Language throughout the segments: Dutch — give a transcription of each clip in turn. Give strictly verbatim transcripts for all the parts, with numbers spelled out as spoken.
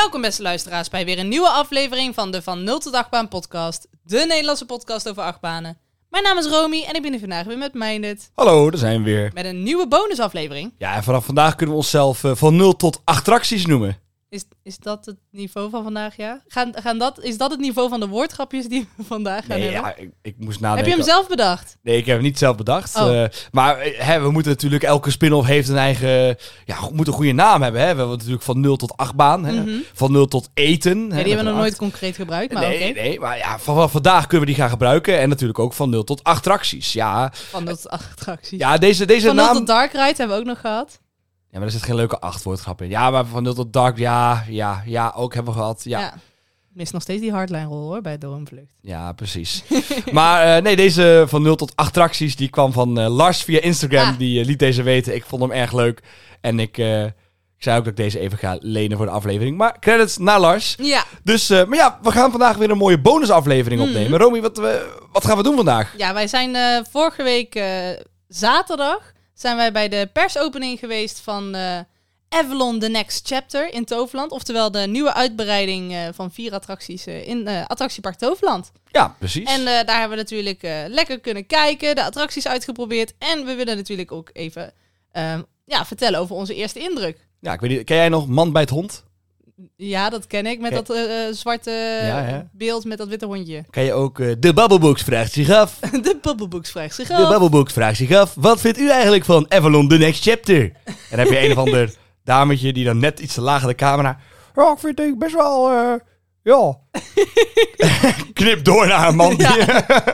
Welkom beste luisteraars bij weer een nieuwe aflevering van de Van Nul tot Achtbaan podcast. De Nederlandse podcast over achtbanen. Mijn naam is Romy en ik ben hier vandaag weer met Meindert. Hallo, daar zijn we weer. Met een nieuwe bonusaflevering. Ja, en vanaf vandaag kunnen we onszelf uh, van nul tot attracties noemen. Is, is dat het niveau van vandaag, ja? Gaan, gaan dat, is dat het niveau van de woordgrapjes die we vandaag gaan Nee, hebben? ja, ik, ik moest nadenken. Heb je hem zelf bedacht? Nee, ik heb hem niet zelf bedacht. Oh. Uh, maar hè, we moeten natuurlijk, elke spin-off heeft een eigen, ja, moet een goede naam hebben. Hè? We hebben natuurlijk van nul tot achtbaan, hè? Mm-hmm. Van nul tot eten. Ja, hè, die hebben we nog acht. nooit concreet gebruikt, maar nee, oké. Okay. nee, maar ja, vanaf vandaag kunnen we die gaan gebruiken. En natuurlijk ook van nul tot attracties. Ja, Van nul tot attracties. ja deze, deze Van nul naam... tot Dark Ride hebben we ook nog gehad. Ja, maar er zit geen leuke achtwoordgrap in. Ja, maar van nul tot dark, ja, ja, ja, ook hebben we gehad. Ja, ja. Mis nog steeds die hardline rol hoor, bij Droomvlucht. ja precies. maar uh, nee, deze van nul tot attracties, die kwam van uh, Lars via Instagram. Ah. Die uh, liet deze weten. Ik vond hem erg leuk. En ik, uh, ik zei ook dat ik deze even ga lenen voor de aflevering. Maar credits naar Lars. Ja. Dus, uh, maar ja, we gaan vandaag weer een mooie bonusaflevering Mm-hmm. opnemen. Romy, wat, uh, wat gaan we doen vandaag? Ja, wij zijn uh, vorige week uh, zaterdag zijn wij bij de persopening geweest van uh, Avalon The Next Chapter in Toverland. Oftewel de nieuwe uitbreiding uh, van vier attracties uh, in uh, Attractiepark Toverland. Ja, precies. En uh, daar hebben we natuurlijk uh, lekker kunnen kijken, de attracties uitgeprobeerd. En we willen natuurlijk ook even uh, ja, vertellen over onze eerste indruk. Ja, ik weet niet, ken jij nog Man bij het Hond? Ja, dat ken ik, met Ken- dat uh, uh, zwarte Ja, ja. beeld met dat witte hondje. Ken je ook uh, De Babbelbox vraagt zich af? De Bubblebooks vraagt zich De af. Babbelbox vraagt zich af, wat vindt u eigenlijk van Avalon The Next Chapter? En dan heb je een of ander dametje die dan net iets te laag aan de camera... Ja, ik vind het best wel, uh, ja... Knip door naar een man. Ja.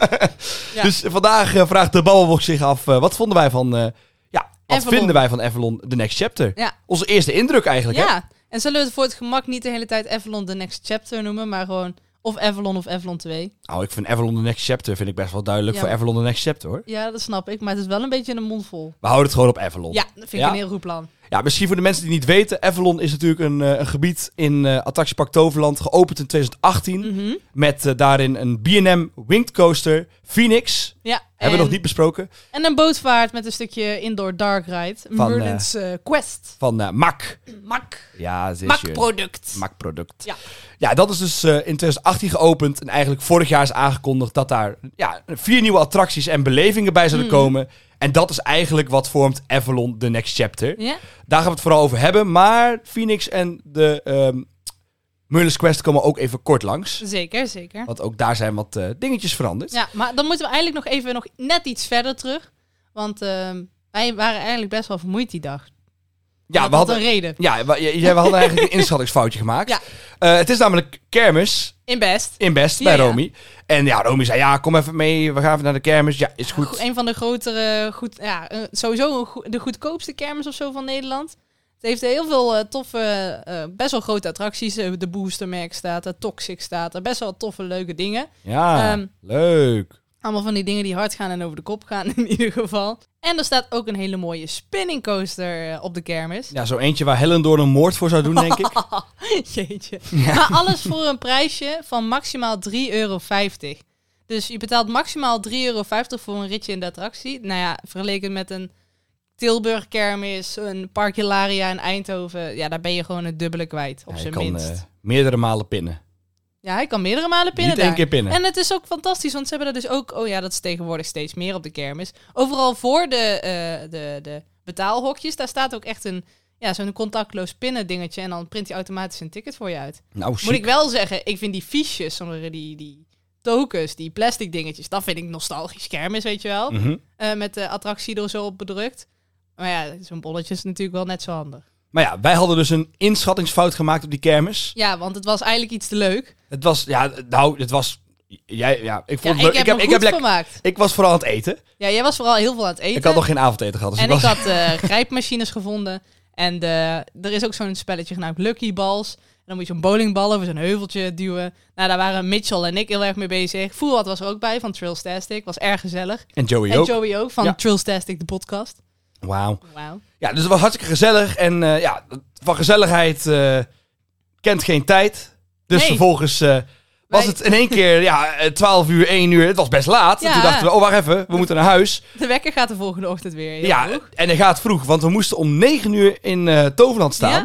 Ja. Dus vandaag uh, vraagt de Babbelbox zich af, uh, wat vonden wij van... Uh, ja, wat Avalon. vinden wij van Avalon The Next Chapter? Ja. Onze eerste indruk eigenlijk, hè? Ja, en zullen we het voor het gemak niet de hele tijd Avalon The Next Chapter noemen, maar gewoon of Avalon of Avalon twee. Nou, ik vind Avalon The Next Chapter vind ik best wel duidelijk Ja, voor maar- Avalon The Next Chapter, hoor. Ja, dat snap ik, maar het is wel een beetje een mond vol. We houden het gewoon op Avalon. Ja, dat vind ik Ja? een heel goed plan. Ja, misschien voor de mensen die niet weten. Avalon is natuurlijk een, uh, een gebied in uh, Attractiepark Toverland. Geopend in twintig achttien. Mhm. Met uh, daarin een B en M Winged Coaster. Phoenix. Ja, Hebben we en, nog niet besproken. en een bootvaart met een stukje indoor dark ride. Van, Merlin's uh, Quest. Van uh, Mack. Mak. Ja, het is Mak je- product. Mack product. Ja. Ja, dat is dus uh, in twintig achttien geopend. En eigenlijk vorig jaar is aangekondigd dat daar ja, vier nieuwe attracties en belevingen bij zullen Mhm. komen. En dat is eigenlijk wat vormt Avalon The Next Chapter. Ja? Daar gaan we het vooral over hebben. Maar Phoenix en de um, Merlin's Quest komen ook even kort langs. Zeker, zeker. Want ook daar zijn wat uh, dingetjes veranderd. Ja, maar dan moeten we eigenlijk nog even nog net iets verder terug. Want ehm, wij waren eigenlijk best wel vermoeid die dag. Ja, Dat we had hadden, een reden. ja, we, ja, we hadden eigenlijk een inschattingsfoutje gemaakt. Ja. Uh, het is namelijk kermis In Best. in Best Ja, bij ja. Romy. En ja, Romy zei, ja, kom even mee. We gaan even naar de kermis. Ja, is goed. Een van de grotere, goed, ja, eh, sowieso een goe- de goedkoopste kermis of zo van Nederland. Het heeft heel veel eh, toffe, eh, best wel grote attracties. Eh, de Boostermerk staat er, Toxic staat er. Best wel toffe, leuke dingen. Ja, Ehm, leuk. Allemaal van die dingen die hard gaan en over de kop gaan in ieder geval. En er staat ook een hele mooie spinning coaster eh, op de kermis. Ja, zo eentje waar Helen door een moord voor zou doen, denk ik. Jeetje. Maar alles voor een prijsje van maximaal drie euro vijftig. Dus je betaalt maximaal drie euro vijftig voor een ritje in de attractie. Nou ja, vergeleken met een Tilburg kermis, een Park Hilaria in Eindhoven. Ja, daar ben je gewoon het dubbele kwijt, op Ja, je zijn kan minst. uh, meerdere malen pinnen. Ja, hij kan meerdere malen pinnen Niet één daar. keer pinnen. En het is ook fantastisch, want ze hebben er dus ook... Oh ja, dat is tegenwoordig steeds meer op de kermis. Overal voor de, eh, de, de betaalhokjes, daar staat ook echt een... Ja, zo'n contactloos pinnen dingetje. En dan print hij automatisch een ticket voor je uit. Nou, Moet chic. ik wel zeggen, ik vind die fiches, sommige die, die tokens, die plastic dingetjes... Dat vind ik nostalgisch kermis, weet je wel. Mhm. Eh, met de attractie er zo op bedrukt. Maar ja, zo'n bolletje is natuurlijk wel net zo handig. Maar ja, wij hadden dus een inschattingsfout gemaakt op die kermis. Ja, want het was eigenlijk iets te leuk. Het was, ja, nou, het was... Jij, ja, ik Ja, vond ik het leuk. heb Ik heb, me ik goed heb lekker... gemaakt. Ik was vooral aan het eten. Ja, jij was vooral heel veel aan het eten. Ik had nog geen avondeten gehad. Dus En ik ik was... had eh, grijpmachines gevonden. En de, er is ook zo'n spelletje genaamd Lucky Balls. En dan moet je zo'n bowlingbal over zo'n heuveltje duwen. Nou, daar waren Mitchell en ik heel erg mee bezig. Voelwat was er ook bij van Trillstastic. Was erg gezellig. En Joey En ook. Joey ook van Ja. Trillstastic, de podcast. Wauw. Wauw. Ja, dus het was hartstikke gezellig. En uh, ja, van gezelligheid uh, kent geen tijd. Dus Nee. vervolgens uh, was Wij- het in één keer ja, twaalf uur, één uur. Het was best laat. Ja. En toen dachten we, oh wacht even, we moeten naar huis. De wekker gaat de volgende ochtend weer. Heel Ja, vroeg. en hij gaat vroeg, want we moesten om negen uur in uh, Toverland staan. Ja?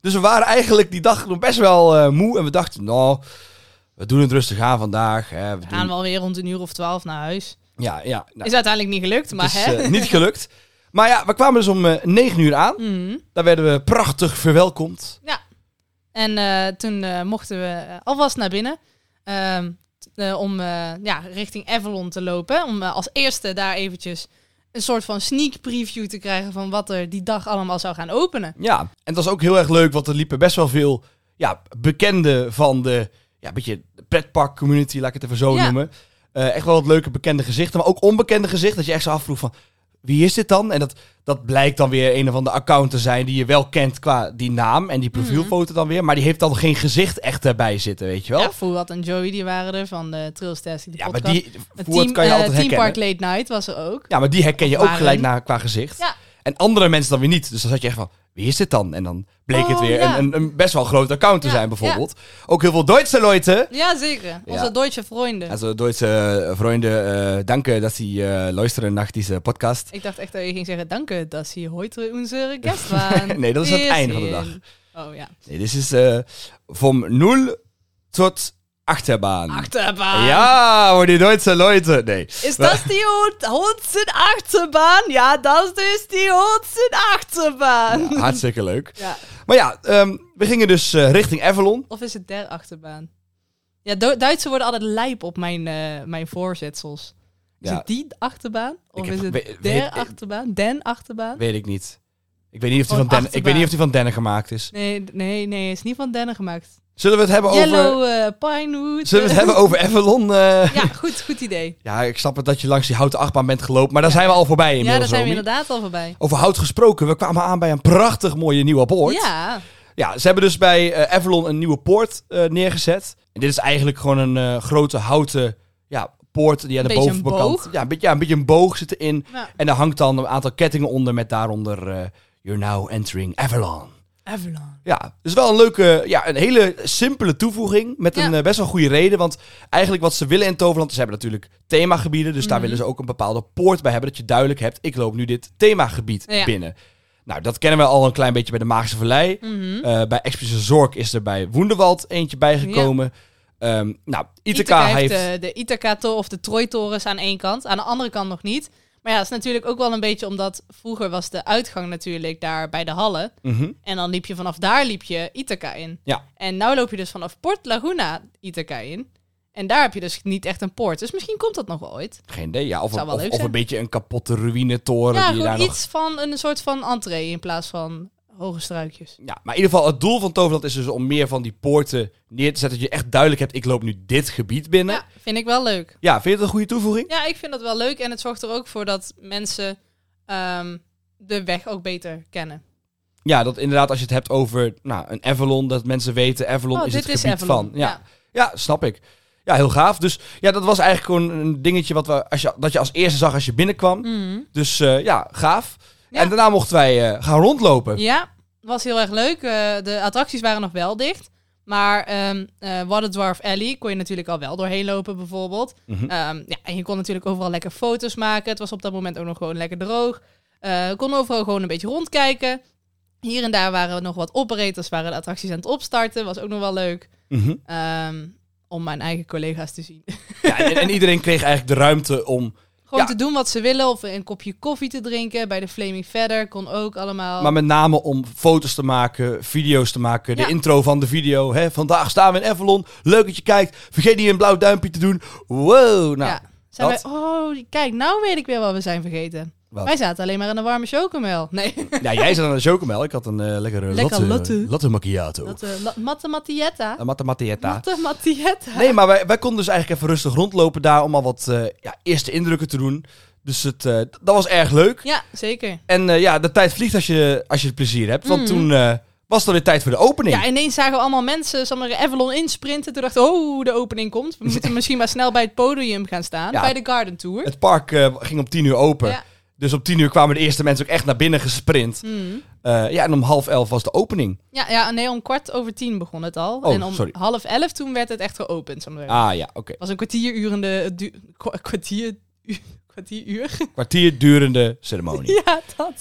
Dus we waren eigenlijk die dag nog best wel uh, moe. En we dachten, nou, we doen het rustig aan vandaag. Hè. We We doen... gaan wel weer rond een uur of twaalf naar huis. Ja, ja. Nou, Is uiteindelijk niet gelukt, maar het is hè? uh, niet gelukt. Maar ja, we kwamen dus om uh, negen uur aan. Mhm. Daar werden we prachtig verwelkomd. Ja. En uh, toen uh, mochten we uh, alvast naar binnen. Uh, uh, om uh, ja, richting Avalon te lopen. Om uh, als eerste daar eventjes een soort van sneak preview te krijgen van wat er die dag allemaal zou gaan openen. Ja, en het was ook heel erg leuk, want er liepen best wel veel ja, bekenden van de ja, beetje pretpark community, laat ik het even zo Ja. noemen. Uh, echt wel wat leuke bekende gezichten, maar ook onbekende gezichten. Dat je echt zo afvroeg van, wie is dit dan? En dat, dat blijkt dan weer een of andere account te zijn die je wel kent qua die naam en die profielfoto dan weer. Maar die heeft dan geen gezicht echt erbij zitten, weet je wel? Ja, Voort en Joey die waren er van de Trailsters. Die Ja, maar podcast. die Het Voort team, kan je uh, altijd Team herkennen. Park Late Night was er ook. Ja, maar die herken je ook Waren. gelijk naar, qua gezicht. Ja. En andere mensen dan weer niet. Dus dan zat je echt van, wie is dit dan? En dan bleek het Oh, weer ja. een, een, een best wel groot account te Ja, zijn bijvoorbeeld. Ook heel veel Duitse Leute. Ja, zeker. Onze Ja. Duitse vrienden. Also Duitse Freunde, uh, danke, dass Sie uh, luisteren naar deze podcast. Ik dacht echt dat je ging zeggen, danke dat ze heute onze gast waren. Nee, dat is aan het Weer einde van de zien. Oh ja. Nee, dit is uh, vom nul tot Achterbahn. Achterbahn. Ja, voor die Duitse Leute. Nee. Is dat die Hondsen Achterbahn? Ja, dat is die Hondsen Achterbahn. Ja, hartstikke leuk. Ja. Maar ja, um, we gingen dus uh, richting Avalon. Of is het der Achterbaan? Ja, Du- Duitsers worden altijd lijp op mijn, uh, mijn voorzetsels. Is Ja. het die Achterbaan? Of Ik heb- is het weet- der weet- Achterbaan? Den Achterbaan? Weet ik niet. Ik weet niet of die, Gewoon van, Den, ik achterbaan. weet niet of die van Dennen gemaakt is. Nee, nee, nee, het is niet van Dennen gemaakt. Zullen we het hebben over... Yellow uh, Pinewood. Zullen we het hebben over Avalon? Uh, Ja, goed, goed idee. Ja, ik snap het dat je langs die houten achtbaan bent gelopen. Maar daar zijn we al voorbij Ja, inmiddels. daar zijn we Romy. inderdaad al voorbij. Over hout gesproken. We kwamen aan bij een prachtig mooie nieuwe poort. Ja, Ja, ze hebben dus bij uh, Avalon een nieuwe poort uh, neergezet. En dit is eigenlijk gewoon een uh, grote houten ja, poort die aan de Beetje een bovenkant... boog. Ja, een beetje, ja, een beetje een boog zit erin. nou, En daar hangt dan een aantal kettingen onder met daaronder... Uh, You're now entering Avalon. Avalon. Ja, dus wel een leuke, ja, een hele simpele toevoeging met Ja. een uh, best wel goede reden. Want eigenlijk wat ze willen in Toverland, ze hebben natuurlijk themagebieden. Dus daar Mhm. willen ze ook een bepaalde poort bij hebben. Dat je duidelijk hebt, ik loop nu dit themagebied Ja. binnen. Nou, dat kennen we al een klein beetje bij de Magische Vallei. Mhm. Uh, bij Expeditie Zork is er bij Woenderwald eentje bijgekomen. Ja. Um, nou, Ithaca Ithaca heeft heeft... de, de Ithaca-toren of de Troy-torens aan één kant. Aan de andere kant nog niet. Maar ja, dat is natuurlijk ook wel een beetje omdat vroeger was de uitgang natuurlijk daar bij de hallen. Mhm. En dan liep je vanaf daar liep je Ithaca in. Ja. En nu loop je dus vanaf Port Laguna Ithaca in. En daar heb je dus niet echt een poort. Dus misschien komt dat nog wel ooit. Geen idee, ja. Of, Zou een, wel of, leuk of zijn. een beetje een kapotte ruïnetoren. Ja, die je daar gewoon nog... iets van een soort van entree in plaats van hoge struikjes. Ja, maar in ieder geval het doel van Toverland is dus om meer van die poorten neer te zetten. Dat je echt duidelijk hebt, ik loop nu dit gebied binnen. Ja, vind ik wel leuk. Ja, vind je het een goede toevoeging? Ja, ik vind dat wel leuk. En het zorgt er ook voor dat mensen ehm, de weg ook beter kennen. Ja, dat inderdaad als je het hebt over nou, een Avalon, dat mensen weten, Avalon Oh, is dit het is gebied Avalon. van. Ja. ja, snap ik. Ja, heel gaaf. Dus ja, dat was eigenlijk gewoon een dingetje wat we, als je, dat je als eerste zag als je binnenkwam. Mhm. Dus uh, ja, gaaf. Ja. En daarna mochten wij uh, gaan rondlopen. Ja, was heel erg leuk. Uh, de attracties waren nog wel dicht. Maar um, uh, Watterdwarf Alley kon je natuurlijk al wel doorheen lopen bijvoorbeeld. Mhm. Um, ja, en je kon natuurlijk overal lekker foto's maken. Het was op dat moment ook nog gewoon lekker droog. Uh, je kon overal gewoon een beetje rondkijken. Hier en daar waren er nog wat operators, waren de attracties aan het opstarten. Was ook nog wel leuk. Mhm. Um, om mijn eigen collega's te zien. Ja, en, en iedereen kreeg eigenlijk de ruimte om... Gewoon Ja. te doen wat ze willen. Of een kopje koffie te drinken. Bij de Flaming Feather kon ook allemaal. Maar met name om foto's te maken, video's te maken. De Ja. intro van de video. Hè? Vandaag staan we in Avalon. Leuk dat je kijkt. Vergeet niet een blauw duimpje te doen. Wow. Nou, ja. Zijn dat- wij, oh, kijk, nou weet ik weer wat we zijn vergeten. Wat? Wij zaten alleen maar in een warme chocomel. Nee, Ja, jij zat aan de chocomel. Ik had een uh, lekkere Lekker latte, latte. latte macchiato. dat uh, la- Matte Mattietta. Een mattematietta. Matte Mattietta. Nee, maar wij, wij konden dus eigenlijk even rustig rondlopen daar om al wat uh, ja, eerste indrukken te doen. Dus het, uh, dat was erg leuk. Ja, zeker. En uh, ja, de tijd vliegt als je, als je het plezier hebt. Want Mhm. toen uh, was het alweer tijd voor de opening. Ja, ineens zagen we allemaal mensen zeg maar, Avalon insprinten. Toen dachten we, oh, de opening komt. We moeten misschien maar snel bij het podium gaan staan. Ja. Bij de Garden Tour. Het park uh, ging om tien uur open. Ja. Dus om tien uur kwamen de eerste mensen ook echt naar binnen gesprint. Mhm. Uh, ja, en om half elf was de opening. Ja, ja, nee, om kwart over tien begon het al. Oh, en om sorry. half elf toen werd het echt geopend. Zeg maar. Het Ah ja, oké. was een kwartier urende... Du- kwa- kwartier... u- kwartier uur? Kwartier durende ceremonie. Ja, dat.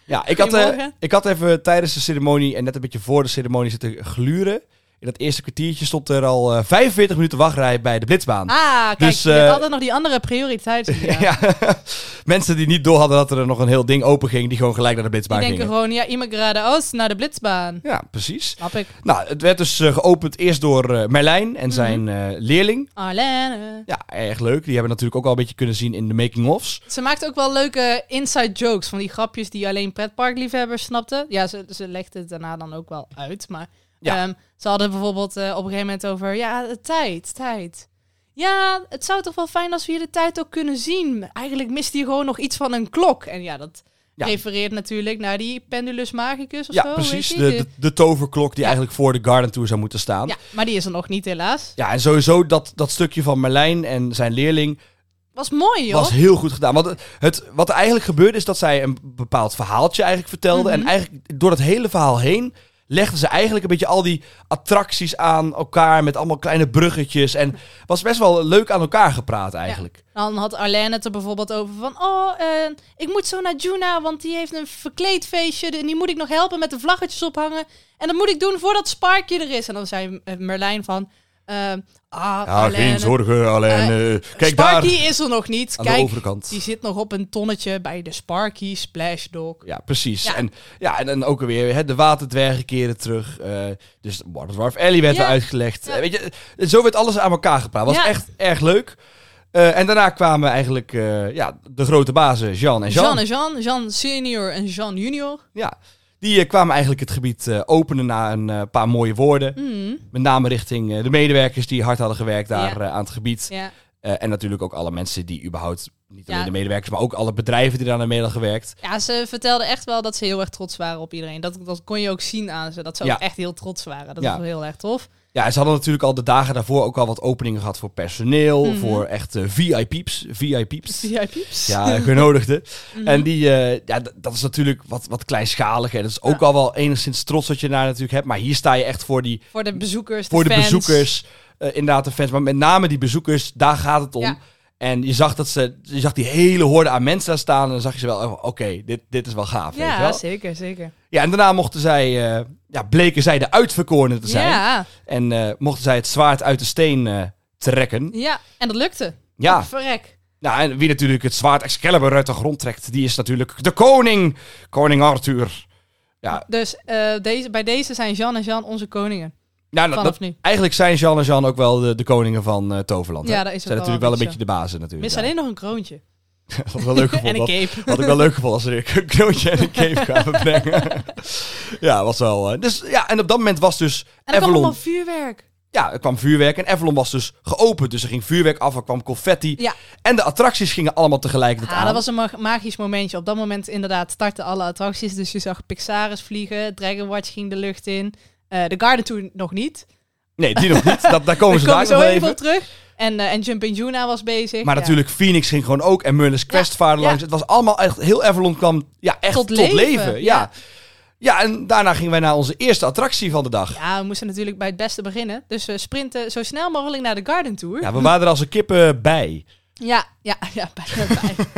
Ja, ik had, uh, Goedemorgen. ik had even tijdens de ceremonie en net een beetje voor de ceremonie zitten gluren. In dat eerste kwartiertje stond er al uh, vijfenveertig minuten wachtrij bij de Blitzbaan. Ah, kijk, Dus, je hebt uh, altijd nog die andere prioriteiten. Ja. Ja, mensen die niet door hadden dat er nog een heel ding open ging, die gewoon gelijk naar de Die Blitzbaan denken gingen. gewoon, ja, iemand geradeaus naar de Blitzbaan. Ja, precies. Snap ik. Nou, het werd dus uh, geopend eerst door uh, Merlijn en zijn Mhm. uh, leerling. Arlene. Ja, erg leuk. Die hebben natuurlijk ook al een beetje kunnen zien in de making-ofs. Ze maakt ook wel leuke inside jokes van die grapjes die alleen pretparkliefhebbers snapten. Ja, ze, ze legde het daarna dan ook wel uit, maar... Ja. Ehm, ze hadden bijvoorbeeld uh, op een gegeven moment over... Ja, de tijd, tijd. Ja, het zou toch wel fijn als we hier de tijd ook kunnen zien. Eigenlijk mist hier gewoon nog iets van een klok. En ja, dat Ja. refereert natuurlijk naar die Pendulus Magicus of Ja, zo. precies. weet je? De, de, de toverklok die Ja. eigenlijk voor de Garden Tour zou moeten staan. Ja, maar die is er nog niet helaas. Ja, en sowieso dat, dat stukje van Merlijn en zijn leerling Was mooi, joh. was heel goed gedaan. Want het, het, wat er eigenlijk gebeurde is dat zij een bepaald verhaaltje eigenlijk vertelde. Mhm. En eigenlijk door het hele verhaal heen legden ze eigenlijk een beetje al die attracties aan elkaar met allemaal kleine bruggetjes. En was best wel leuk aan elkaar gepraat eigenlijk. Dan had Arlene het er bijvoorbeeld over van... Oh, eh, ik moet zo naar Juna, want die heeft een verkleedfeestje. En die moet ik nog helpen met de vlaggetjes ophangen. En dat moet ik doen voordat Sparkje er is. En dan zei eh, Merlijn van... eh, ah, Ja, Arlene, geen zorgen, alleen uh, kijk Sparky daar is er nog niet. aan de Kijk, overkant. die zit nog op een tonnetje bij de Sparky Splash Dog. Ja, precies. Ja. En, ja, en dan ook weer hè, de waterdwergen keren terug. Uh, dus Waterwarf Alley werd Ja. er uitgelegd. Ja. Uh, weet je, zo werd alles aan elkaar gepraat. Was Ja. echt erg leuk. Uh, en daarna kwamen eigenlijk uh, ja, de grote bazen, Jean en Jean. Jean en Jean, Jean senior en Jean junior. Ja, die uh, kwamen eigenlijk het gebied uh, openen na een uh, paar mooie woorden. Mm. Met name richting uh, de medewerkers die hard hadden gewerkt daar Ja. uh, aan het gebied. Ja. Uh, en natuurlijk ook alle mensen die überhaupt, niet alleen Ja. de medewerkers, maar ook alle bedrijven die daar aan mee hadden gewerkt. ja, ze vertelde echt wel dat ze heel erg trots waren op iedereen. Dat, dat kon je ook zien aan ze, dat ze Ja. ook echt heel trots waren. Dat Ja. was wel heel erg tof. Ja, en ze hadden natuurlijk al de dagen daarvoor ook al wat openingen gehad voor personeel, Mhm. voor echt uh, V I P's. V I P's. V I P's. Ja, genodigden. Mhm. En die, uh, ja, d- dat is natuurlijk wat, wat kleinschalig. En dat is ook Ja. al wel enigszins trots wat je daar natuurlijk hebt. Maar hier sta je echt voor, die, Voor de bezoekers, voor de fans. bezoekers. Uh, inderdaad, de fans. Maar met name die bezoekers, daar gaat het om. Ja. En je zag, dat ze, je zag die hele horde aan mensen daar staan. En dan zag je ze wel, oh, oké, okay, dit, dit is wel gaaf. weet je Ja, wel? zeker, zeker. Ja, en daarna mochten zij, uh, ja, bleken zij de uitverkorenen te zijn. Ja, En uh, mochten zij het zwaard uit de steen uh, trekken. ja, en dat lukte. Ja. Oh, verrek. Nou, en wie natuurlijk het zwaard Excalibur uit de grond trekt, die is natuurlijk de koning. Koning Arthur. Ja, Dus eh, deze, bij deze zijn Jean en Jean onze koningen. nou, dat, Vanaf dat- nu. eigenlijk zijn Jean en Jean ook wel de, de koningen van uh, Toverland. Ja, hè? dat is ook zijn wel natuurlijk wel een een beetje de bazen natuurlijk. Mis ja. alleen nog een kroontje. Dat had ik wel leuk En gevonden. een Dat cape. had ik wel leuk gevonden als ze er een knootje en een cape kwamen brengen. Ja, was wel... uh, dus ja, en op dat moment was dus En er kwam Avalon... allemaal vuurwerk. Ja, er kwam vuurwerk en Avalon was dus geopend. Dus er ging vuurwerk af, er kwam confetti. Ja. En de attracties gingen allemaal tegelijkertijd Ja, aan. dat was een mag- magisch momentje. Op dat moment inderdaad startten alle attracties. Dus je zag Pixaris vliegen, Dragon Watch ging de lucht in. Uh, de Garden Tour nog niet. Nee, die nog niet. Dat, daar komen Daar ze komen daar we nog zo even even. op terug. En, uh, en Jumping Juna was bezig. Maar ja. natuurlijk, Phoenix ging gewoon ook. En Merlin's Quest Ja, vaarde ja. langs. Het was allemaal echt... Heel Avalon kwam ja, echt tot, Tot leven. leven, Ja. ja. ja, en daarna gingen wij naar onze eerste attractie van de dag. Ja, we moesten natuurlijk bij het beste beginnen. Dus we sprinten zo snel mogelijk naar de Garden Tour. Ja, we waren er als een kippen bij. Ja, ja, ja, bij. bij.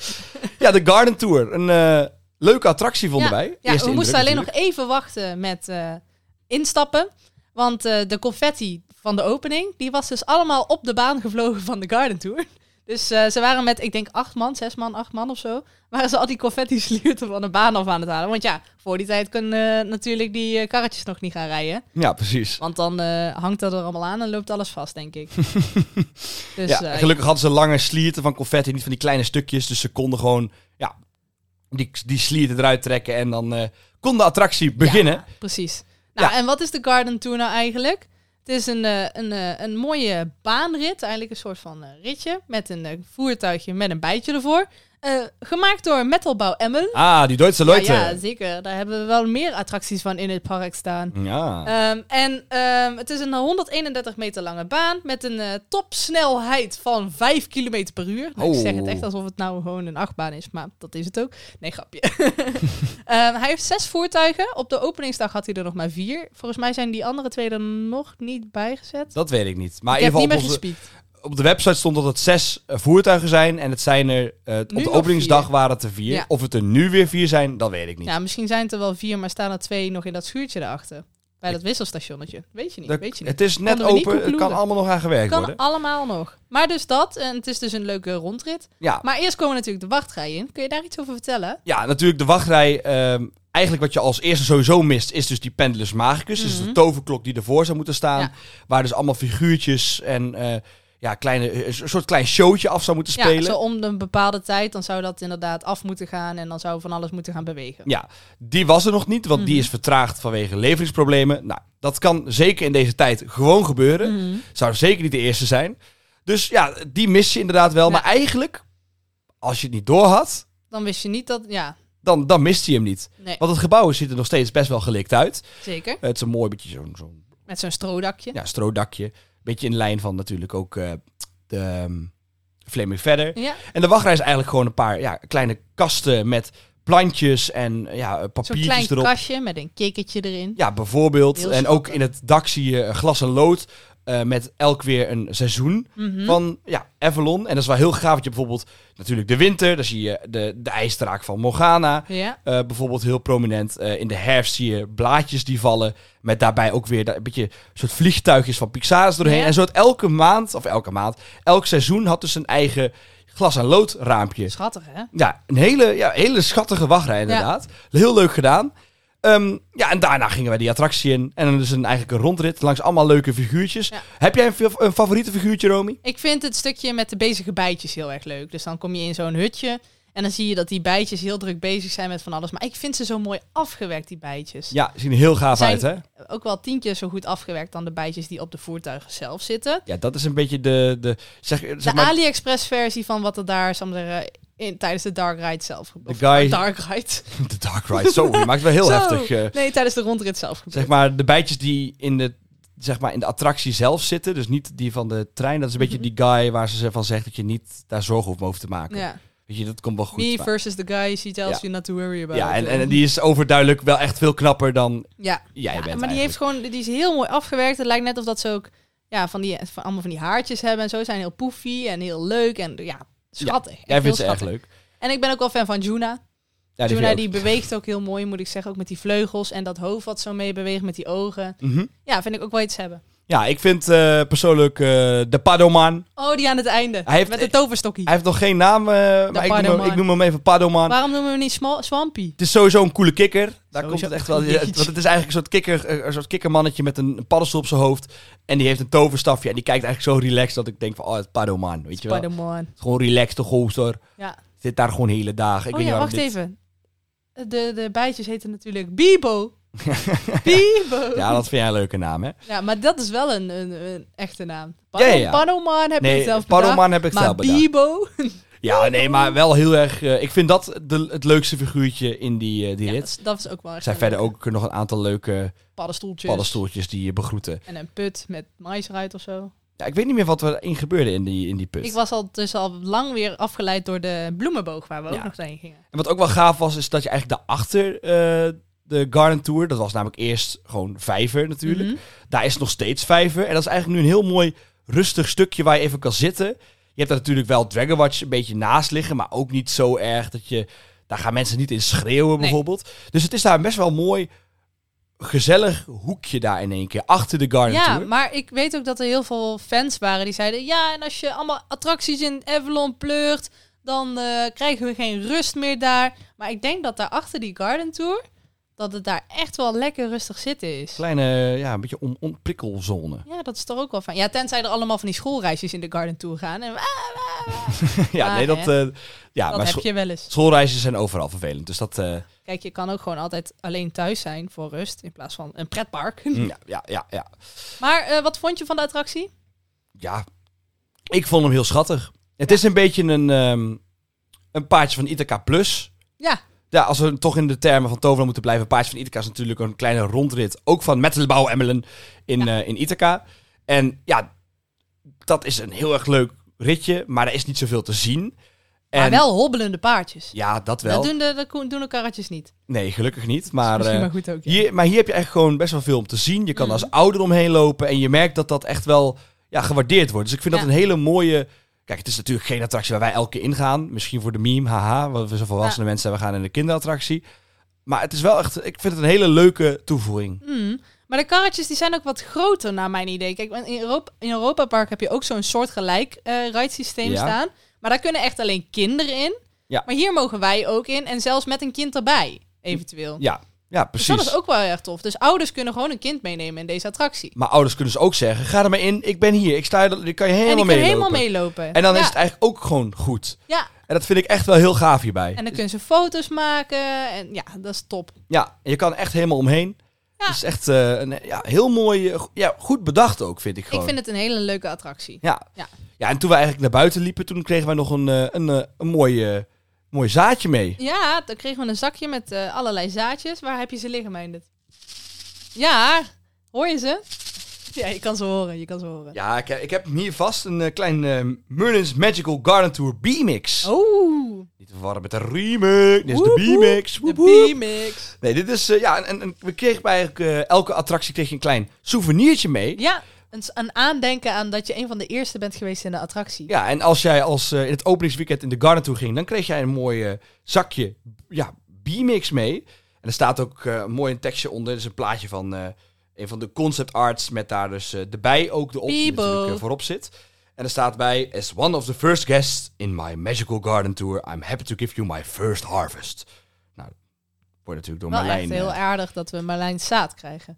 Ja, de Garden Tour. Een eh, leuke attractie vonden ja, wij. Ja, Eerste we moesten indruk alleen nog even wachten met uh, instappen. Want uh, de confetti van de opening, die was dus allemaal op de baan gevlogen van de Garden Tour. Dus uh, ze waren met, ik denk, acht man, zes man, acht man of zo. Waren ze al die confetti-slierten van de baan af aan het halen. Want ja, voor die tijd kunnen uh, natuurlijk die uh, karretjes nog niet gaan rijden. Ja, precies. Want dan uh, hangt dat er allemaal aan en loopt alles vast, denk ik. Dus, ja, uh, gelukkig hadden ze lange slierten van confetti, niet van die kleine stukjes. Dus ze konden gewoon ja, die, die slierten eruit trekken en dan uh, kon de attractie beginnen. Ja, precies. Nou, Ja. en wat is de Garden Tour nou eigenlijk? Het is een, uh, een, uh, een mooie baanrit, eigenlijk een soort van uh, ritje met een uh, voertuigje met een bijtje ervoor. Uh, gemaakt door Metalbau Emmen. Ah, die Duitse Ja, Leute. ja, zeker. Daar hebben we wel meer attracties van in het park staan. Ja. Um, en um, het is een honderdeenendertig meter lange baan met een uh, topsnelheid van vijf kilometer per uur. Nou, Oh. Ik zeg het echt alsof het nou gewoon een achtbaan is, maar dat is het ook. Nee, grapje. um, hij heeft zes voertuigen. Op de openingsdag had hij er nog maar vier. Volgens mij zijn die andere twee er nog niet bijgezet. Dat weet ik niet. Maar ik in heb ieder niet geval meer op onze, gespiekt. op de website stond dat het zes uh, voertuigen zijn. En het zijn er, uh, op de openingsdag waren het er vier. Ja. Of het er nu weer vier zijn, dat weet ik niet. Ja, misschien zijn het er wel vier, maar staan er twee nog in dat schuurtje daarachter. Bij dat wisselstationnetje. Weet je niet, dat, weet je niet. Het is net open, het kan allemaal nog aan gewerkt kan worden. Kan allemaal nog. Maar dus dat, en het is dus een leuke rondrit. Ja. Maar eerst komen natuurlijk de wachtrij in. Kun je daar iets over vertellen? Ja, natuurlijk de wachtrij. Um, eigenlijk wat je als eerste sowieso mist, is dus die Pendulus Magicus. Mm-hmm. Dus de toverklok die ervoor zou moeten staan. Ja. Waar dus allemaal figuurtjes en uh, ja, kleine, een soort klein showtje af zou moeten spelen. Ja, zo om een bepaalde tijd, dan zou dat inderdaad af moeten gaan. En dan zou van alles moeten gaan bewegen. Ja, die was er nog niet, want mm-hmm. die is vertraagd vanwege leveringsproblemen. Nou, dat kan zeker in deze tijd gewoon gebeuren. Mm-hmm. Zou zeker niet de eerste zijn. Dus ja, die mis je inderdaad wel. Ja. Maar eigenlijk, als je het niet door had, dan wist je niet dat, ja... Dan, dan mist hij hem niet. Nee. Want het gebouw ziet er nog steeds best wel gelikt uit. Zeker. Uh, het is een mooi beetje zo'n... Zo Met zo'n stroodakje. Ja, stroodakje. Beetje in lijn van natuurlijk ook uh, de um, Flaming Feather. Ja. En de wachtrij is eigenlijk gewoon een paar ja, kleine kasten met plantjes en ja, papiertjes zo'n klein erop. Zo'n kastje met een kikkertje erin. Ja, bijvoorbeeld. Heel en ook in het dak zie je glas en lood. Uh, met elk weer een seizoen mm-hmm. van ja, Avalon. En dat is wel heel gaaf. Dat je bijvoorbeeld natuurlijk de winter. Dan zie je de, de ijsdraak van Morgana. Ja. Uh, bijvoorbeeld heel prominent. Uh, in de herfst zie je blaadjes die vallen. Met daarbij ook weer een beetje soort vliegtuigjes van Pixar's doorheen. Ja. En zo het elke maand, of elke maand, elk seizoen had dus een eigen glas- en loodraampje. Schattig, hè? Ja, een hele, ja, hele schattige wachtrij inderdaad. Ja. Heel leuk gedaan. Um, ja, en daarna gingen wij die attractie in. En dan dus een, eigenlijk een rondrit langs allemaal leuke figuurtjes. Ja. Heb jij een, een favoriete figuurtje, Romy? Ik vind het stukje met de bezige bijtjes heel erg leuk. Dus dan kom je in zo'n hutje en dan zie je dat die bijtjes heel druk bezig zijn met van alles. Maar ik vind ze zo mooi afgewerkt, die bijtjes. Ja, zien er heel gaaf zijn uit, hè? Ook wel tien keer zo goed afgewerkt dan de bijtjes die op de voertuigen zelf zitten. Ja, dat is een beetje de... De, zeg, zeg de maar... AliExpress versie van wat er daar, zal ik zeggen, in, tijdens de Dark Ride zelf. De guy... Dark Ride. De Dark Ride, zo. Je maakt het wel heel zo. heftig. Uh, nee, tijdens de rondrit zelf. Gebeurd. Zeg maar, de bijtjes die in de, zeg maar, in de attractie zelf zitten. Dus niet die van de trein. Dat is een beetje die guy waar ze van zegt dat je niet daar zorgen over te maken. Ja. Weet je, dat komt wel goed. Me versus the guy, she tells ja. you not to worry about. Ja, en, en die is overduidelijk wel echt veel knapper dan ja. jij ja, bent. Maar die heeft gewoon, die is heel mooi afgewerkt. Het lijkt net of dat ze ook ja, van die, van, allemaal van die haartjes hebben en zo. Zijn heel poefy en heel leuk en ja, schattig. Ja, jij vindt ze echt leuk. En ik ben ook wel fan van Juna. Ja, die Juna die beweegt ook heel mooi, moet ik zeggen. Ook met die vleugels en dat hoofd wat zo mee beweegt met die ogen. Mm-hmm. Ja, vind ik ook wel iets hebben. Ja, ik vind uh, persoonlijk uh, de Padoman. Oh, die aan het einde. Hij heeft, met de toverstokkie. Hij heeft nog geen naam, uh, maar ik noem, hem, ik noem hem even Padoman. Waarom noemen we hem niet sma- Swampy? Het is sowieso een coole kikker. Daar sowieso komt het echt wel. Want het is eigenlijk een soort, kikker, een soort kikkermannetje met een paddenstoel op zijn hoofd. En die heeft een toverstafje. En die kijkt eigenlijk zo relaxed dat ik denk van, oh, het Padoman. Weet je wel? Padoman. Het is gewoon relaxed, de gozer. Ja. Zit daar gewoon hele dagen. Ik oh weet ja, niet wacht dit... even. De, de bijtjes heten natuurlijk Bibo. Bibo. Ja, dat vind jij een leuke naam, hè? Ja, maar dat is wel een, een, een echte naam. Pano, ja, ja. Panoman heb nee, ik zelf bedacht. Panoman heb ik zelf bedacht. Maar Bibo... Ja, nee, maar wel heel erg... Uh, ik vind dat de, het leukste figuurtje in die, uh, die ja, rit. Dat is, dat is ook wel echt. Er zijn verder ook nog een aantal leuke paddenstoeltjes, paddenstoeltjes die je begroeten. En een put met mais eruit of zo. Ja, ik weet niet meer wat er in gebeurde in die, in die put. Ik was al dus al lang weer afgeleid door de bloemenboog waar we ja. ook nog heen gingen. En wat ook wel gaaf was, is dat je eigenlijk daarachter uh, de Garden Tour, dat was namelijk eerst gewoon vijver natuurlijk. Mm-hmm. Daar is nog steeds vijver. En dat is eigenlijk nu een heel mooi rustig stukje waar je even kan zitten. Je hebt daar natuurlijk wel Dragon Watch een beetje naast liggen, maar ook niet zo erg dat je... Daar gaan mensen niet in schreeuwen nee. bijvoorbeeld. Dus het is daar best wel mooi... gezellig hoekje daar in één keer, achter de Garden ja, Tour. Ja, maar ik weet ook dat er heel veel fans waren die zeiden... ja, en als je allemaal attracties in Avalon pleurt... dan uh, krijgen we geen rust meer daar. Maar ik denk dat daar achter die Garden Tour... dat het daar echt wel lekker rustig zitten is. Kleine, ja, een beetje on- onprikkelzone. Ja, dat is toch ook wel fijn. Ja, tenzij er allemaal van die schoolreisjes in de Garden Tour gaan. En... ja, maar, nee, dat... Uh, ja, dat maar heb scho- je wel eens. Schoolreizen zijn overal vervelend, dus dat... Uh... Kijk, je kan ook gewoon altijd alleen thuis zijn voor rust... in plaats van een pretpark. ja, ja, ja, ja. Maar uh, wat vond je van de attractie? Ja, ik vond hem heel schattig. Het ja. is een beetje een, um, een paardje van Ithaca Plus. Ja. Ja, als we toch in de termen van Toverland moeten blijven. Paardje van Ithaca is natuurlijk een kleine rondrit. Ook van Metalbau Emelen in, ja. uh, in Ithaca. En ja, dat is een heel erg leuk ritje. Maar er is niet zoveel te zien. En, maar wel hobbelende paardjes. Ja, dat wel. Dat doen de, dat doen de karretjes niet. Nee, gelukkig niet. Maar, misschien uh, maar, goed ook, ja. hier, maar hier heb je echt gewoon best wel veel om te zien. Je kan mm. als ouder omheen lopen. En je merkt dat dat echt wel... ja, gewaardeerd wordt. Dus ik vind Ja. dat een hele mooie... Kijk, het is natuurlijk geen attractie waar wij elke keer ingaan. Misschien voor de meme, haha. Want we zijn volwassene Ja. mensen en we gaan in de kinderattractie. Maar het is wel echt... Ik vind het een hele leuke toevoeging. Mm. Maar de karretjes die zijn ook wat groter naar mijn idee. Kijk, in Europa, in Europa Park heb je ook zo'n soortgelijk uh, ridesysteem Ja. staan. Maar daar kunnen echt alleen kinderen in. Ja. Maar hier mogen wij ook in. En zelfs met een kind erbij, eventueel. Ja, ja Dus precies. dat is ook wel erg tof. Dus ouders kunnen gewoon een kind meenemen in deze attractie. Maar ouders kunnen dus ook zeggen... Ga er maar in, ik ben hier. Ik sta er, ik kan je En helemaal die kunnen meelopen. helemaal meelopen. En dan ja. is het eigenlijk ook gewoon goed. Ja, En dat vind ik echt wel heel gaaf hierbij. en dan kunnen ze foto's maken. En ja, dat is top. Ja, je kan echt helemaal omheen. Ja. Het is echt uh, een ja, heel mooi... uh, ja, goed bedacht ook, vind ik gewoon. Ik vind het een hele leuke attractie. Ja. Ja. Ja, en toen we eigenlijk naar buiten liepen... toen kregen wij nog een, uh, een, uh, een mooi, uh, mooi zaadje mee. Ja, dan kregen we een zakje met uh, allerlei zaadjes. Waar heb je ze liggen, Meindert? Ja, hoor je ze? Ja, je kan ze horen, je kan ze horen. Ja, ik, ik heb hier vast een uh, klein uh, Merlin's Magical Garden Tour B-Mix. Oh. Niet te verwarren met de remix. Dit is Woep, de B-Mix. De Woep, woep. B-mix. Nee, dit is... Uh, ja, en, en we kregen bij eigenlijk... Uh, elke attractie kreeg je een klein souvenirtje mee. Ja, een, een aandenken aan dat je een van de eerste bent geweest in de attractie. Ja, en als jij als uh, in het openingsweekend in de Garden Tour ging... dan kreeg jij een mooi uh, zakje ja, B-Mix mee. En er staat ook uh, mooi een tekstje onder. Dat is een plaatje van... Uh, een van de concept arts met daar dus uh, de bij ook de op die natuurlijk uh, voorop zit. En er staat bij... As one of the first guests in my magical garden tour... I'm happy to give you my first harvest. Nou, wordt natuurlijk door Wel Marlijn... echt heel uh, aardig dat we Marlijn zaad krijgen.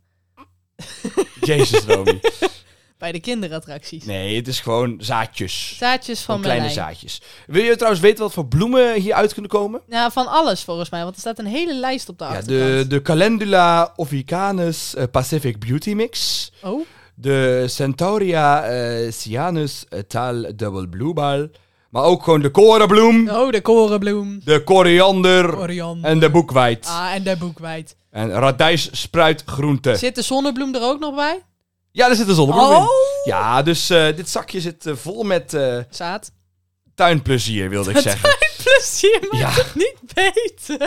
Jezus, Romy. Bij de kinderattracties. Nee, het is gewoon zaadjes. Zaadjes van Van kleine Marlijn. zaadjes. Wil je trouwens weten wat voor bloemen hier uit kunnen komen? Ja, van alles volgens mij. Want er staat een hele lijst op de Ja, achterkant. de, de Calendula officanus uh, Pacific Beauty Mix. Oh, De Centauria uh, Cyanus uh, Tal Double Blueball. Maar ook gewoon de korenbloem. oh de korenbloem. De koriander. Koriander. En de boekweit. Ah, en de boekweit. En radijs spruitgroente. Zit de zonnebloem er ook nog bij? Ja, daar zit een zonnebloem Oh! in. Ja, dus uh, dit zakje zit uh, vol met uh, Zaad. tuinplezier, wilde ik zeggen. Plezier maakt Ja. het niet beter.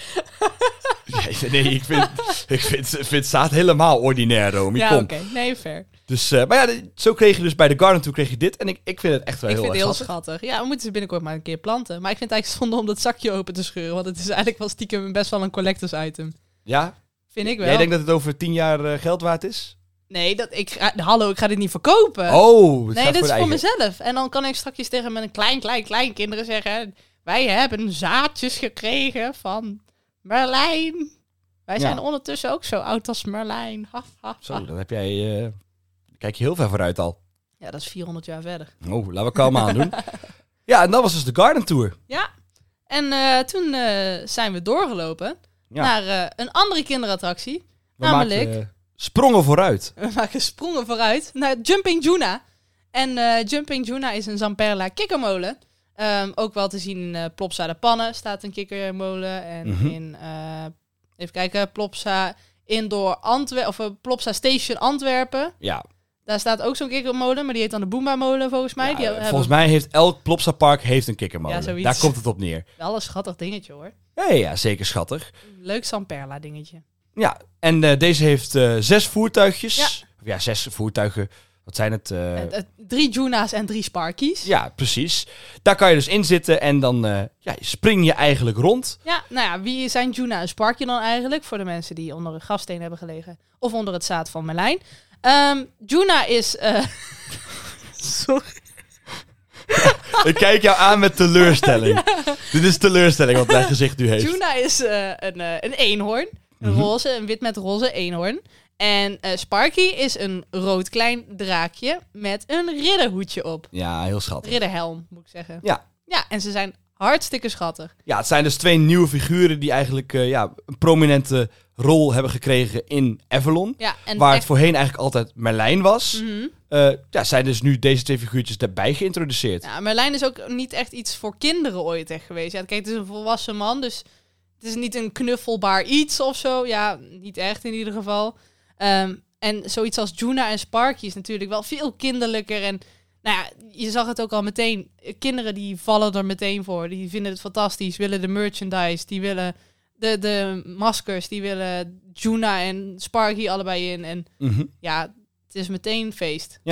Nee, nee ik, vind, ik vind, vind zaad helemaal ordinair, Romy. Ja, Kom. oké. Okay. Nee, fair. Dus, uh, maar ja, de- zo kreeg je dus bij de Garden Tour kreeg je dit. En ik, ik vind het echt wel Ik heel vind het erg heel schattig. schattig. Ja, we moeten ze binnenkort maar een keer planten. Maar ik vind het eigenlijk zonde om dat zakje open te scheuren. Want het is eigenlijk wel stiekem best wel een collectors item. Ja? Vind ik wel. Jij denkt dat het over tien jaar uh, geld waard is? Nee, dat, ik, ga- hallo, ik ga dit niet verkopen. Oh, het nee, gaat dit is de voor eigen. mezelf. En dan kan ik straks tegen mijn klein, klein, klein kinderen zeggen... Wij hebben zaadjes gekregen van Merlijn. Wij zijn Ja. ondertussen ook zo oud als Merlijn. Ha, ha, ha. Zo, dan heb jij... Uh, kijk je heel ver vooruit al. Ja, dat is vierhonderd jaar verder. Oh, laten we kalm aan doen. Ja, en dat was dus de Garden Tour. Ja, en eh, toen eh, zijn we doorgelopen Ja. naar eh, een andere kinderattractie. We namelijk- maakten, uh, sprongen vooruit. We maken sprongen vooruit naar Jumping Juna. En eh, Jumping Juna is een Zamperla kikkermolen. Um, ook wel te zien in uh, Plopsa de Pannen staat een kikkermolen. En Mhm. in, uh, even kijken, Plopsa Indoor Antwerpen, of uh, Plopsa Station Antwerpen. Ja, Daar staat ook zo'n kikkermolen, maar die heet dan de Boomba molen volgens mij. ja, die uh, hebben volgens mij heeft elk Plopsa Park heeft een kikkermolen. Ja, zoiets. Daar komt het op neer. wel een schattig dingetje hoor. Ja, ja, zeker schattig. Leuk Zamperla dingetje. Ja, en uh, deze heeft uh, zes voertuigjes. Ja. Of ja, zes voertuigen. Wat zijn het? Uh, Uh, uh, drie Juna's en drie Sparkies. ja, precies. Daar kan je dus in zitten en dan uh, ja, spring je eigenlijk rond. Ja, nou ja, wie zijn Juna en Sparky dan eigenlijk? Voor de mensen die onder een grafsteen hebben gelegen. Of onder het zaad van Merlijn. Um, Juna is... Uh... Sorry. Ik kijk jou aan met teleurstelling. Ja. Dit is teleurstelling wat mijn gezicht nu heeft. Juna is uh, een, uh, een eenhoorn. Een Mhm. roze, een wit met roze eenhoorn. En uh, Sparky is een rood klein draakje met een ridderhoedje op. Ja, heel schattig. Ridderhelm, moet ik zeggen. Ja. Ja, en ze zijn hartstikke schattig. Ja, het zijn dus twee nieuwe figuren die eigenlijk uh, ja, een prominente rol hebben gekregen in Avalon. Ja, en waar echt... het voorheen eigenlijk altijd Merlijn was. Mhm. Uh, ja, zijn dus nu deze twee figuurtjes erbij geïntroduceerd. Ja, Merlijn is ook niet echt iets voor kinderen ooit echt geweest. Ja, kijk, het is een volwassen man, dus het is niet een knuffelbaar iets of zo. Ja, niet echt in ieder geval. Um, en zoiets als Juna en Sparky is natuurlijk wel veel kinderlijker. En nou ja, je zag het ook al meteen. Kinderen die vallen er meteen voor. Die vinden het fantastisch, willen de merchandise, die willen de, de maskers, die willen Juna en Sparky allebei in. En Mm-hmm. ja, het is meteen feest. Ja.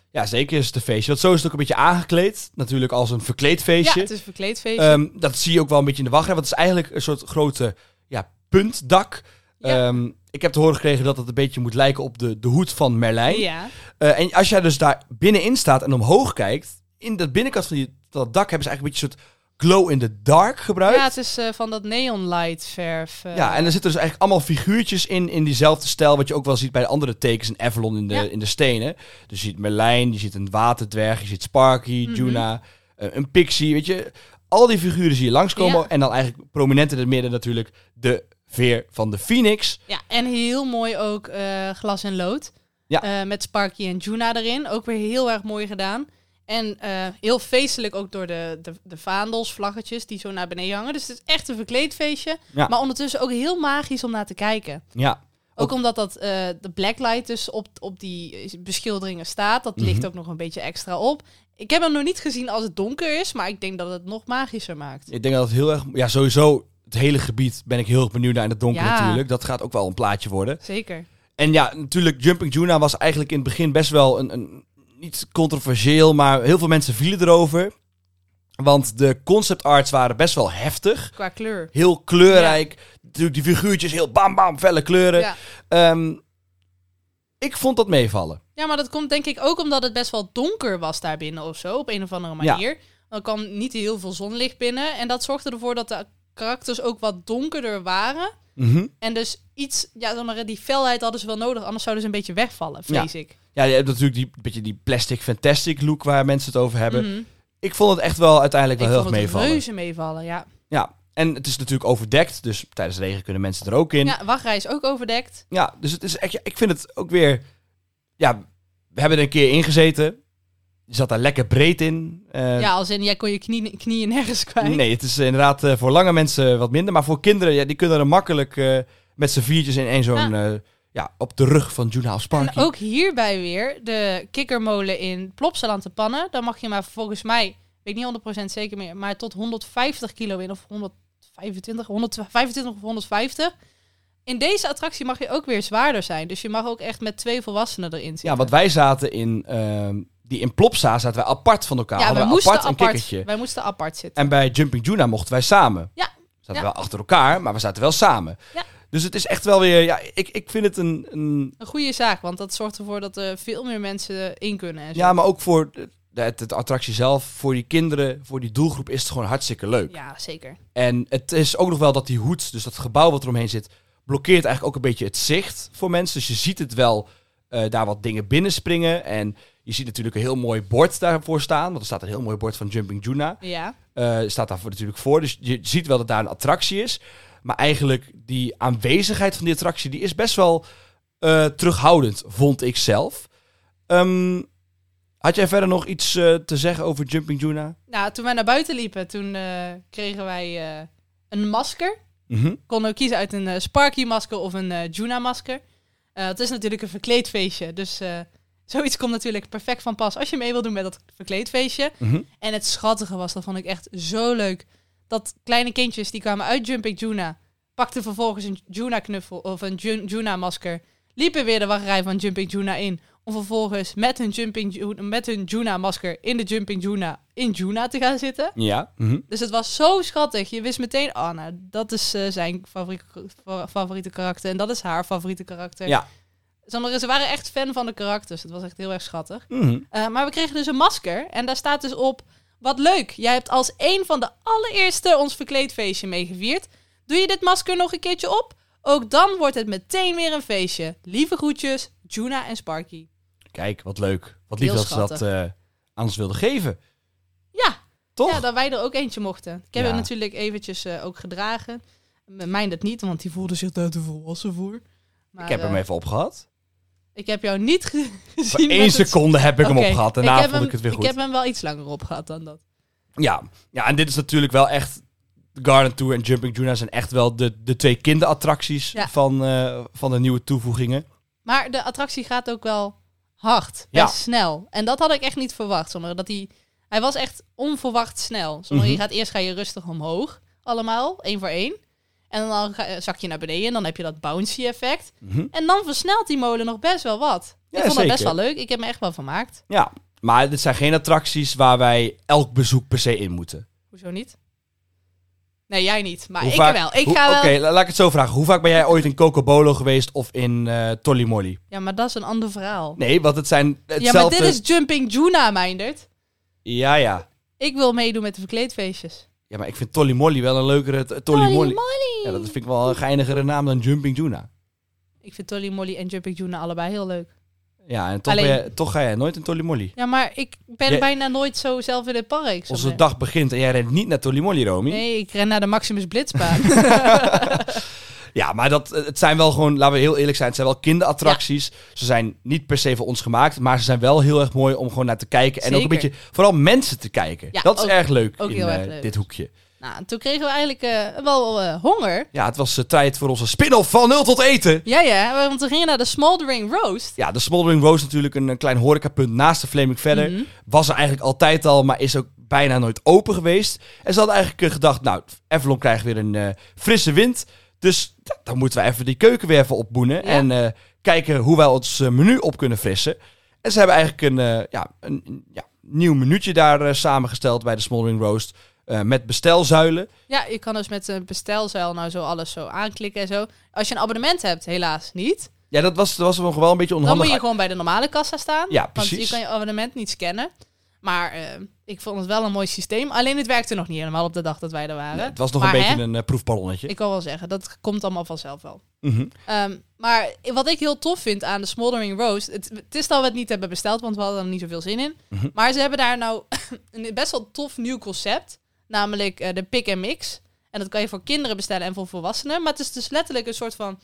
Ja, zeker is het een feestje. Want zo is het ook een beetje aangekleed. Natuurlijk als een verkleedfeestje. Ja, het is een verkleedfeestje. Um, dat zie je ook wel een beetje in de wachtrij. Want het is eigenlijk een soort grote ja, puntdak. Ja. Um, ik heb te horen gekregen dat het een beetje moet lijken op de, de hoed van Merlijn. Ja. Uh, en als jij dus daar binnenin staat en omhoog kijkt... in de binnenkant van die, dat dak hebben ze eigenlijk een beetje een soort glow in the dark gebruikt. Ja, het is uh, van dat neon light verf. Uh... Ja, en er zitten dus eigenlijk allemaal figuurtjes in, in diezelfde stijl... wat je ook wel ziet bij de andere tekens in Avalon in de, ja. in de stenen. Dus je ziet Merlijn, je ziet een waterdwerg, je ziet Sparky, mm-hmm. Juna, uh, een pixie, weet je. Al die figuren zie je langskomen. Ja. En dan eigenlijk prominent in het midden natuurlijk de veer van de Phoenix. Ja, en heel mooi ook uh, glas en lood. Ja. Uh, met Sparky en Juna erin. Ook weer heel erg mooi gedaan. En uh, heel feestelijk ook door de, de, de vaandels, vlaggetjes die zo naar beneden hangen. Dus het is echt een verkleedfeestje. Ja. Maar ondertussen ook heel magisch om naar te kijken. Ja. Ook, ook omdat dat, uh, de blacklight dus op, op die beschilderingen staat. Dat mm-hmm. ligt ook nog een beetje extra op. Ik heb hem nog niet gezien als het donker is. Maar ik denk dat het nog magischer maakt. Ik denk dat het heel erg... Ja, sowieso het hele gebied ben ik heel erg benieuwd naar in het donker ja. natuurlijk. Dat gaat ook wel een plaatje worden. Zeker. En ja, natuurlijk Jumping Juna was eigenlijk in het begin best wel een... een niet controversieel, maar heel veel mensen vielen erover. Want de concept arts waren best wel heftig. Qua kleur. Heel kleurrijk. Ja. Die figuurtjes, heel bam bam, felle kleuren. Ja. Um, ik vond dat meevallen. Ja, maar dat komt denk ik ook omdat het best wel donker was daar binnen of zo. Op een of andere manier. Ja. Dan kwam niet heel veel zonlicht binnen. En dat zorgde ervoor dat de karakters ook wat donkerder waren. Mm-hmm. En dus iets, ja, zeg maar, die felheid hadden ze wel nodig. Anders zouden ze een beetje wegvallen, vrees ja. ik. Ja, je hebt natuurlijk die beetje die plastic fantastic look waar mensen het over hebben. Mm-hmm. Ik vond het echt wel uiteindelijk wel ik heel erg meevallen. Ik vond het reuze meevallen, ja. Ja, en het is natuurlijk overdekt. Dus tijdens de regen kunnen mensen er ook in. Ja, wachtrij is ook overdekt. Ja, dus het is echt, ja, ik vind het ook weer... Ja, we hebben er een keer ingezeten. Je zat daar lekker breed in. Uh, ja, als in, jij kon je knie, knieën nergens kwijt. Nee, het is inderdaad uh, voor lange mensen wat minder. Maar voor kinderen, ja, die kunnen er makkelijk uh, met z'n viertjes in één zo'n... Ja. Uh, ja, op de rug van Juna of Sparky. En ook hierbij weer de kikkermolen in Plopsaland te pannen. Dan mag je maar volgens mij, weet ik niet honderd procent zeker meer, maar tot honderdvijftig kilo in of honderdvijfentwintig, honderdvijfentwintig of honderdvijftig. In deze attractie mag je ook weer zwaarder zijn. Dus je mag ook echt met twee volwassenen erin zitten. Ja, want wij zaten in... Uh, die in Plopsa zaten wij apart van elkaar. Ja, wij we moesten apart, apart, een kikkertje. wij moesten apart zitten. En bij Jumping Juna mochten wij samen. Ja. We zaten ja. wel achter elkaar, maar we zaten wel samen. Ja. Dus het is echt wel weer... Ja, ik, ik vind het een... Een, een goede zaak, want dat zorgt ervoor dat er veel meer mensen in kunnen. En zo. Ja, maar ook voor de, de, de attractie zelf, voor die kinderen, voor die doelgroep is het gewoon hartstikke leuk. Ja, zeker. En het is ook nog wel dat die hoed, dus dat gebouw wat eromheen zit, blokkeert eigenlijk ook een beetje het zicht voor mensen. Dus je ziet het wel, uh, daar wat dingen binnenspringen. En je ziet natuurlijk een heel mooi bord daarvoor staan, want er staat een heel mooi bord van Jumping Juna. Ja. Uh, staat daarvoor natuurlijk voor, dus je ziet wel dat daar een attractie is. Maar eigenlijk die aanwezigheid van die attractie, die is best wel uh, terughoudend, vond ik zelf. Um, had jij verder nog iets uh, te zeggen over Jumping Juna? Nou, toen wij naar buiten liepen, toen uh, kregen wij uh, een masker. Mm-hmm. Konden ook kiezen uit een uh, Sparky-masker of een uh, Juna-masker. Uh, het is natuurlijk een verkleedfeestje, dus uh, zoiets komt natuurlijk perfect van pas als je mee wil doen met dat verkleedfeestje. Mm-hmm. En het schattige was, dat vond ik echt zo leuk. Dat kleine kindjes, die kwamen uit Jumping Juna, pakten vervolgens een Juna-knuffel of een Ju- Juna-masker, liepen weer de wachtrij van Jumping Juna in, om vervolgens met hun, Jumping Ju- met hun Juna-masker in de Jumping Juna in Juna te gaan zitten. Ja. Mm-hmm. Dus het was zo schattig. Je wist meteen, oh nou, dat is uh, zijn favoriete, favoriete karakter en dat is haar favoriete karakter. Ja. Ze waren echt fan van de karakters. Het was echt heel erg schattig. Mm-hmm. Uh, maar we kregen dus een masker en daar staat dus op: wat leuk, jij hebt als een van de allereerste ons verkleedfeestje meegevierd. Doe je dit masker nog een keertje op? Ook dan wordt het meteen weer een feestje. Lieve groetjes, Juna en Sparky. Kijk, wat leuk. Wat lief dat ze dat uh, aan ons wilden geven. Ja. Toch? Ja, dat wij er ook eentje mochten. Ik heb ja. het natuurlijk eventjes uh, ook gedragen. Mijn dat niet, want die voelde zich daar te volwassen voor. Maar, ik heb uh, hem even opgehad. Ik heb jou niet ge- gezien. Voor één seconde het... heb ik okay. hem opgehad. Daarna ik vond hem, ik het weer goed. Ik heb hem wel iets langer opgehad dan dat. Ja, ja, en dit is natuurlijk wel echt... Garden Tour en Jumping Juna zijn echt wel de, de twee kinderattracties ja. van, uh, van de nieuwe toevoegingen. Maar de attractie gaat ook wel hard, ja. best snel. En dat had ik echt niet verwacht. Zomaar, dat hij, hij was echt onverwacht snel. Zomaar, mm-hmm. je gaat, eerst ga je rustig omhoog, allemaal, één voor één. En dan ga, zak je naar beneden en dan heb je dat bouncy effect. Mm-hmm. En dan versnelt die molen nog best wel wat. Ja, ik vond zeker. dat best wel leuk. Ik heb me echt wel vermaakt. Ja, maar dit zijn geen attracties waar wij elk bezoek per se in moeten. Hoezo niet? Nee, jij niet. Maar Hoe ik vaak- wel. Ik hoe- ga wel... Oké, la- laat ik het zo vragen. Hoe vaak ben jij ooit in Cocobolo geweest of in uh, Tollymolly? Ja, maar dat is een ander verhaal. Nee, want het zijn hetzelfde... Ja, maar dit is Jumping Juna, Meindert. Ja, ja. Ik wil meedoen met de verkleedfeestjes. Ja, maar ik vind Tollymolly wel een leukere... t- Tollymolly. Tollymolly. Ja, dat vind ik wel een geinigere naam dan Jumping Juna. Ik vind Tollymolly en Jumping Juna allebei heel leuk. Ja, en toch, Alleen- ben jij- toch ga jij nooit in Tollymolly. Ja, maar ik ben Jij- bijna nooit zo zelf in het park. zo Onze maar. dag begint en jij rent niet naar Tollymolly, Romy. Nee, ik ren naar de Maximus Blitzbaan. Ja, maar dat, het zijn wel gewoon, laten we heel eerlijk zijn, het zijn wel kinderattracties. Ze zijn niet per se voor ons gemaakt, maar ze zijn wel heel erg mooi om gewoon naar te kijken. En ook een Zeker. beetje, vooral mensen te kijken. Ja, dat is ook- erg leuk ook in heel eh, erg leuk. dit hoekje. Nou, en toen kregen we eigenlijk eh, wel eh, honger. Ja, het was uh, tijd voor onze spin-off van nul tot eten. Ja, ja, want we gingen naar de Smoldering Roast. Ja, de Smoldering Roast natuurlijk een, een klein horecapunt naast de Flaming Verder. Mhm. Was er eigenlijk altijd al, maar is ook bijna nooit open geweest. En ze hadden eigenlijk uh, gedacht, nou, Avalon krijgt weer een uh, frisse wind. Dus ja, dan moeten we even die keuken weer even opboenen. Ja. En uh, kijken hoe wij ons uh, menu op kunnen frissen. En ze hebben eigenlijk een, uh, ja, een, een ja, nieuw minuutje daar uh, samengesteld bij de Smoldering Roast. Uh, met bestelzuilen. Ja, je kan dus met een bestelzuil nou zo alles zo aanklikken en zo. Als je een abonnement hebt, helaas niet. Ja, dat was, dat was nog wel een beetje Dan onhandig. moet je gewoon bij de normale kassa staan. Ja, Want precies. je kan je abonnement niet scannen. Maar uh, ik vond het wel een mooi systeem. Alleen het werkte nog niet helemaal op de dag dat wij er waren. Nee, het was nog Maar, een beetje hè, een uh, proefballonnetje. Ik kan wel zeggen, dat komt allemaal vanzelf wel. Mm-hmm. Um, maar wat ik heel tof vind aan de Smoldering Roast... Het, het is dat we het niet hebben besteld, want we hadden er niet zoveel zin in. Mm-hmm. Maar ze hebben daar nou een best wel tof nieuw concept. Namelijk uh, de pick and mix. En dat kan je voor kinderen bestellen en voor volwassenen. Maar het is dus letterlijk een soort van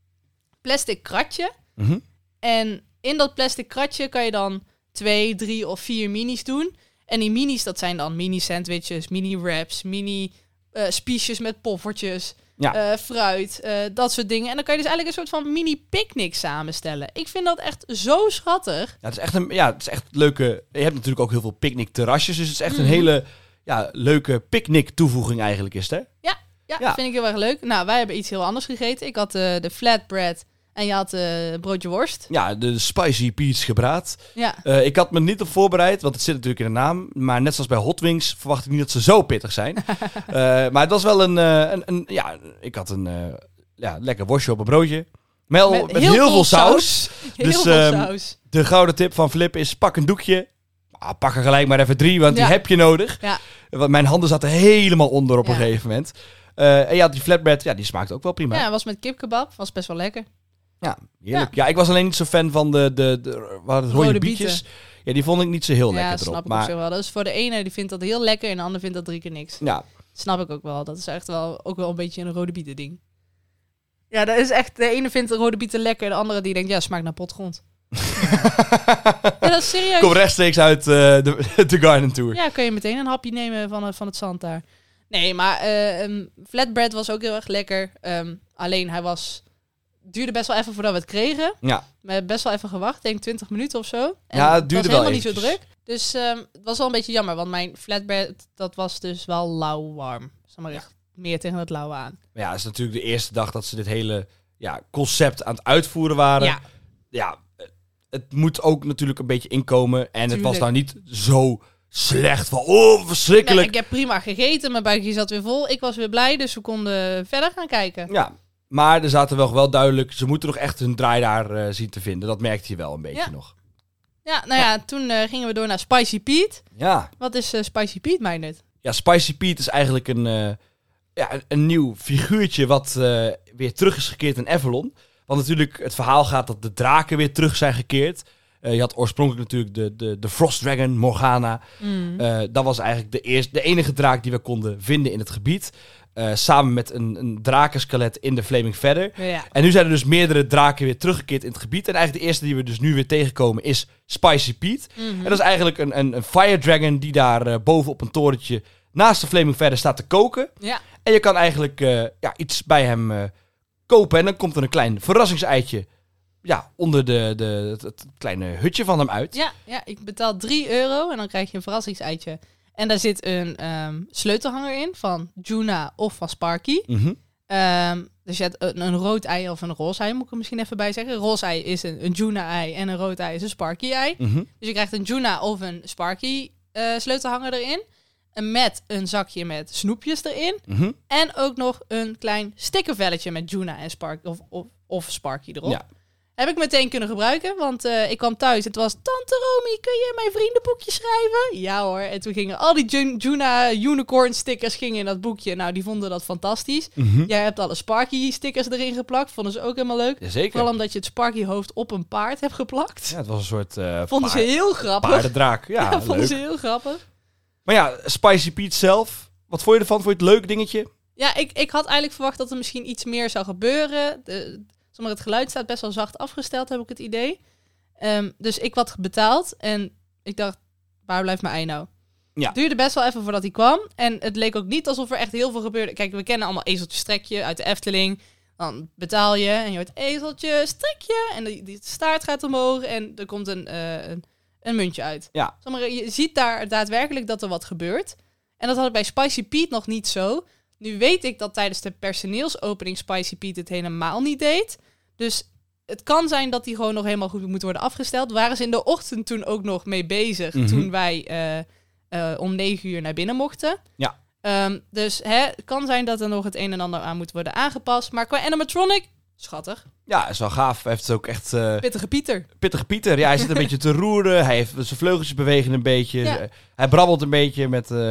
plastic kratje. Mm-hmm. En in dat plastic kratje kan je dan twee, drie of vier minis doen. En die minis, dat zijn dan mini sandwiches, mini wraps, mini uh, spiesjes met poffertjes, Ja. uh, fruit, uh, dat soort dingen. En dan kan je dus eigenlijk een soort van mini picknick samenstellen. Ik vind dat echt zo schattig. Ja, het is echt een ja, het is echt leuke. Je hebt natuurlijk ook heel veel picknickterrasjes, dus het is echt een Mhm. hele ja, leuke picknick toevoeging eigenlijk is het, hè? Ja, Ja. dat vind ik heel erg leuk. Nou, wij hebben iets heel anders gegeten. Ik had uh, de flatbread en je had uh, broodje worst. Ja, de spicy peas gebraad. Ja. Uh, ik had me niet op voorbereid, want het zit natuurlijk in de naam. Maar net zoals bij Hot Wings verwacht ik niet dat ze zo pittig zijn. uh, maar het was wel een, uh, een, een ja, ik had een uh, ja, lekker worstje op een broodje. Mel met, met heel, heel veel saus. Heel Dus, veel um, saus. De gouden tip van Flip is pak een doekje. Ah, pak er gelijk maar even drie, want Ja. die heb je nodig. Ja. Want mijn handen zaten helemaal onder op Ja. een gegeven moment. Uh, en ja, die flatbread, ja, die smaakt ook wel prima. Ja, Ja, het was met kipkebab. Was best wel lekker. heerlijk. Ja. ik was alleen niet zo fan van de, de, de, we hadden rode, Rode bietjes. Ja, die vond ik niet zo heel Ja, lekker snap erop. ik ook Maar zo wel. Dat is voor de ene, die vindt dat heel lekker en de ander vindt dat drie keer niks. ja, Snap ik ook wel. Dat is echt wel ook wel een beetje een rode bieten ding. Ja, dat is echt... De ene vindt de rode bieten lekker, de andere die denkt, ja, smaakt naar potgrond. Ja, dat is serieus. kom rechtstreeks uit uh, de, de Garden Tour. Ja, kun je meteen een hapje nemen van, van het zand daar. Nee, maar uh, um, flatbread was ook heel erg lekker. Um, alleen hij was... duurde best wel even voordat we het kregen. Ja. We hebben best wel even gewacht. denk twintig minuten of zo. En Ja, het duurde was wel helemaal niet zo eventjes. druk. Dus um, het was wel een beetje jammer. Want mijn flatbread, dat was dus wel lauw warm. Zeg maar echt meer tegen het lauwe aan. Maar ja, het is natuurlijk de eerste dag dat ze dit hele ja, concept aan het uitvoeren waren. Ja, Ja, het moet ook natuurlijk een beetje inkomen. En het was Tuurlijk. nou niet zo slecht van, oh, verschrikkelijk. nee, ik heb prima gegeten. Mijn buikje zat weer vol. Ik was weer blij, dus we konden verder gaan kijken. Ja, maar er zaten wel, wel duidelijk, ze moeten nog echt hun draai daar uh, zien te vinden. Dat merkte je wel een beetje Ja. nog. Ja, nou ja, toen uh, gingen we door naar Spicy Pete. Ja. Wat is uh, Spicy Pete, Meindert? Ja, Spicy Pete is eigenlijk een, uh, ja, een nieuw figuurtje wat uh, weer terug is gekeerd in Avalon. Want natuurlijk, het verhaal gaat dat de draken weer terug zijn gekeerd. Uh, je had oorspronkelijk natuurlijk de, de, de Frost Dragon, Morgana. Mm. Uh, dat was eigenlijk de, eerste, de enige draak die we konden vinden in het gebied. Uh, samen met een, een drakenskelet in de Flaming Feather. Ja. En nu zijn er dus meerdere draken weer teruggekeerd in het gebied. En eigenlijk de eerste die we dus nu weer tegenkomen is Spicy Pete. Mm-hmm. En dat is eigenlijk een, een, een Fire Dragon die daar uh, boven op een torentje naast de Flaming Feather staat te koken. Ja. En je kan eigenlijk uh, ja, iets bij hem uh, kopen. En dan komt er een klein verrassingseitje ja, onder de, de, het, het kleine hutje van hem uit. Ja, ja, ik betaal drie euro en dan krijg je een verrassingseitje. En daar zit een um, sleutelhanger in van Juna of van Sparky. Mm-hmm. Um, dus je hebt een, een rood ei of een roze ei, moet ik er misschien even bij zeggen. Een roze ei is een, een Juna-ei en een rood ei is een Sparky-ei. Mm-hmm. Dus je krijgt een Juna of een Sparky uh, sleutelhanger erin. Met een zakje met snoepjes erin. Mm-hmm. En ook nog een klein stickervelletje met Juna en Sparky of, of, of Sparky erop. Ja. Heb ik meteen kunnen gebruiken, want uh, ik kwam thuis. Het was, Tante Romy, kun je mijn vriendenboekje schrijven? Ja hoor. En toen gingen al die Jun- Juna unicorn stickers gingen in dat boekje. Nou, die vonden dat fantastisch. Mm-hmm. Jij hebt alle Sparky stickers erin geplakt. Vonden ze ook helemaal leuk. Jazeker. Vooral omdat je het Sparky hoofd op een paard hebt geplakt. Ja, het was een soort uh, Vonden paard, ze heel grappig. paardendraak. Ja, Ja, vonden leuk. ze heel grappig. Maar ja, Spicy Pete zelf. Wat vond je ervan? Vond je het leuk dingetje? Ja, ik, ik had eigenlijk verwacht dat er misschien iets meer zou gebeuren. De, zomaar het geluid staat best wel zacht afgesteld, heb ik het idee. Um, dus ik had betaald en ik dacht, waar blijft mijn ei nou? Ja. Het duurde best wel even voordat hij kwam. En het leek ook niet alsof er echt heel veel gebeurde. Kijk, we kennen allemaal ezeltje strekje uit de Efteling. Dan betaal je en je hoort ezeltje strekje. En die, die staart gaat omhoog en er komt een, uh, een, een muntje uit. Ja. Zeg maar, je ziet daar daadwerkelijk dat er wat gebeurt. En dat had ik bij Spicy Pete nog niet zo. Nu weet ik dat tijdens de personeelsopening Spicy Pete het helemaal niet deed. Dus het kan zijn dat die gewoon nog helemaal goed moet worden afgesteld. Waren ze in de ochtend toen ook nog mee bezig. Mm-hmm. Toen wij uh, uh, om negen uur naar binnen mochten. Ja. Um, dus hè, het kan zijn dat er nog het een en ander aan moet worden aangepast. Maar qua animatronic, schattig. Ja, is wel gaaf. Hij heeft ook echt... Uh, Pittige Pieter. Pittige Pieter. Ja, hij zit een beetje te roeren. Hij heeft zijn vleugeltjes bewegen een beetje. Ja. Hij brabbelt een beetje met... Uh,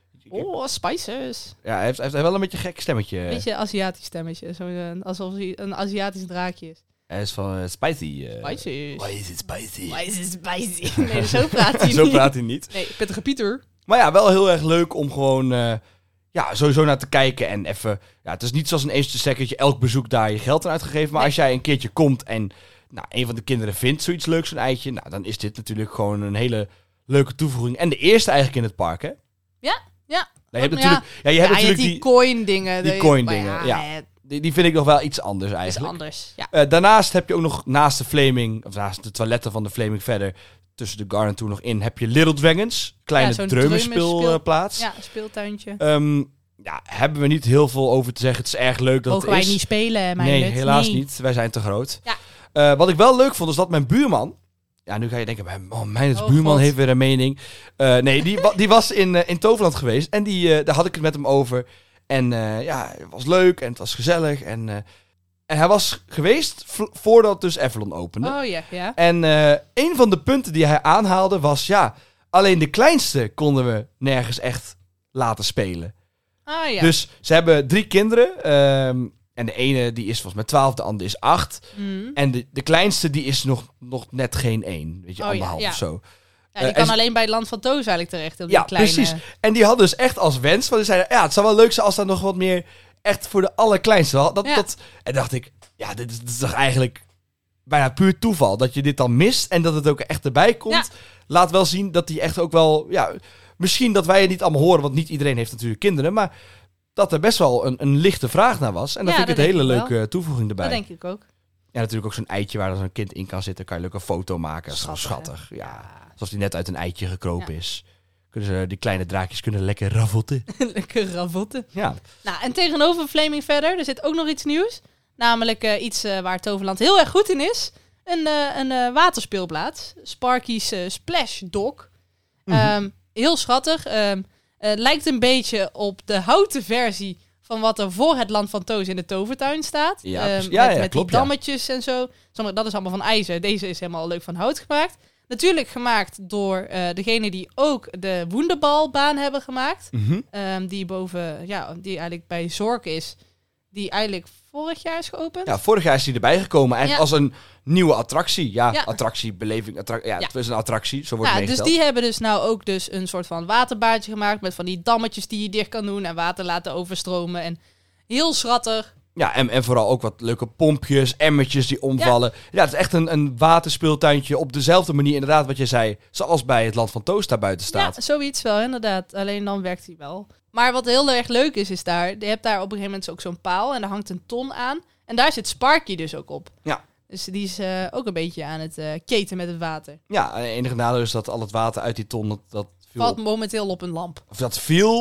Oh, spices. Ja, hij heeft, hij heeft wel een beetje een gek stemmetje. Een beetje een Aziatisch stemmetje. Zo, uh, alsof hij een Aziatisch draakje is. Hij is van uh, spicy. Uh, Spicy. Why is it spicy? Why is it spicy? Nee, zo praat hij Zo niet. praat hij niet. Nee, Pittige Pieter. Maar ja, wel heel erg leuk om gewoon... Uh, ja, sowieso naar te kijken en even... Ja, het is niet zoals een eentje stek dat je elk bezoek daar je geld aan uitgegeven. Maar Nee. als jij een keertje komt en nou, een van de kinderen vindt zoiets leuks, een eitje... Nou, dan is dit natuurlijk gewoon een hele leuke toevoeging. En de eerste eigenlijk in het park, hè? Ja, ja. Nou, je hebt Ja. natuurlijk, ja, je hebt Ja, je natuurlijk hebt die, die coin dingen. die de- coin maar dingen, ja. het die... Die vind ik nog wel iets anders is eigenlijk. anders. Ja. Uh, daarnaast heb je ook nog naast de Flaming... Of naast de toiletten van de Flaming verder... Tussen de Garden Tour nog in heb je Little Dragons. Kleine Ja, zo'n dreumenspelplaats. Ja, speeltuintje. Um, ja, hebben we niet heel veel over te zeggen. Het is erg leuk dat Mogen het wij is. niet spelen, mijn nee, nut? helaas Nee. niet. Wij zijn te groot. Ja. Uh, wat ik wel leuk vond, is dat mijn buurman... Ja, nu ga je denken, mijn- oh, mijn Oh, buurman God. heeft weer een mening. Uh, nee, die, wa- die was in, uh, in Toverland geweest. En die, uh, daar had ik het met hem over. En uh, ja, het was leuk en het was gezellig. En, uh, en hij was geweest v- voordat dus Avalon opende. Oh ja, ja. En uh, een van de punten die hij aanhaalde was... Ja, alleen de kleinste konden we nergens echt laten spelen. Ah ja. Dus ze hebben drie kinderen. Um, en de ene die is volgens mij twaalf, de andere is acht. Mm. En de, de kleinste die is nog, nog net geen één. Weet je, Oh ja, anderhalf ja. of zo. Ja, die Uh, kan en- alleen bij het Land van Toos eigenlijk terecht. Op die Ja, kleine... precies. En die hadden dus echt als wens... Want die zeiden, ja, het zou wel leuk zijn als daar nog wat meer... Echt voor de allerkleinste was. Dat, Ja. dat, en dacht ik, ja, dit is, dit is toch eigenlijk... Bijna puur toeval. Dat je dit dan mist en dat het ook echt erbij komt. Ja. Laat wel zien dat die echt ook wel... Ja, misschien dat wij het niet allemaal horen... Want niet iedereen heeft natuurlijk kinderen. Maar dat er best wel een, een lichte vraag naar was. En dan Ja, vind ik het dat een hele denk ik leuke toevoeging erbij. Dat denk ik ook. Ja, natuurlijk ook zo'n eitje waar er zo'n kind in kan zitten. Kan je leuk een foto maken. Dat is wel Schattig, schattig. Ja. Ja. Alsof die net uit een eitje gekropen Ja. is. Kunnen ze, die kleine draakjes kunnen lekker ravotten. Lekker ravotten. Ja. Nou, en tegenover Flaming verder, er zit ook nog iets nieuws. Namelijk uh, iets uh, waar Toverland heel erg goed in is. Een, uh, een uh, waterspeelplaats. Sparky's uh, Splash Dock. Mhm. Um, heel schattig. Um, uh, lijkt een beetje op de houten versie van wat er voor het Land van Toos in de tovertuin staat. Ja, Um, precies. Ja, met ja, met klopt, die ja. dammetjes en zo. Sommige- Dat is allemaal van ijzer. Deze is helemaal leuk van hout gemaakt. Natuurlijk gemaakt door uh, degene die ook de Wonderbalbaan hebben gemaakt. Mhm. Um, die boven, ja, die eigenlijk bij Zork is. Die eigenlijk vorig jaar is geopend. Ja, vorig jaar is hij erbij gekomen. Eigenlijk Ja. als een nieuwe attractie. Ja, Ja. attractie, beleving. Attra- ja, Ja. het is een attractie. Zo wordt Ja, het dus meegesteld. die hebben dus nou ook dus een soort van waterbaadje gemaakt. Met van die dammetjes die je dicht kan doen. En water laten overstromen. En heel schattig. Ja, en, en vooral ook wat leuke pompjes, emmertjes die omvallen. Ja, het is echt een, een waterspeeltuintje op dezelfde manier inderdaad wat je zei. Zoals bij het Land van Toos daar buiten staat. Ja, zoiets wel, inderdaad. Alleen dan werkt hij wel. Maar wat heel erg leuk is, is daar... Je hebt daar op een gegeven moment ook zo'n paal en daar hangt een ton aan. En daar zit Sparky dus ook op. Ja. Dus die is uh, ook een beetje aan het uh, keten met het water. Ja, en het enige nadeel is dat al het water uit die ton, dat, dat viel, Valt op, momenteel op een lamp. of dat viel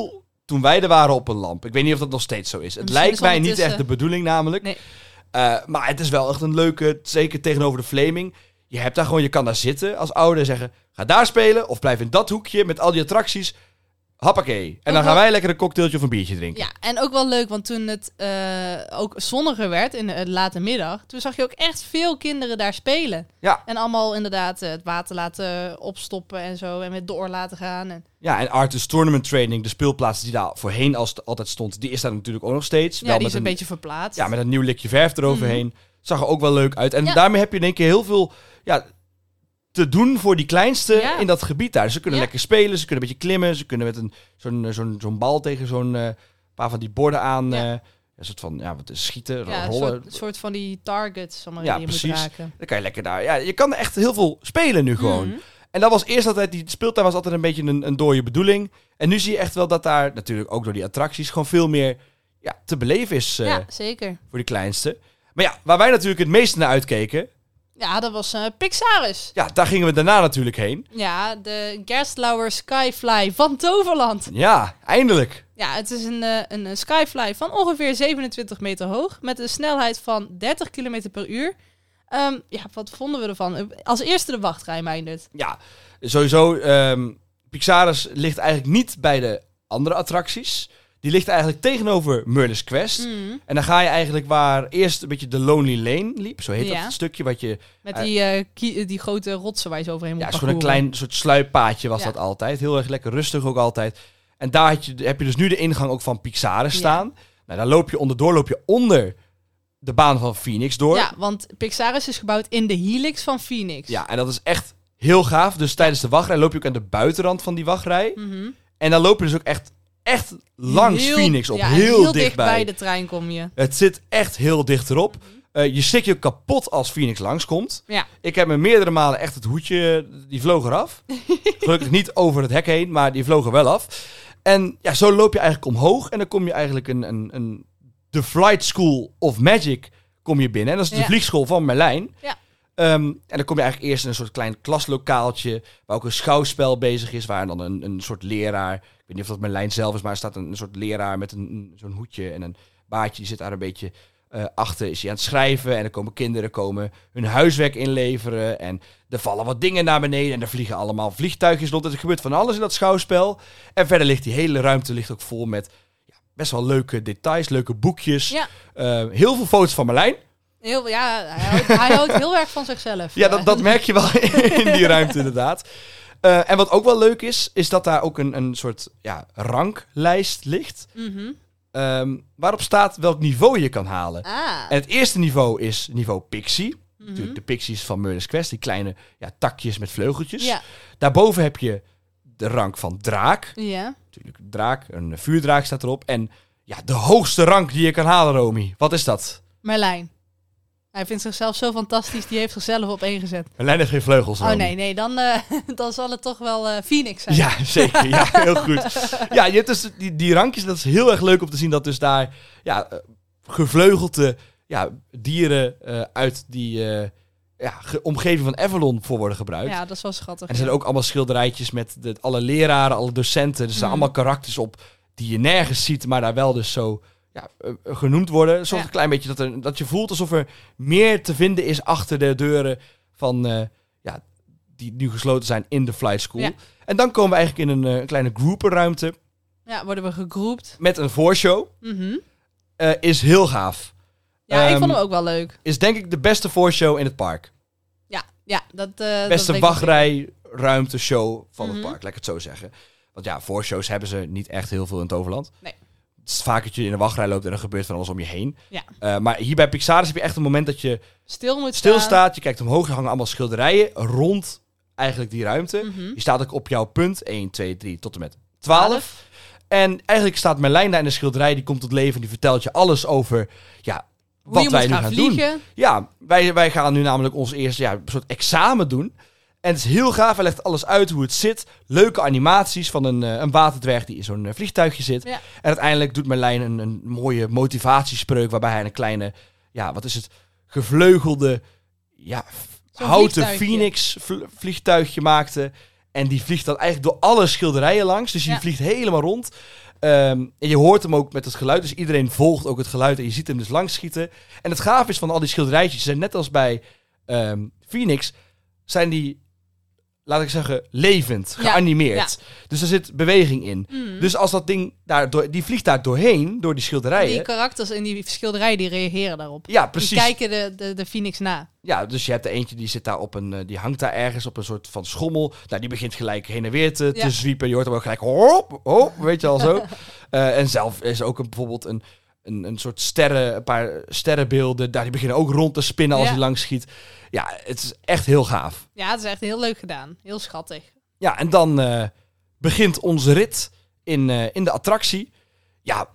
toen wij er waren op een lamp. Ik weet niet of dat nog steeds zo is. Het Misschien lijkt is mij niet ondertussen- echt de bedoeling namelijk. Nee. Uh, maar het is wel echt een leuke, zeker tegenover de Flaming. Je hebt daar gewoon, je kan daar zitten als ouder en zeggen, ga daar spelen of blijf in dat hoekje met al die attracties. Hoppakee. En dan gaan wij lekker een cocktailtje of een biertje drinken. Ja, en ook wel leuk, want toen het uh, ook zonniger werd in de late middag, toen zag je ook echt veel kinderen daar spelen. Ja. En allemaal inderdaad uh, het water laten opstoppen en zo, en met door laten gaan. En... Ja, en Arthur's Tournament Training, de speelplaats die daar voorheen als altijd stond, die is daar natuurlijk ook nog steeds. Ja, wel die met is een, een beetje verplaatst. Ja, met een nieuw likje verf eroverheen. Mm-hmm. Zag er ook wel leuk uit. En ja. daarmee heb je in één keer heel veel ja, te doen voor die kleinste ja. in dat gebied daar. Dus ze kunnen ja. lekker spelen, ze kunnen een beetje klimmen, ze kunnen met een, zo'n, zo'n, zo'n bal tegen zo'n uh, paar van die borden aan... Ja. Uh, een soort van, ja, wat is schieten, ja, rollen. Een soort, soort van die targets, maar ja, die je precies. moet raken. Dan kan je lekker daar... Ja, je kan echt heel veel spelen nu gewoon. Mm-hmm. En dat was eerst altijd... Die speeltuin was altijd een beetje een, een dooie bedoeling. En nu zie je echt wel dat daar, natuurlijk ook door die attracties, gewoon veel meer ja, te beleven is. Uh, ja, zeker. Voor die kleinste. Maar ja, waar wij natuurlijk het meeste naar uitkeken... Ja, dat was uh, Pixaris. Ja, daar gingen we daarna natuurlijk heen. Ja, de Gerstlauer Skyfly van Toverland. Ja, eindelijk. Ja, het is een, uh, een Skyfly van ongeveer zevenentwintig meter hoog. Met een snelheid van dertig kilometer per uur. Um, ja, wat vonden we ervan? Als eerste de wachtrij, Meindert. Ja, sowieso. Um, Pixaris ligt eigenlijk niet bij de andere attracties. Die ligt eigenlijk tegenover Merlin's Quest. Mm. En dan ga je eigenlijk waar eerst een beetje de Lonely Lane liep. Zo heet ja. dat het stukje wat je... Met die, uh, kie- die grote rotsen waar je zo overheen moet Ja, het is gewoon een klein soort sluippaadje was ja. dat altijd. Heel erg lekker rustig ook altijd. En daar heb je, heb je dus nu de ingang ook van Pixaris staan. Ja. Nou, daar loop je onderdoor, loop je onder de baan van Phoenix door. Ja, want Pixaris is gebouwd in de helix van Phoenix. Ja, en dat is echt heel gaaf. Dus tijdens de wachtrij loop je ook aan de buitenrand van die wachtrij. Mm-hmm. En dan loop je dus ook echt... Echt langs heel, Phoenix op, ja, heel, heel dichtbij. dicht bij de trein kom je. Het zit echt heel dicht erop. Uh, je schrik je kapot als Phoenix langskomt. Ja. Ik heb me meerdere malen echt het hoedje, die vloog eraf. Gelukkig niet over het hek heen, maar die vloog er wel af. En ja, zo loop je eigenlijk omhoog en dan kom je eigenlijk een, een, een de Flight School of Magic kom je binnen. En dat is de ja. vliegschool van Merlijn. Ja. Um, en dan kom je eigenlijk eerst in een soort klein klaslokaaltje, waar ook een schouwspel bezig is, waar dan een, een soort leraar, ik weet niet of dat Merlijn zelf is, maar er staat een, een soort leraar met een, een, zo'n hoedje en een baardje, die zit daar een beetje uh, achter, is hij aan het schrijven en er komen kinderen komen hun huiswerk inleveren en er vallen wat dingen naar beneden en er vliegen allemaal vliegtuigjes rond. Er gebeurt van alles in dat schouwspel. En verder ligt die hele ruimte ligt ook vol met ja, best wel leuke details, leuke boekjes, ja. uh, heel veel foto's van Merlijn. Heel, ja, hij houdt, hij houdt heel erg van zichzelf. Ja, dat, dat merk je wel in die ruimte inderdaad. Uh, en wat ook wel leuk is, is dat daar ook een, een soort ja, ranklijst ligt. Mm-hmm. Um, waarop staat welk niveau je kan halen. Ah. En het eerste niveau is niveau Pixie. Mm-hmm. Natuurlijk de Pixies van Merlin's Quest, die kleine ja, takjes met vleugeltjes. Ja. Daarboven heb je de rank van draak. Ja. Natuurlijk draak, een vuurdraak staat erop. En ja, de hoogste rank die je kan halen, Romy. Wat is dat? Merlijn. Hij vindt zichzelf zo fantastisch, die heeft zichzelf op één gezet. Merlijn heeft geen vleugels. Oh nee, nee, dan, uh, dan zal het toch wel uh, Phoenix zijn. Ja, zeker. Ja, heel goed. Ja, je hebt dus die, die rankjes, dat is heel erg leuk om te zien dat dus daar ja, uh, gevleugelde ja, dieren uh, uit die uh, ja, ge- omgeving van Avalon voor worden gebruikt. Ja, dat is wel schattig. En er zijn ook allemaal schilderijtjes met de, alle leraren, alle docenten. Er staan mm. allemaal karakters op die je nergens ziet, maar daar wel dus zo... Ja, uh, genoemd worden. Zorgt ja. een klein beetje dat, er, dat je voelt alsof er meer te vinden is achter de deuren van uh, ja, die nu gesloten zijn in de Flight School. Ja. En dan komen we eigenlijk in een uh, kleine groepenruimte. Ja, worden we gegroept. Met een voorshow. Mm-hmm. Uh, is heel gaaf. Ja, um, ik vond hem ook wel leuk. Is denk ik de beste voorshow in het park. Ja, ja dat... Uh, beste dat wachtrij, ruimteshow van mm-hmm. het park, laat ik het zo zeggen. Want ja, voorshows hebben ze niet echt heel veel in Toverland. Nee. Het is vaak dat je in een wachtrij loopt en er gebeurt van alles om je heen. Ja. Uh, maar hier bij Pixaris heb je echt een moment dat je stil moet stil staan. staat. Je kijkt omhoog, er hangen allemaal schilderijen rond eigenlijk die ruimte. Mm-hmm. Je staat ook op jouw punt, één, twee, drie tot en met twaalf. En eigenlijk staat Merlijn daar in de schilderij, die komt tot leven en die vertelt je alles over ja, wat wij nu gaan, gaan doen. Ja, wij, wij gaan nu namelijk ons eerste ja, soort examen doen. En het is heel gaaf. Hij legt alles uit hoe het zit. Leuke animaties van een, uh, een waterdwerg die in zo'n uh, vliegtuigje zit. Ja. En uiteindelijk doet Merlijn een, een mooie motivatiespreuk waarbij hij een kleine, ja, wat is het, gevleugelde, ja, houten Phoenix vliegtuigje maakte. En die vliegt dan eigenlijk door alle schilderijen langs. Dus die ja. vliegt helemaal rond. Um, en je hoort hem ook met het geluid. Dus iedereen volgt ook het geluid. En je ziet hem dus langs schieten. En het gaaf is van al die schilderijtjes. Zijn net als bij um, Phoenix. Zijn die, laat ik zeggen, levend. Geanimeerd. Ja, ja. Dus er zit beweging in. Mm. Dus als dat ding daar door, die vliegt daar doorheen. Door die schilderijen. Die karakters en die schilderijen die reageren daarop. Ja, precies. Die kijken de, de, de Phoenix na. Ja, dus je hebt er eentje die zit daar op een, die hangt daar ergens op een soort van schommel. Nou, die begint gelijk heen en weer te, ja. te zwiepen. Je hoort hem ook gelijk hop, hop, weet je al zo. uh, en zelf is ook een, bijvoorbeeld een, een, een soort sterren, een paar sterrenbeelden. Daar die beginnen ook rond te spinnen als ja. hij langs schiet. Ja, het is echt heel gaaf. Ja, het is echt heel leuk gedaan. Heel schattig. Ja, en dan uh, begint onze rit in, uh, in de attractie. Ja,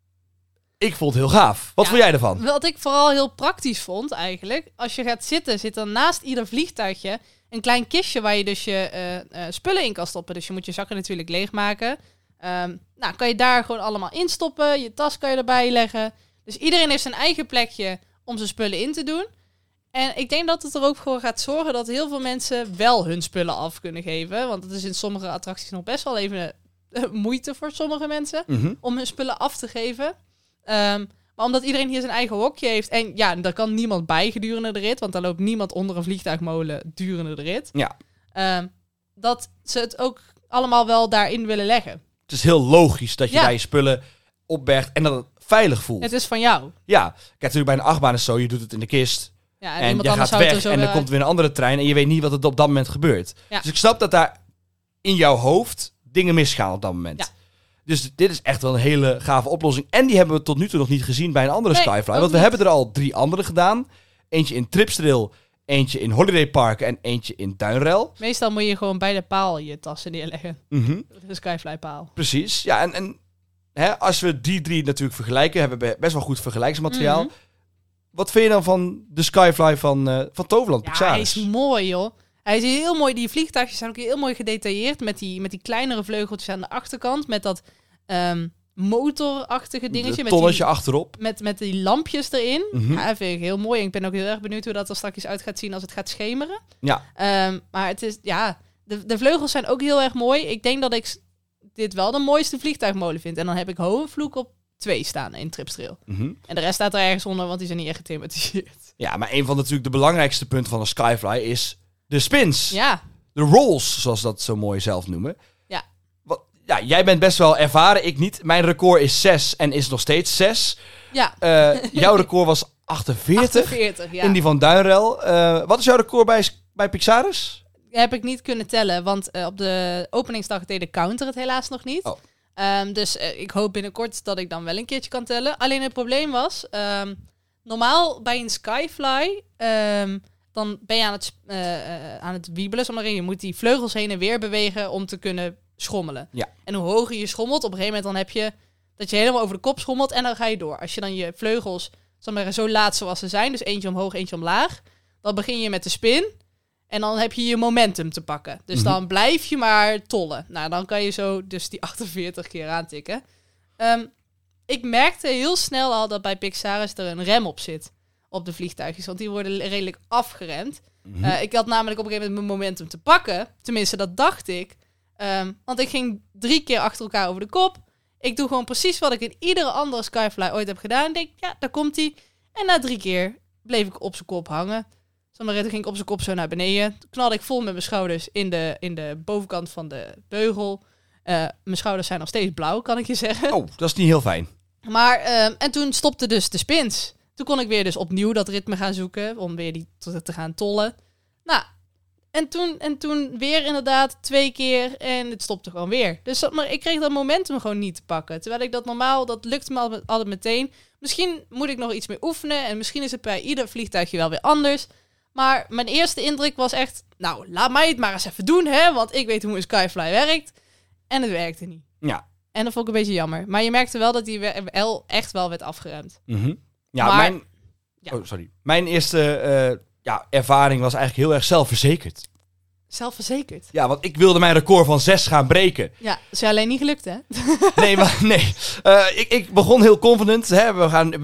ik vond het heel gaaf. Wat ja, vond jij ervan? Wat ik vooral heel praktisch vond eigenlijk. Als je gaat zitten, zit er naast ieder vliegtuigje een klein kistje waar je dus je uh, uh, spullen in kan stoppen. Dus je moet je zakken natuurlijk leegmaken. Um, nou, kan je daar gewoon allemaal in stoppen. Je tas kan je erbij leggen. Dus iedereen heeft zijn eigen plekje om zijn spullen in te doen. En ik denk dat het er ook voor gaat zorgen dat heel veel mensen wel hun spullen af kunnen geven. Want het is in sommige attracties nog best wel even uh, moeite voor sommige mensen mm-hmm. om hun spullen af te geven. Um, maar omdat iedereen hier zijn eigen hokje heeft. En ja, daar kan niemand bij gedurende de rit. Want daar loopt niemand onder een vliegtuigmolen durende de rit. Ja. Um, dat ze het ook allemaal wel daarin willen leggen. Het is heel logisch dat je ja. daar je spullen opbergt en dat het veilig voelt. Het is van jou. Ja. Kijk, natuurlijk bij een achtbaan is zo. Je doet het in de kist. Ja, en en je gaat weg en dan komt weer een andere trein. En je weet niet wat er op dat moment gebeurt. Ja. Dus ik snap dat daar in jouw hoofd dingen misgaan op dat moment. Ja. Dus dit is echt wel een hele gave oplossing. En die hebben we tot nu toe nog niet gezien bij een andere nee, Skyfly. Want we niet. hebben er al drie andere gedaan. Eentje in Tripsdrill, eentje in Holiday Park en eentje in Duinrail. Meestal moet je gewoon bij de paal je tassen neerleggen. Mm-hmm. De Skyfly paal. Precies. Ja, en, en hè, als we die drie natuurlijk vergelijken, hebben we best wel goed vergelijksmateriaal. Mm-hmm. Wat vind je dan van de Skyfly van, uh, van Toverland ja, Pixar? Hij is mooi, joh. Hij is heel mooi. Die vliegtuigjes zijn ook heel mooi gedetailleerd. Met die, met die kleinere vleugeltjes aan de achterkant. Met dat um, motorachtige dingetje. Het tonnetje met die, achterop. Met, met die lampjes erin. Mm-hmm. Ja, dat vind ik heel mooi. En ik ben ook heel erg benieuwd hoe dat er straks uit gaat zien als het gaat schemeren. Ja. Um, maar het is, ja, de, de vleugels zijn ook heel erg mooi. Ik denk dat ik dit wel de mooiste vliegtuigmolen vind. En dan heb ik Hohenvloek op twee staan in Tripsdrill. Mm-hmm. En de rest staat er ergens onder, want die zijn niet echt gethematiseerd. Ja, maar een van natuurlijk de belangrijkste punten van een Skyfly is de spins. Ja. De rolls, zoals dat zo mooi zelf noemen. Ja. Wat, ja, jij bent best wel ervaren, ik niet. Mijn record is zes en is nog steeds zes. Ja. Uh, jouw record was achtenveertig. achtenveertig, ja. In die van Duinrail. Uh, wat is jouw record bij, bij Pixaris? Heb ik niet kunnen tellen, want uh, op de openingsdag deed de counter het helaas nog niet. Oh. Um, dus uh, ik hoop binnenkort dat ik dan wel een keertje kan tellen. Alleen het probleem was, um, normaal bij een Skyfly, um, dan ben je aan het, uh, uh, aan het wiebelen. Zomaar. Je moet die vleugels heen en weer bewegen om te kunnen schommelen. Ja. En hoe hoger je schommelt, op een gegeven moment dan heb je dat je helemaal over de kop schommelt en dan ga je door. Als je dan je vleugels zomaar, zo laat zoals ze zijn, dus eentje omhoog, eentje omlaag, dan begin je met de spin. En dan heb je je momentum te pakken. Dus mm-hmm. dan blijf je maar tollen. Nou, dan kan je zo dus die achtenveertig keer aantikken. Um, ik merkte heel snel al dat bij Pixaris er een rem op zit. Op de vliegtuigjes. Want die worden redelijk afgeremd. Mm-hmm. Uh, ik had namelijk op een gegeven moment mijn momentum te pakken. Tenminste, dat dacht ik. Um, want ik ging drie keer achter elkaar over de kop. Ik doe gewoon precies wat ik in iedere andere Skyfly ooit heb gedaan. Ik denk, ja, daar komt hij. En na drie keer bleef ik op zijn kop hangen. Toen ging ik op zijn kop zo naar beneden. Toen knalde ik vol met mijn schouders in de, in de bovenkant van de beugel. Uh, mijn schouders zijn nog steeds blauw, kan ik je zeggen. Oh, dat is niet heel fijn. Maar, uh, en toen stopte dus de spins. Toen kon ik weer dus opnieuw dat ritme gaan zoeken. Om weer die te, te gaan tollen. Nou, en toen, en toen weer inderdaad twee keer. En het stopte gewoon weer. Dus maar ik kreeg dat momentum gewoon niet te pakken. Terwijl ik dat normaal, dat lukte me altijd, altijd meteen. Misschien moet ik nog iets meer oefenen. En misschien is het bij ieder vliegtuigje wel weer anders. Maar mijn eerste indruk was echt, nou, laat mij het maar eens even doen, hè. Want ik weet hoe een Skyfly werkt. En het werkte niet. Ja. En dat vond ik een beetje jammer. Maar je merkte wel dat die wel echt wel werd afgeremd. Mm-hmm. Ja, maar, mijn... Ja. Oh, sorry. Mijn eerste uh, ja, ervaring was eigenlijk heel erg zelfverzekerd. Zelfverzekerd? Ja, want ik wilde mijn record van zes gaan breken. Ja, is alleen niet gelukt, hè? nee, maar nee. Uh, ik, ik begon heel confident. Hè. We gaan... We,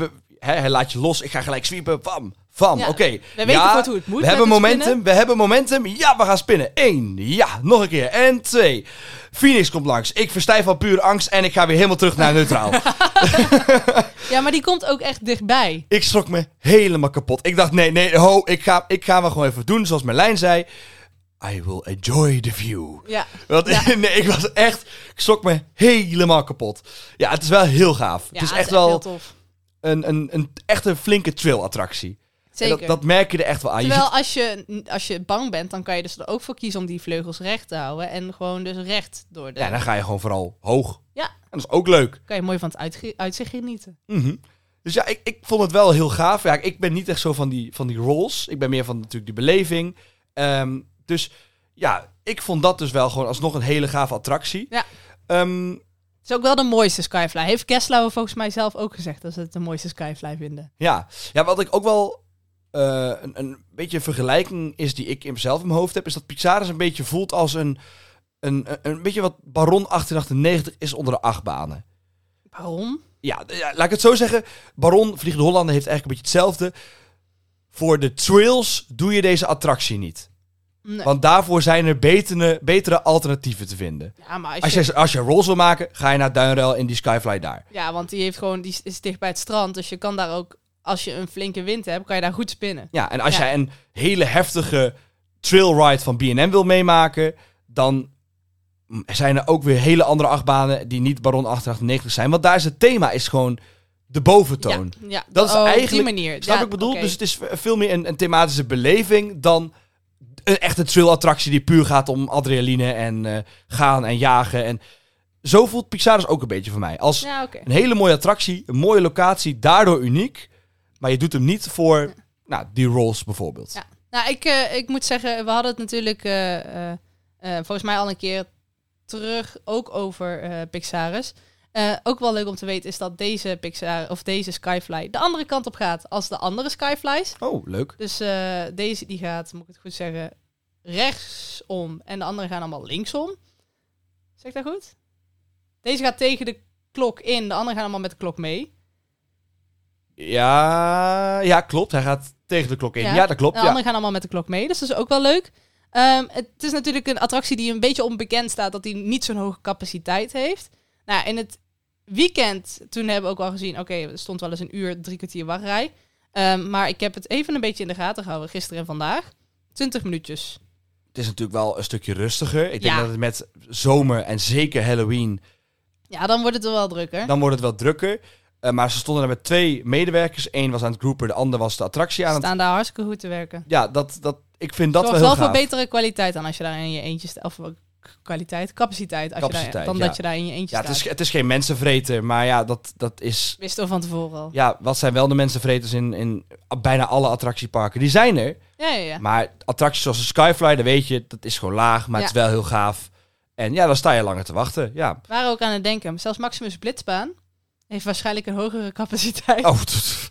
hè, hij laat je los. Ik ga gelijk sweepen. Vam, vam. Ja, Oké. We weten Ja, goed hoe het moet. we met hebben het momentum. spinnen. We hebben momentum. Ja, we gaan spinnen. Eén. Ja, nog een keer. En twee. Phoenix komt langs. Ik verstijf van pure angst en ik ga weer helemaal terug naar neutraal. Ja, maar die komt ook echt dichtbij. Ik schrok me helemaal kapot. Ik dacht, nee, nee, ho, ik ga, ik ga maar gewoon even doen zoals Merlijn zei. I will enjoy the view. Ja. Want, Ja. nee, ik was echt, ik schrok me helemaal kapot. Ja, het is wel heel gaaf. Ja, het is echt wel heel tof. een, een, een echt een flinke trail-attractie. Zeker. En dat, dat merk je er echt wel aan. Je Terwijl ziet- als je, als je bang bent, dan kan je dus er ook voor kiezen om die vleugels recht te houden. En gewoon dus recht door de... ja, dan ga je gewoon vooral hoog. Ja. En dat is ook leuk. kan je mooi van het uitge- uitzicht genieten. Mhm. Dus ja, ik, ik vond het wel heel gaaf. Ja, ik ben niet echt zo van die, van die rolls. Ik ben meer van natuurlijk die beleving. Ehm, dus ja, ik vond dat dus wel gewoon alsnog een hele gave attractie. Ja. Ehm, Het is ook wel de mooiste Skyfly. Heeft Kessler volgens mij zelf ook gezegd dat ze het de mooiste Skyfly vinden. ja. ja, wat ik ook wel eh, een, een beetje een vergelijking is die ik in mezelf in mijn hoofd heb, is dat Pixaris een beetje voelt als een, een, een, een beetje wat Baron achttien achtennegentig is onder de achtbanen. Waarom? Ja, d- ja, laat ik het zo zeggen. Baron Vliegende Hollander heeft eigenlijk een beetje hetzelfde. Voor de trails doe je deze attractie niet. Nee. Want daarvoor zijn er betere, betere alternatieven te vinden. ja, maar als Als je... je, als je rolls wil maken, ga je naar Duinrail in die Skyfly daar. Ja, want die heeft gewoon, die is dicht bij het strand. Dus je kan daar ook, als je een flinke wind hebt, kan je daar goed spinnen. Ja, en als Ja. jij een hele heftige trailride van B en M wil meemaken, dan zijn er ook weer hele andere achtbanen die niet Baron achttien achtennegentig zijn. Want daar is het thema is gewoon de boventoon. Ja, ja. Dat is Oh, op eigenlijk- die manier. Snap ja, wat ik bedoel? oké. Dus het is veel meer een, een thematische beleving dan een echte thrill-attractie die puur gaat om adrenaline en eh, gaan en jagen. En zo voelt Pixaris ook een beetje voor mij. Als Ja, oké. een hele mooie attractie, een mooie locatie, daardoor uniek. Maar je doet hem niet voor nou, die rolls bijvoorbeeld. Ja. Nou, ik, eh, ik moet zeggen, we hadden het natuurlijk eh, eh, eh, volgens mij al een keer terug ook over eh Pixaris. Eh, ook wel leuk om te weten is dat deze Pixar of deze Skyfly de andere kant op gaat als de andere Skyflies. Oh, leuk. Dus eh, deze die gaat, moet ik het goed zeggen, rechtsom en de andere gaan allemaal linksom. Zeg ik dat goed? Deze gaat tegen de klok in, de andere gaan allemaal met de klok mee. Ja, ja, klopt. Hij gaat tegen de klok in. Ja, Ja. dat klopt. De Ja. anderen gaan allemaal met de klok mee, dus dat is ook wel leuk. Ehm, het is natuurlijk een attractie die een beetje onbekend staat, dat die niet zo'n hoge capaciteit heeft. Nou, in het weekend, toen hebben we ook al gezien, oké, er stond wel eens een uur, drie kwartier wachtrij. Ehm, maar ik heb het even een beetje in de gaten gehouden, gisteren en vandaag. twintig minuutjes. Het is natuurlijk wel een stukje rustiger. Ik denk Ja. dat het met zomer en zeker Halloween, Ja, dan wordt het wel drukker. dan wordt het wel drukker. Uh, maar ze stonden er met twee medewerkers. Eén was aan het grouper, de ander was de attractie aan Ze het... staan daar hartstikke goed te werken. Ja, dat, dat, ik vind dat Zorgt wel wel heel voor gaaf. betere kwaliteit dan als je daar in je eentje staat. Of eh, kwaliteit, capaciteit, als je Capaciteit, daar, dan ja. dat je daar in je eentje Ja, het staat. is, het is geen mensenvreten, maar ja, dat, dat is... Wisten we van tevoren al. Ja, wat zijn wel de mensenvreters in, in bijna alle attractieparken? Die zijn er. Ja, ja, ja. Maar attracties zoals de Skyfly, dat weet je, dat is gewoon laag, maar Ja. het is wel heel gaaf. En ja, dan sta je langer te wachten. Ja. We waren ook aan het denken. Zelfs Maximus Blitzbaan heeft waarschijnlijk een hogere capaciteit Oh,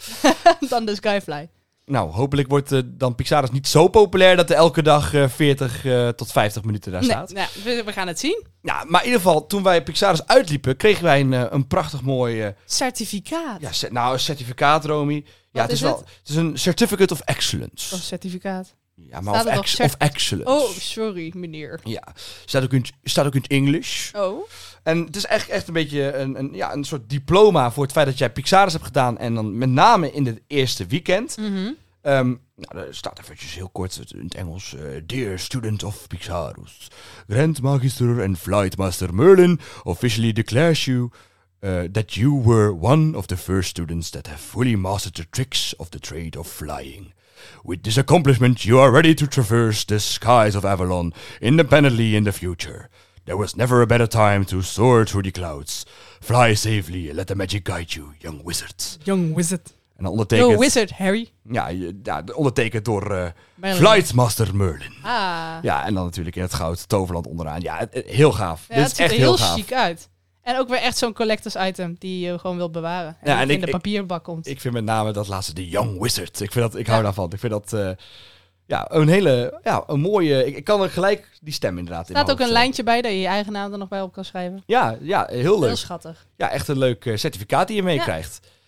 dan de Skyfly. nou, hopelijk wordt uh, dan Pixaris niet zo populair dat er elke dag uh, veertig uh, tot vijftig minuten daar Nee, staat. nou, we, we gaan het zien. Ja, maar in ieder geval, toen wij Pixaris uitliepen, kregen wij een, uh, een prachtig mooi... Uh, Certificaat. ja, ce- nou, een certificaat, Romy. Ja, Wat het is, is wel, het? het is een Certificate of Excellence. Of certificaat. Ja, maar Staat of, er ex- nog cert- of Excellence. Oh, sorry, meneer. Ja, staat ook in, staat ook in het Engels. Oh. En het is echt, echt een beetje een, een, ja, een soort diploma voor het feit dat jij Pixaris hebt gedaan. En dan met name in het eerste weekend. Mhm. Um, nou, er staat eventjes heel kort in het Engels. Uh, Dear student of Pixaris, Grand Magister and Flight Master Merlin officially declares you uh, that you were one of the first students that have fully mastered the tricks of the trade of flying. With this accomplishment, you are ready to traverse the skies of Avalon independently in the future. There was never a better time to soar through the clouds. Fly safely and let the magic guide you, young wizard. Young wizard. En dan ondertekend... Yo, wizard, Harry. Ja, je- ja, ondertekend door uh, Merlin. Flight Master Merlin. Ah. Ja, en dan natuurlijk in het goud Toverland onderaan. Ja, het- het- heel gaaf. Ja, Dit het is ziet echt er heel heel gaaf. chic uit. En ook weer echt zo'n collectors item die je gewoon wilt bewaren. En, Ja, die en in ik- de ik- papierbak komt. Ik vind met name dat laatste, de Young Wizard. Ik, vind dat, ik hou Ja. daarvan. Ik vind dat uh, ja, een hele, ja, een mooie... Ik, ik kan er gelijk die stem inderdaad Er in staat ook mijn een hoofd lijntje bij dat je je eigen naam er nog bij op kan schrijven. zetten. Ja, ja, heel Heel leuk. schattig. Ja, echt een leuk uh, certificaat die je meekrijgt.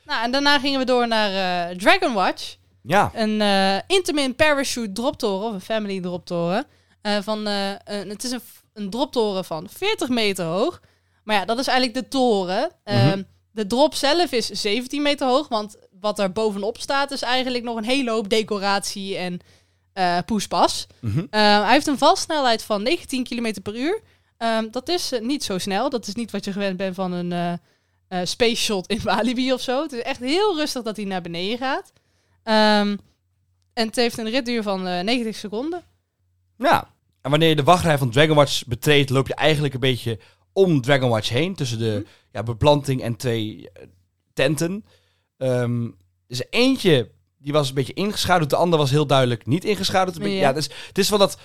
Nou, en daarna gingen we door naar uh, Dragon Watch. Ja. Een uh, Intamin Parachute droptoren, of een family droptoren. Uh, van, uh, een, het is een, een droptoren van veertig meter hoog. Maar ja, dat is eigenlijk de toren. Uh, Mm-hmm. De drop zelf is zeventien meter hoog, want wat er bovenop staat is eigenlijk nog een hele hoop decoratie en uh, poespas. Mm-hmm. Uh, hij heeft een valsnelheid van negentien kilometer per uur. Um, dat is uh, niet zo snel. Dat is niet wat je gewend bent van een uh, uh, space shot in Walibi of zo. Het is echt heel rustig dat hij naar beneden gaat. Um, en het heeft een ritduur van uh, negentig seconden. Ja, en wanneer je de wachtrij van Dragon Watch betreedt, loop je eigenlijk een beetje om Dragon Watch heen. Tussen de Mm-hmm. ja, beplanting en twee uh, tenten. Um, er is eentje, die was een beetje ingeschaduwd. De andere was heel duidelijk niet ingeschaduwd. Een beetje, Ja. ja, dus, het is van dat...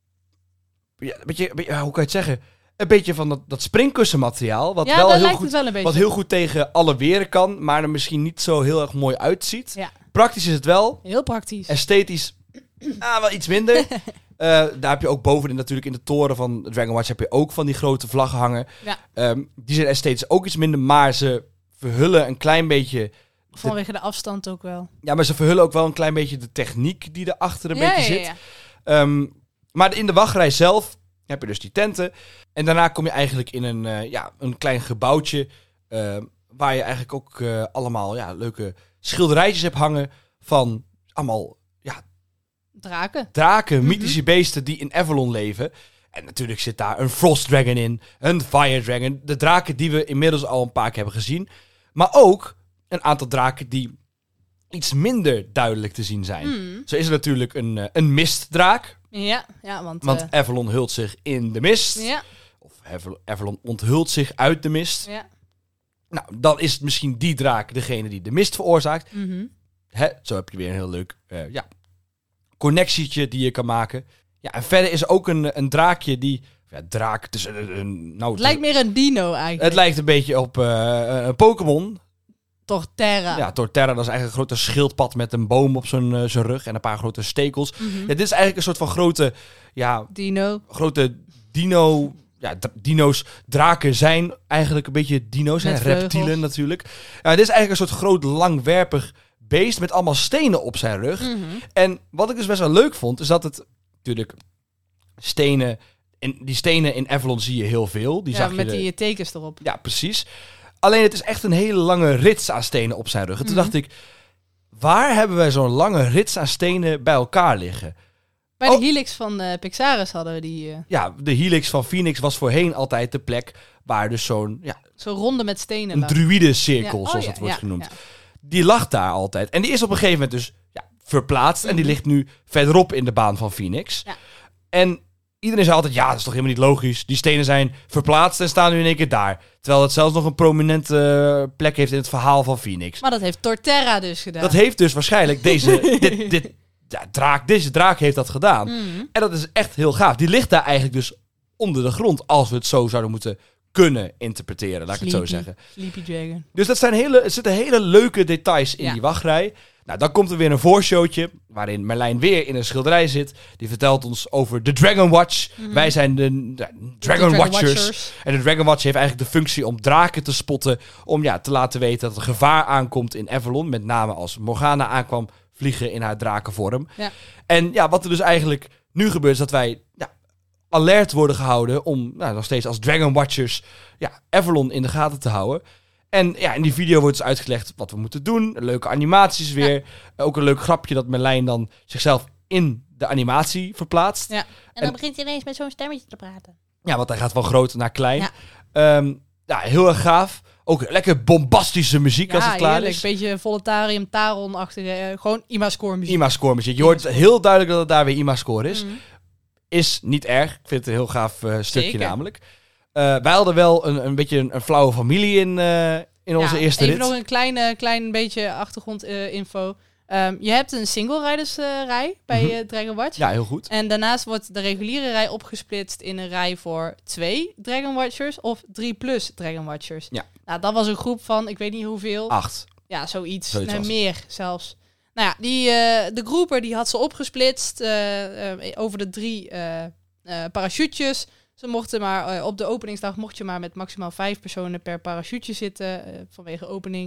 Ja, een beetje, een beetje, hoe kan je het zeggen? Een beetje van dat, dat springkussenmateriaal. Wat, Ja, wel daar heel lijkt goed, het wel een beetje wat heel goed tegen alle weren kan. Maar er misschien niet zo heel erg mooi uitziet. Ja. Praktisch is het wel. Heel praktisch. Esthetisch, ah, wel iets minder. Uh, daar heb je ook bovenin natuurlijk in de toren van Dragon Watch heb je ook van die grote vlaggen hangen. Ja. Um, die zijn esthetisch ook iets minder, maar ze verhullen een klein beetje... Vanwege de afstand ook wel. Ja, maar ze verhullen ook wel een klein beetje de techniek die erachter een ja, beetje ja, zit. ja. Um, maar in de wachtrij zelf heb je dus die tenten. En daarna kom je eigenlijk in een, uh, ja, een klein gebouwtje... Uh, waar je eigenlijk ook uh, allemaal ja, leuke schilderijtjes hebt hangen van allemaal... Draken. Draken, Mm-hmm. mythische beesten die in Avalon leven. En natuurlijk zit daar een Frost Dragon in, een Fire Dragon. De draken die we inmiddels al een paar keer hebben gezien. Maar ook een aantal draken die iets minder duidelijk te zien zijn. Mm. Zo is er natuurlijk een, uh, een mistdraak. Ja, ja, want... Want uh, Avalon hult zich in de mist. ja, Of Avalon, Avalon onthult zich uit de mist. ja. Nou, dan is misschien die draak degene die de mist veroorzaakt. Mm-hmm. Hè? Zo heb je weer een heel leuk... Uh, ja, connectietje die je kan maken. Ja, en verder is er ook een, een draakje die... Ja, draak, het is een... een nou, Het lijkt meer een dino eigenlijk. Het lijkt een beetje op uh, een Pokémon. Torterra. Ja, Torterra, dat is eigenlijk een grote schildpad met een boom op zijn, uh, zijn rug en een paar grote stekels. Mm-hmm. Ja, dit is eigenlijk een soort van grote... Ja, Dino. grote dino... Ja, d- dino's, draken zijn eigenlijk een beetje dino's. Hè? Met vleugels. Reptielen natuurlijk. Ja, dit is eigenlijk een soort groot langwerpig beest met allemaal stenen op zijn rug. Mm-hmm. En wat ik dus best wel leuk vond, is dat het natuurlijk stenen... En die stenen in Avalon zie je heel veel. Die Ja, zag je met de- die tekens erop. Ja, precies. Alleen het is echt een hele lange rits aan stenen op zijn rug. En toen Mhm. dacht ik, waar hebben wij zo'n lange rits aan stenen bij elkaar liggen? Bij Oh. de Helix van uh, Pixaris hadden we die... Uh, Ja, de helix van Phoenix was voorheen altijd de plek waar dus zo'n ja, Zo'n ronde met stenen een lag. druïdencirkel, Ja, oh zoals ja, het wordt ja, genoemd. ja. Die lag daar altijd. En die is op een gegeven moment dus ja, verplaatst. En die Mhm. ligt nu verderop in de baan van Phoenix. Ja. En iedereen zei altijd, ja, dat is toch helemaal niet logisch. Die stenen zijn verplaatst en staan nu in één keer daar. Terwijl het zelfs nog een prominente uh, plek heeft in het verhaal van Phoenix. Maar dat heeft Torterra dus gedaan. Dat heeft dus waarschijnlijk deze dit, dit, ja, draak, deze draak heeft dat gedaan. Mhm. En dat is echt heel gaaf. Die ligt daar eigenlijk dus onder de grond, als we het zo zouden moeten kunnen interpreteren, laat ik het zo Sleepy. zeggen. Sleepy Dragon. Dus dat zijn hele, er zitten hele leuke details in Ja. die wachtrij. Nou, dan komt er weer een voorshowtje, waarin Merlijn weer in een schilderij zit. Die vertelt ons over de Dragon Watch. Mhm. Wij zijn de, de De Dragon, Watchers. Watchers. En de Dragon Watch heeft eigenlijk de functie om draken te spotten. Om ja, te laten weten dat er gevaar aankomt in Avalon. Met name als Morgana aankwam vliegen in haar drakenvorm. Ja. En ja, wat er dus eigenlijk nu gebeurt is dat wij ja, alert worden gehouden om nou, nog steeds als Dragon Watchers ja, Avalon in de gaten te houden. En ja, in die video wordt dus uitgelegd wat we moeten doen. Leuke animaties weer. Ook een leuk grapje dat Merlijn dan zichzelf in de animatie verplaatst. Ja. En dan En- begint hij ineens met zo'n stemmetje te praten. Ja, want hij gaat van groot naar klein. Ja. Ja, ja heel erg gaaf. Ook lekker bombastische muziek als Ja, het klaar heerlijk. is. Beetje Voletarium, Taron-achtige, eh, gewoon Ima-score muziek. IMA-score muziek. Je hoort heel duidelijk dat het daar weer IMA-score is. Mhm. Is niet erg. Ik vind het een heel gaaf eh, stukje Zeker. namelijk. Uh, wij hadden wel een, een beetje een, een flauwe familie in, uh, in onze Ja, eerste even rit. nog een kleine, klein beetje achtergrondinfo. Um, je hebt een single-ridersrij bij Mhm. eh, Dragon Watch. Ja, heel goed. En daarnaast wordt de reguliere rij opgesplitst in een rij voor twee Dragon Watchers of drie plus Dragon Watchers. Ja. Nou, dat was een groep van, ik weet niet hoeveel. Acht. Ja, zoiets. Zoiets Nee, was het. meer zelfs. Nou ja, die, eh, de groeper die had ze opgesplitst eh, eh, over de drie eh eh parachutjes. Ze mochten maar, eh, op de openingsdag mocht je maar met maximaal vijf personen per parachute zitten. eh, vanwege opening,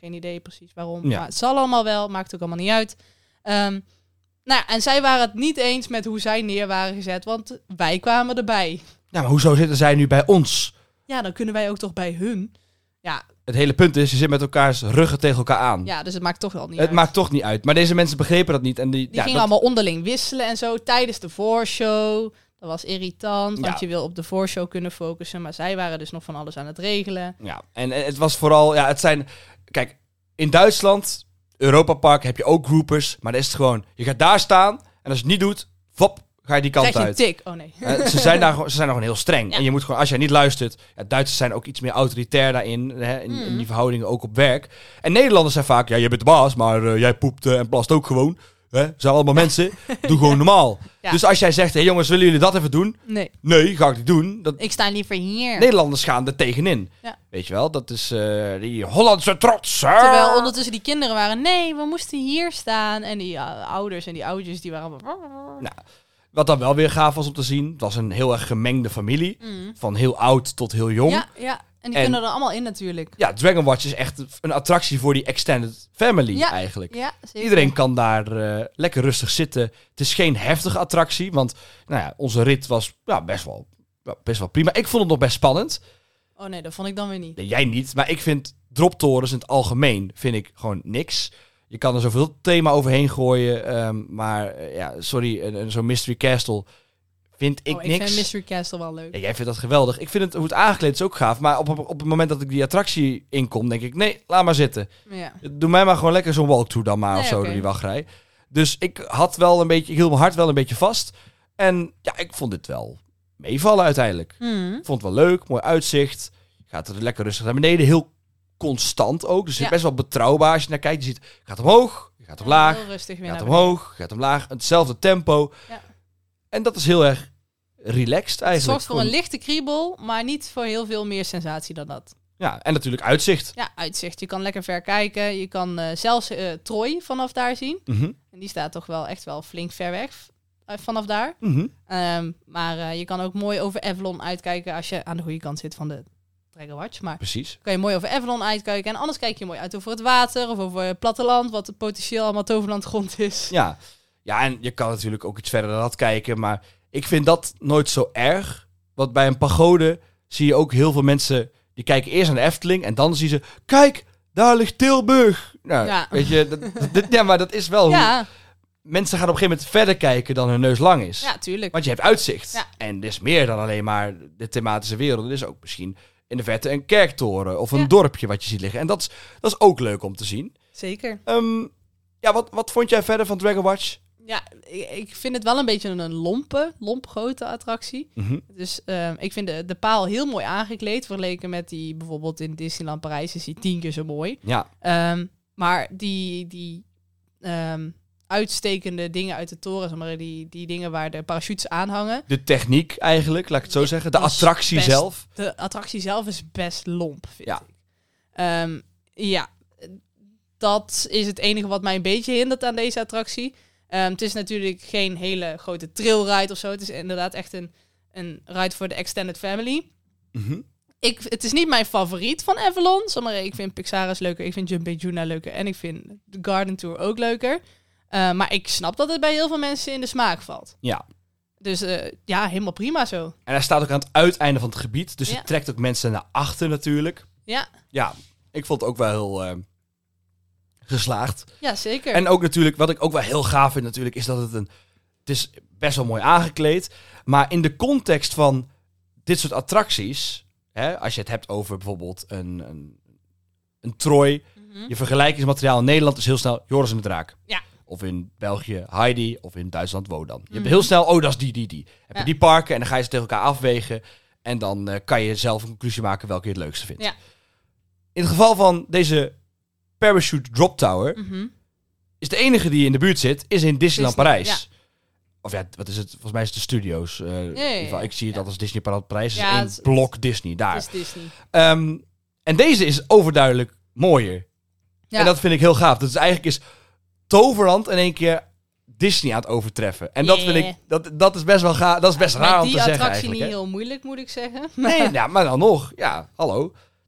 Geen idee precies waarom. Ja. Maar het zal allemaal wel. Maakt ook allemaal niet uit. Um, nou, en zij waren het niet eens met hoe zij neer waren gezet. Want wij kwamen erbij. Ja, maar hoezo zitten zij nu bij ons? Ja, dan kunnen wij ook toch bij hun. Ja, Het hele punt is, je zit met elkaars ruggen tegen elkaar aan. ja dus het maakt toch wel niet het uit. maakt toch niet uit. Maar deze mensen begrepen dat niet. En die, Die ja, gingen dat, allemaal onderling wisselen en zo tijdens de voorshow. Dat was irritant, want Ja. je wil op de voorshow kunnen focussen. Maar zij waren dus nog van alles aan het regelen. Ja, en, en het was vooral... Ja, het zijn... Kijk, in Duitsland, Europa Park, heb je ook groupers. Maar dan is het gewoon... Je gaat daar staan en als je het niet doet... Vop, ga je die kant Krijg je een uit. tik? Oh nee. Uh, ze, zijn daar, gewoon- ze zijn daar gewoon heel streng. Ja. En je moet gewoon, als jij niet luistert... Ja, Duitsers zijn ook iets meer autoritair daarin. Hè, in, in Mm. die verhoudingen ook op werk. En Nederlanders zijn vaak... Ja, je bent de baas, maar uh, jij poept uh, en plast ook gewoon. Hè? We zijn allemaal mensen. Doe gewoon normaal. Ja. Dus als jij zegt... Hé hey, jongens, willen jullie dat even doen? Nee, Nee, ga ik niet doen. Dat, ik sta liever hier. Nederlanders gaan er tegenin. Ja. Weet je wel? Dat is uh, die Hollandse trots. hè? Terwijl ondertussen die kinderen waren... Nee, we moesten hier staan. En die uh, ouders en die oudjes die waren... allemaal- Nou, wat dan wel weer gaaf was om te zien... Het was een heel erg gemengde familie. Mm. Van heel oud tot heel jong. Ja, ja, en die En- kunnen er allemaal in natuurlijk. Ja, Dragon Watch is echt een attractie voor die extended family Ja. eigenlijk. Ja, zeker. Iedereen kan daar uh, lekker rustig zitten. Het is geen heftige attractie, want nou ja, onze rit was ja, best, wel, ja, best wel prima. Ik vond het nog best spannend. Oh nee, dat vond ik dan weer niet. Nee, jij niet, maar ik vind droptorens in het algemeen vind ik gewoon niks. Je kan er zoveel thema overheen gooien, um, maar uh, ja, sorry, een, een, zo'n Mystery Castle vind ik oh, ik niks. vind Mystery Castle wel leuk. Ja, jij vindt dat geweldig. Ik vind het, hoe het aangekleed is ook gaaf, maar op, op, op het moment dat ik die attractie inkom, denk ik, nee, laat maar zitten. Ja. Doe mij maar gewoon lekker zo'n walkthrough dan maar Nee, of zo oké. door die wachtrij. Dus ik had wel een beetje, ik hield mijn hart wel een beetje vast. En ja, ik vond dit wel meevallen uiteindelijk. Hmm. Ik vond het wel leuk, mooi uitzicht. Je gaat er lekker rustig naar beneden, heel constant ook. Dus het Ja. is best wel betrouwbaar als je naar kijkt. Je ziet, je gaat omhoog, je gaat omlaag, Heel rustig je weer gaat naar beneden. omhoog, je gaat omlaag. Hetzelfde tempo. Ja. En dat is heel erg relaxed Het eigenlijk. zorgt voor een Gewoon- lichte kriebel, maar niet voor heel veel meer sensatie dan dat. Ja, en natuurlijk uitzicht. Ja, uitzicht. Je kan lekker ver kijken. Je kan uh, zelfs uh, Troy vanaf daar zien. Mhm, En die staat toch wel echt wel flink ver weg uh, vanaf daar. mhm. Um, maar uh, je kan ook mooi over Avalon uitkijken als je aan de goede kant zit van de Dragon Watch. Maar Precies. kan je mooi over Avalon uitkijken. En anders kijk je mooi uit over het water of over het platteland, wat potentieel allemaal toverlandgrond is. Ja. ja, en je kan natuurlijk ook iets verder dan dat kijken, maar ik vind dat nooit zo erg. Want bij een pagode zie je ook heel veel mensen, die kijken eerst naar de Efteling en dan zien ze, kijk, daar ligt Tilburg. Nou, Ja. weet je, dat, dat- ja, maar dat is wel hoe... Ja, Mensen gaan op een gegeven moment verder kijken dan hun neus lang is. ja, tuurlijk. Want je hebt uitzicht. Ja. En er is meer dan alleen maar de thematische wereld. Er is ook misschien in de verte een kerktoren of een Ja. dorpje wat je ziet liggen. En dat is, dat is ook leuk om te zien. Zeker. Ehm, ja, wat, wat vond jij verder van Dragon Watch? Ja, ik, ik vind het wel een beetje een lompe, lomp grote attractie. Mhm. Dus um, ik vind de, de paal heel mooi aangekleed. Vergeleken met die bijvoorbeeld in Disneyland Parijs is die tien keer zo mooi. Ja, Um, maar die, die um, uitstekende dingen uit de toren, zeg maar, die, die dingen waar de parachutes aan hangen. de techniek eigenlijk, laat ik het zo Ja, zeggen. De dat is attractie best- zelf. De attractie zelf is best lomp, vind Ja. ik. Um, ja, dat is het enige wat mij een beetje hindert aan deze attractie. Um, het is natuurlijk geen hele grote trailride of zo. Het is inderdaad echt een, een ride voor de extended family. Mhm. Ik, het is niet mijn favoriet van Avalon. Zeg maar, ik vind Pixaris leuker, ik vind Jumping Juna leuker en ik vind de Garden Tour ook leuker. Uh, maar ik snap dat het bij heel veel mensen in de smaak valt. Ja. Dus uh, ja, helemaal prima zo. En hij staat ook aan het uiteinde van het gebied. Dus Ja. het trekt ook mensen naar achter natuurlijk. Ja, Ja, ik vond het ook wel heel eh, geslaagd. ja zeker. En ook natuurlijk, wat ik ook wel heel gaaf vind natuurlijk, is dat het een... Het is best wel mooi aangekleed. Maar in de context van dit soort attracties... Hè, als je het hebt over bijvoorbeeld een, een, een Troy... Mhm. Je vergelijkingsmateriaal in Nederland is heel snel Joris en de Draak. Ja. Of in België Heidi, of in Duitsland Wodan. Je hebt Mhm. heel snel, oh, dat is die, die, die. Heb je Ja. die parken en dan ga je ze tegen elkaar afwegen. En dan uh, kan je zelf een conclusie maken welke je het leukste vindt. Ja. In het geval van deze Parachute Drop Tower... Mhm. is de enige die in de buurt zit, is in Disneyland Disney, Parijs. Of ja, wat is het? Volgens mij is het de studio's. Uh, ja, in ieder geval, ja. ik zie het Ja. altijd als Disneyland Parijs. Het Ja, is het één is- blok Disney, daar. Het is Disney. Ehm, en deze is overduidelijk mooier. Ja. En dat vind ik heel gaaf. Dat is eigenlijk is Toverland in één keer Disney aan het overtreffen. En dat Yeah. vind ik, dat, dat is best wel gaaf. Dat is best Met raar om die te zeggen attractie eigenlijk. niet hè. heel moeilijk, moet ik zeggen. Nee, ja, maar dan nog. Ja, hallo. Het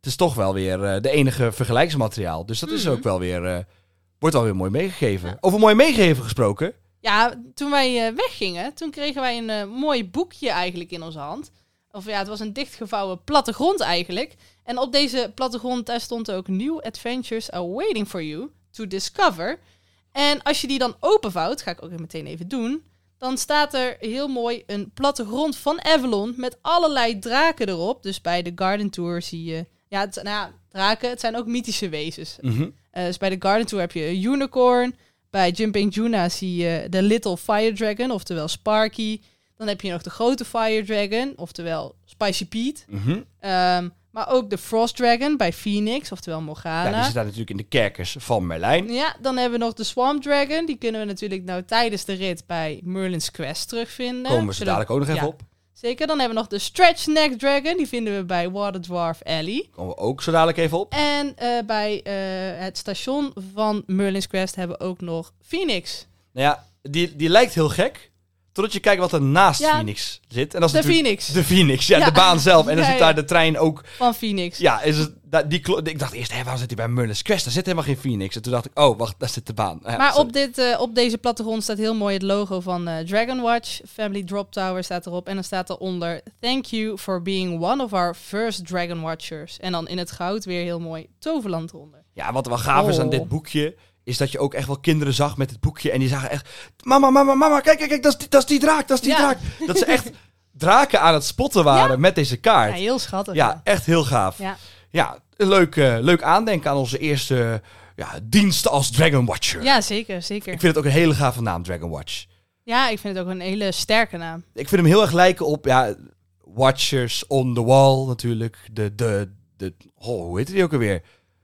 is toch wel weer uh, de enige vergelijksmateriaal. Dus dat mm-hmm. is ook wel weer, uh, wordt wel weer mooi meegegeven. Ja. Over mooi meegegeven gesproken. Ja, toen wij uh, weggingen, toen kregen wij een uh, mooi boekje eigenlijk in onze hand. Of ja, het was een dichtgevouwen plattegrond eigenlijk. En op deze plattegrond daar stond ook New Adventures are waiting for you to discover. En als je die dan openvouwt, ga ik ook meteen even doen, dan staat er heel mooi een plattegrond van Avalon met allerlei draken erop. Dus bij de Garden Tour zie je, ja, het, nou ja, draken, het zijn ook mythische wezens. Mm-hmm. Uh, dus bij de Garden Tour heb je een unicorn. Bij Jumping Juna zie je de Little Fire Dragon, oftewel Sparky. Dan heb je nog de grote Fire Dragon, oftewel Spicy Pete. Mm-hmm. Um, maar ook de Frost Dragon bij Phoenix, oftewel Morgana. Ja, die zit daar natuurlijk in de kerkers van Merlijn. Ja, dan hebben we nog de Swamp Dragon. Die kunnen we natuurlijk nou tijdens de rit bij Merlin's Quest terugvinden. Komen we ze dadelijk ook nog even ja, op. Zeker. Dan hebben we nog de Stretch Neck Dragon. Die vinden we bij Water Dwarf Alley. Komen we ook zo dadelijk even op. En uh, bij uh, het station van Merlin's Quest hebben we ook nog Phoenix. Nou ja, die, die lijkt heel gek. Totdat je kijkt wat er naast ja, Phoenix zit. En dat is de Phoenix. De Phoenix, ja, ja. de baan zelf. En dan ja, zit daar ja. de trein ook... Van Phoenix. Ja, is het, die klo- ik dacht eerst, hé, waarom zit hij bij Merlin's Quest? Daar zit helemaal geen Phoenix. En toen dacht ik, oh, wacht, daar zit de baan. Ja, maar op, dit, uh, op deze plattegrond staat heel mooi het logo van uh, Dragon Watch. Family Drop Tower staat erop. En dan staat eronder, thank you for being one of our first Dragon Watchers. En dan in het goud weer heel mooi Toverland eronder. Ja, wat er wel gaaf oh. is aan dit boekje... is dat je ook echt wel kinderen zag met het boekje. En die zagen echt... Mama, mama, mama, kijk, kijk, kijk, dat is die, dat is die draak, dat is die ja. draak. Dat ze echt draken aan het spotten waren ja? met deze kaart. Ja, heel schattig. Ja, ja. echt heel gaaf. Ja, ja een leuk, uh, leuk aandenken aan onze eerste ja, dienst als Dragon Watcher. Ja, zeker, zeker. Ik vind het ook een hele gave naam, Dragon Watch. Ja, ik vind het ook een hele sterke naam. Ik vind hem heel erg lijken op... ja, Watchers on the Wall natuurlijk. De, de, de, oh, hoe heet die ook alweer?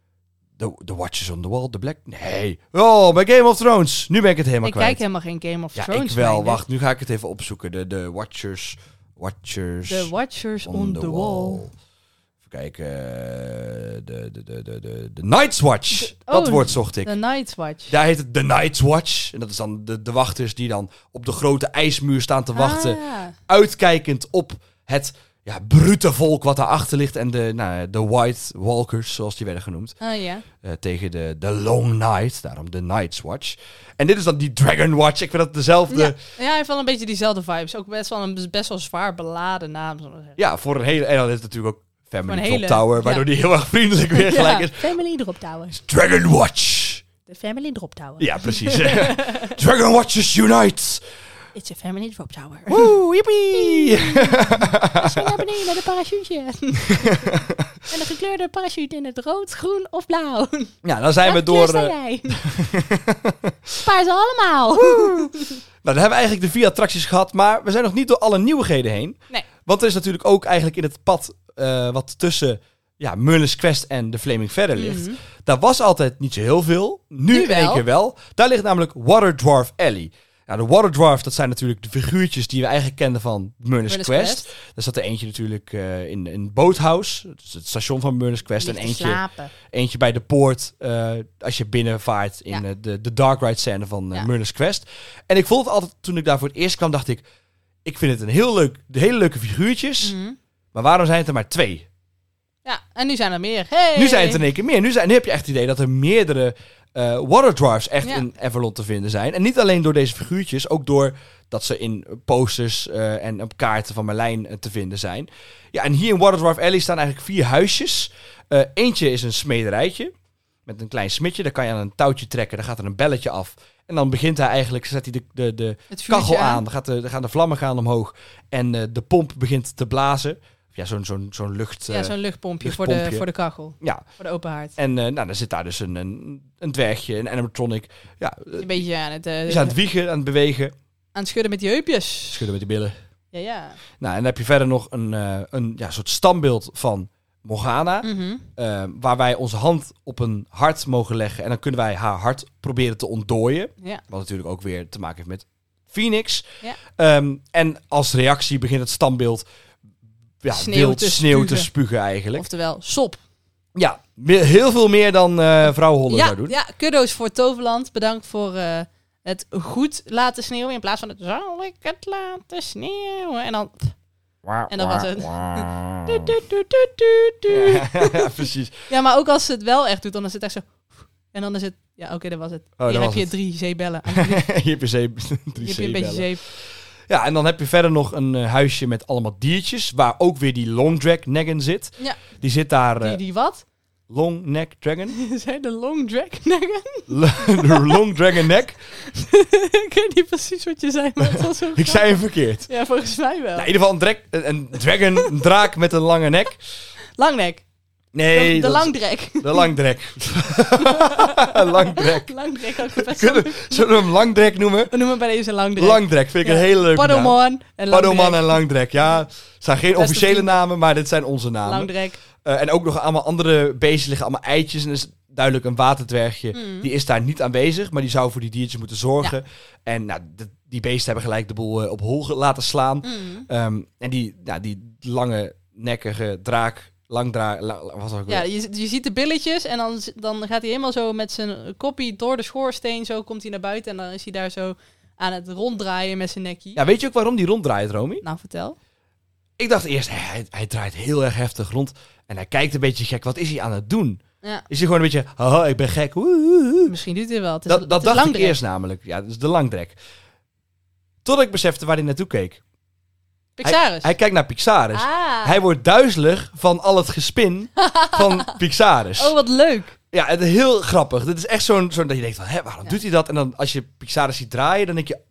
The, the Watchers on the Wall, The Black... Nee. Oh, bij Game of Thrones. Nu ben ik het helemaal ik kwijt. kijk helemaal geen Game of ja, Thrones. ik wel. mijne. Wacht, nu ga ik het even opzoeken. De, de Watchers... Watchers... The Watchers on, on the, the wall. wall. Even kijken. De, de, de, de, de, de Night's Watch. De, oh, dat woord zocht ik. The Night's Watch. Daar heet het The Night's Watch. En dat is dan de, de wachters die dan op de grote ijsmuur staan te wachten. Ah. Uitkijkend op het... ja, brute volk wat daarachter ligt. En de, nou, de White Walkers, zoals die werden genoemd. Ah, ja. Uh, tegen de, de Long Night. Daarom de Night's Watch. En dit is dan die Dragon Watch. Ik vind dat dezelfde... Ja, ja, hij heeft wel een beetje diezelfde vibes. Ook best wel een best wel zwaar beladen naam. Ja, voor een hele... En dan is het natuurlijk ook Family Drop hele, Tower. Waardoor ja. die heel erg vriendelijk weer gelijk ja. is. Family Drop Tower. Dragon Watch. De Family Drop Tower. Ja, precies. Dragon Watchers Unite. It's a Family Drop Tower. Woe, yippie! Spring naar beneden naar de parachute. En een gekleurde parachute in het rood, groen of blauw. Ja, dan zijn we Welke door... Uh... jij? Spaar ze allemaal. Nou, dan hebben we eigenlijk de vier attracties gehad. Maar we zijn nog niet door alle nieuwigheden heen. Nee. Want er is natuurlijk ook eigenlijk in het pad... Uh, wat tussen ja, Merlin's Quest en de Flaming Feather ligt. Mm-hmm. Daar was altijd niet zo heel veel. Nu, nu in één keer wel. Daar ligt namelijk Water Dwarf Alley. Nou, de Water Dwarf, dat zijn natuurlijk de figuurtjes die we eigenlijk kenden van Merlin's Quest. Quest. Daar zat er eentje natuurlijk uh, in een boothouse. Dus het station van Merlin's Quest. En eentje, eentje bij de poort uh, als je binnenvaart in ja. uh, de, de Dark Ride scène van uh, ja. Merlin's Quest. En ik vond het altijd, toen ik daar voor het eerst kwam, dacht ik... Ik vind het een heel leuk, de hele leuke figuurtjes. Mm-hmm. Maar waarom zijn het er maar twee? Ja, en nu zijn er meer. Hey. Nu zijn het er in één keer meer. Nu, zijn, nu heb je echt het idee dat er meerdere uh, Water Dwarfs echt ja. in Avalon te vinden zijn. En niet alleen door deze figuurtjes, ook door dat ze in posters uh, en op kaarten van Merlijn uh, te vinden zijn. Ja, en hier in Water Dwarf Alley staan eigenlijk vier huisjes. Uh, eentje is een smederijtje met een klein smidje. Daar kan je aan een touwtje trekken, dan gaat er een belletje af. En dan begint hij eigenlijk, zet hij de, de, de kachel aan, aan. Dan, gaat de, dan gaan de vlammen gaan omhoog en uh, de pomp begint te blazen. Ja, zo'n, zo'n, zo'n lucht... Ja, zo'n luchtpompje, luchtpompje. Voor, de, voor de kachel. Ja. Voor de open haard. En uh, nou, dan zit daar dus een, een, een dwergje, een animatronic. Ja, een beetje aan het... Uh, is aan het wiegen, aan het bewegen. Aan het schudden met die heupjes. Schudden met die billen. Ja, ja. Nou, en dan heb je verder nog een, uh, een ja, soort standbeeld van Morgana. Mm-hmm. Uh, waar wij onze hand op een hart mogen leggen. En dan kunnen wij haar hart proberen te ontdooien. Ja. Wat natuurlijk ook weer te maken heeft met Phoenix. Ja. Um, en als reactie begint het standbeeld... Ja, sneeuw, wild te, sneeuw spugen. te spugen eigenlijk. Oftewel, sop. Ja, heel veel meer dan uh, vrouw Holle ja, zou doen. Ja, kudo's voor Toverland. Bedankt voor uh, het goed laten sneeuwen. In plaats van het zal ik het laten sneeuwen. En dan... En dat was het. Ja, Du, du, du, du, du, du. ja, precies. Ja, maar ook als het wel echt doet, dan is het echt zo... En dan is het... Ja, oké, okay, dat was het. Oh, Hier dat heb was je het. drie zeebellen. Hier heb je zeep. Hier heb je een beetje zeep. Ja, en dan heb je verder nog een uh, huisje met allemaal diertjes, waar ook weer die long drag dragon zit. Ja. Die zit daar... Uh, Die, die wat? long neck dragon? Zijn de long drag dragon? De long dragon neck? Ik weet niet precies wat je zei, maar het was zo Ik zei hem verkeerd. Ja, volgens mij wel. Nou, in ieder geval een, drek, een, een dragon, een draak met een lange nek. Langnek. Nee, De, de dat is- langdrek. De langdrek. langdrek. Langdrek ook best Kunnen, wel. zullen we hem langdrek noemen? We noemen bij deze langdrek. Langdrek vind ik Ja. een hele leuke naam. Paddleman en Paddleman langdrek. en langdrek. Ja, het zijn geen Beste officiële vrienden. namen, maar dit zijn onze namen. Langdrek. Uh, en ook nog allemaal andere beesten liggen, allemaal eitjes. En er is duidelijk een waterdwergje. Mm. Die is daar niet aanwezig, maar die zou voor die diertjes moeten zorgen. En nou, de- die beesten hebben gelijk de boel uh, op hol ge- laten slaan. Mm. Um, en die, nou, die lange, nekkige draak, langdraak, la, was ook Ja, weer- je, je ziet de billetjes en dan, dan gaat hij helemaal zo met zijn koppie door de schoorsteen. Zo komt hij naar buiten en dan is hij daar zo aan het ronddraaien met zijn nekkie. Ja, weet je ook waarom die ronddraait, Romy? Nou, vertel. Ik dacht eerst, hé, hij, hij draait heel erg heftig rond. En hij kijkt een beetje gek. Wat is hij aan het doen? Ja. Is hij gewoon een beetje, haha, ik ben gek. Woe, woe, woe. Misschien doet hij wel. Het is, Dat, het dat is dacht ik langdrek. eerst namelijk. Ja, dat is de langdrek. Totdat ik besefte waar hij naartoe keek. Pixaris. Hij, hij kijkt naar Pixaris. ah. Hij wordt duizelig van al het gespin van Pixaris. Oh, wat leuk. Ja, het is heel grappig. Dit is echt zo'n, zo'n dat je denkt van, hè, waarom Ja. doet hij dat? En dan als je Pixaris ziet draaien, dan denk je,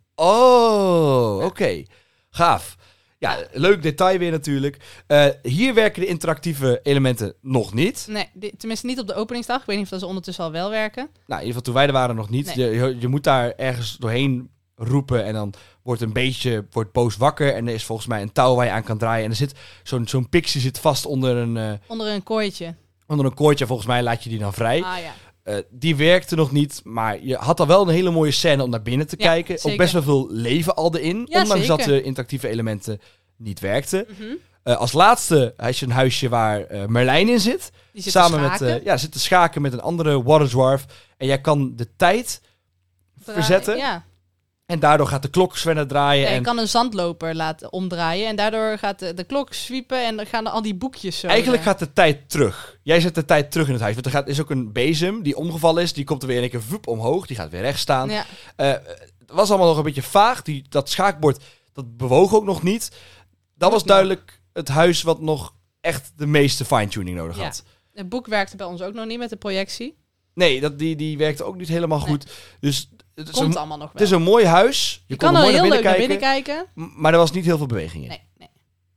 oh, oké. Okay. Gaaf. Ja, leuk detail weer natuurlijk. Uh, hier werken de interactieve elementen nog niet. Nee, di- tenminste niet op de openingsdag. Ik weet niet of dat ze ondertussen al wel werken. Nou, in ieder geval toen wij er waren nog niet. Nee. Je, je, je moet daar ergens doorheen roepen en dan wordt een beetje wordt Boos wakker. En er is volgens mij een touw waar je aan kan draaien. En er zit zo'n, zo'n pixie zit vast onder een, uh, Onder een kooitje. onder een koordje. Volgens mij laat je die dan vrij. Ah ja. Uh, die werkte nog niet, maar je had al wel een hele mooie scène om naar binnen te Ja, kijken. Ook zeker. best wel veel leven al erin, Ja, ondanks dat zeker. de interactieve elementen niet werkten. Mhm. Uh, als laatste is er een huisje waar uh, Merlijn in zit. Die zit Samen te met, schaken. uh, ja, zit te schaken met een andere water dwarf. En jij kan de tijd Dra- verzetten. Ja. En daardoor gaat de klok sneller draaien. Ja, je en kan een zandloper laten omdraaien. En daardoor gaat de, de klok zwiepen en dan gaan er al die boekjes zo. eigenlijk eh, gaat de tijd terug. Jij zet de tijd terug in het huis. Want er gaat, is ook een bezem die omgevallen is. Die komt er weer in één keer voep omhoog. Die gaat weer recht staan. Ja. Uh, het was allemaal nog een beetje vaag. Die, dat schaakbord, dat bewoog ook nog niet. Dat was nog. duidelijk het huis wat nog echt de meeste fine-tuning nodig Ja. had. Het boek werkte bij ons ook nog niet met de projectie. Nee, dat, die, die werkte ook niet helemaal Nee. goed. Dus het is, Komt een, allemaal nog wel. het is een mooi huis. Je, je kon kan er er mooi heel naar leuk binnen naar kijken. binnen kijken. m- Maar er was niet heel veel beweging in. Nee, nee.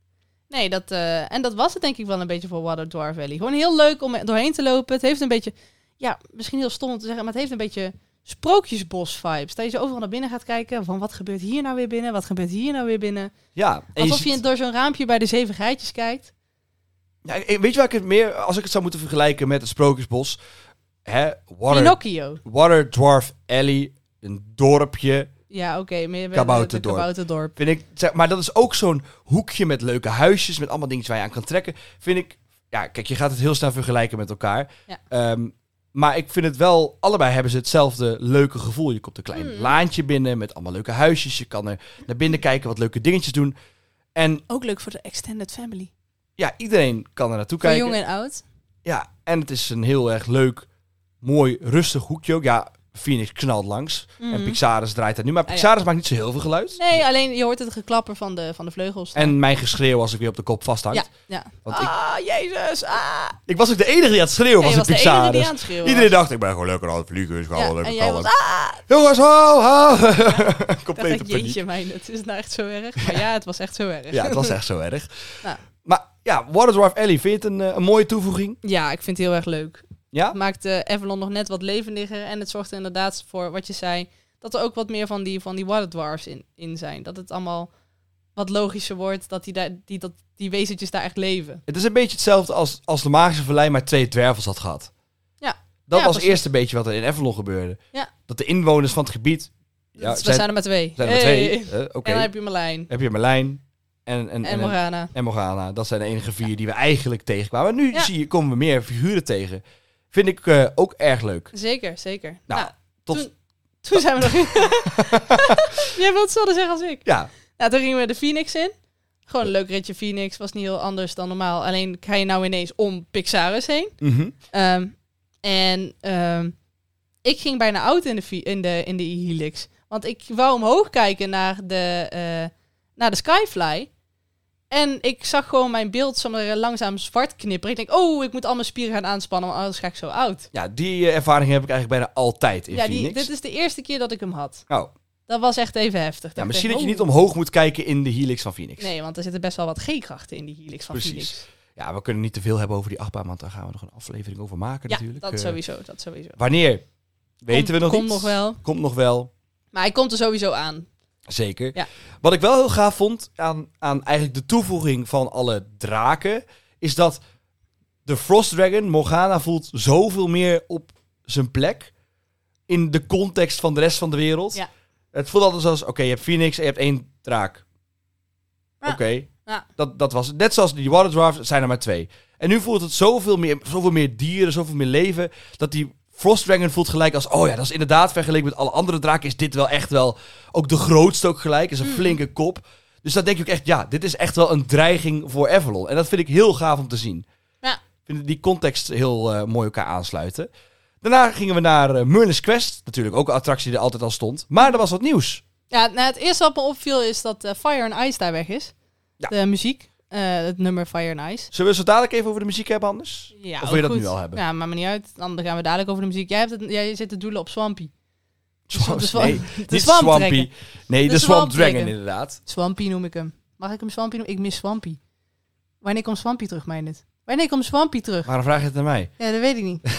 Nee, dat, eh, en dat was het denk ik wel een beetje voor Water Dwarf Valley. Gewoon heel leuk om er doorheen te lopen. Het heeft een beetje, ja, misschien heel stom om te zeggen, maar het heeft een beetje sprookjesbos-vibes. Dat je zo overal naar binnen gaat kijken van wat gebeurt hier nou weer binnen? Wat gebeurt hier nou weer binnen? Ja, en Alsof je, ziet- door zo'n raampje bij de zeven geitjes kijkt. Ja, en weet je waar ik het meer... Als ik het zou moeten vergelijken met het Sprookjesbos... Hè, Water, Pinocchio. Water Dwarf Alley, een dorpje... Ja, oké. maar je bent Kabouterdorp. de Kabouterdorp. Vind ik, zeg, maar dat is ook zo'n hoekje met leuke huisjes, met allemaal dingen waar je aan kan trekken. Vind ik, ja, kijk, je gaat het heel snel vergelijken met elkaar. Ja. Ehm, maar ik vind het wel, allebei hebben ze hetzelfde leuke gevoel. Je komt een klein Mm. laantje binnen met allemaal leuke huisjes. Je kan er naar binnen kijken, wat leuke dingetjes doen. En Ook leuk voor de extended family. ja, iedereen kan er naartoe Voor kijken. jong en oud. Ja, en het is een heel erg leuk, mooi, rustig hoekje ook. Ja, Phoenix knalt langs. En Mhm. Pixaris draait daar nu. Maar Ah, ja. Pixaris maakt niet zo heel veel geluid. Nee, alleen je hoort het geklapper van de, van de vleugels. En mijn geschreeuw als ik weer op de kop vasthangt. ja, ja. Want ik, Ah, jezus, ah. ik was ook de enige die aan het schreeuwen Ja, was je in was de enige die Pixaris. aan het schreeuwen Iedereen was. dacht, ik ben gewoon lekker aan het vliegen. Dus ik ga Ja, wel lekker en jij kalm. was, ah. Jongens, ho, ho. Ik Complete dacht, paniek. jeetje, mijn, het is nou echt zo erg. Maar ja, het was echt zo erg. Ja, het was echt zo erg. Nou. Maar ja, Water Dwarf Alley, vind je het een, eh, een mooie toevoeging? Ja, ik vind het heel erg leuk. Ja? Het maakt uh, Avalon nog net wat levendiger. En het zorgt er inderdaad voor, wat je zei, dat er ook wat meer van die, van die water dwarfs in, in zijn. Dat het allemaal wat logischer wordt, dat die, daar, die, dat die wezentjes daar echt leven. Het is een beetje hetzelfde als, als de Magische Vallei maar twee dwervels had gehad. Ja. Dat Ja, was precies. eerst een beetje wat er in Avalon gebeurde. Ja. Dat de inwoners van het gebied... Ja, Dus we zijn er maar twee. zijn er maar Hey. twee. Eh, Oké. En dan heb je Marlijn. Heb je Merlijn en, en, En, en, Morgana. en Morgana. Dat zijn de enige vier die we eigenlijk tegenkwamen. Maar nu Ja. zie je, komen we meer figuren tegen. Vind ik eh, ook erg leuk. Zeker, zeker. Nou, Nou, tot... toen- toen zijn we nog... Jij wilt hetzelfde zeggen als ik. Ja, Nou, toen gingen we de Phoenix in. Gewoon een leuk ritje Phoenix. Was niet heel anders dan normaal. Alleen ga je nou ineens om Pixaris heen. Mm-hmm. Um, en um, ik ging bijna oud in de, vi- in de, in de Helix. Want ik wou omhoog kijken naar de, uh, naar de Skyfly. En ik zag gewoon mijn beeld zeg maar, langzaam zwart knipperen. Ik denk, oh, ik moet al mijn spieren gaan aanspannen, want anders ga ik zo oud. Ja, die uh, ervaring heb ik eigenlijk bijna altijd in ja, Phoenix. Die, dit is de eerste keer dat ik hem had. Oh. Dat was echt even heftig. Ja, ik misschien denk, dat je oh. niet omhoog moet kijken in de Helix van Phoenix. Nee, want er zitten best wel wat G-krachten in die Helix van Precies. Phoenix. Ja, we kunnen niet te veel hebben over die achtbaan, want daar gaan we nog een aflevering over maken Ja, natuurlijk. dat Uh, sowieso, dat sowieso. Wanneer? Weten Kom- we nog komt niet. nog wel. Komt nog wel. Maar hij komt er sowieso aan. Zeker. Ja. Wat ik wel heel gaaf vond aan, aan eigenlijk de toevoeging van alle draken, is dat de Frost Dragon, Morgana, voelt zoveel meer op zijn plek in de context van de rest van de wereld. Ja. Het voelt altijd zoals, oké, okay, je hebt Phoenix en je hebt één draak. Ja. Oké, okay. Ja. dat, dat was het. Net zoals die Water Dwarfs zijn er maar twee. En nu voelt het zoveel meer, zoveel meer dieren, zoveel meer leven, dat die Frost Dragon voelt gelijk als, oh ja, dat is inderdaad vergeleken met alle andere draken, is dit wel echt wel ook de grootste ook gelijk. Is een Mm. flinke kop. Dus dan denk ik ook echt, ja, dit is echt wel een dreiging voor Avalon. En dat vind ik heel gaaf om te zien. Ja. Ik vind die context heel uh, mooi elkaar aansluiten. Daarna gingen we naar uh, Merlin's Quest. Natuurlijk ook een attractie die er altijd al stond. Maar er was wat nieuws. Ja, nou, het eerste wat me opviel is dat uh, Fire and Ice daar weg is. Ja. De muziek. Uh, het nummer Fire and Ice. Zullen we zo dadelijk even over de muziek hebben anders? Ja, Of ook wil je dat goed. nu al hebben? Ja, maakt me niet uit. Dan gaan we dadelijk over de muziek. Jij, hebt het, jij zit te doelen op Swampy. Swamp, de swam- nee, de niet swamp Swampy. trekken. Nee, de, De Swamp, swamp Dragon trekken. inderdaad. Swampy noem ik hem. Mag ik hem Swampy noemen? Ik mis Swampy. Wanneer komt Swampy terug, Meijnet? Wanneer komt Swampy terug? Waarom vraag je het naar mij? Ja, dat weet ik niet.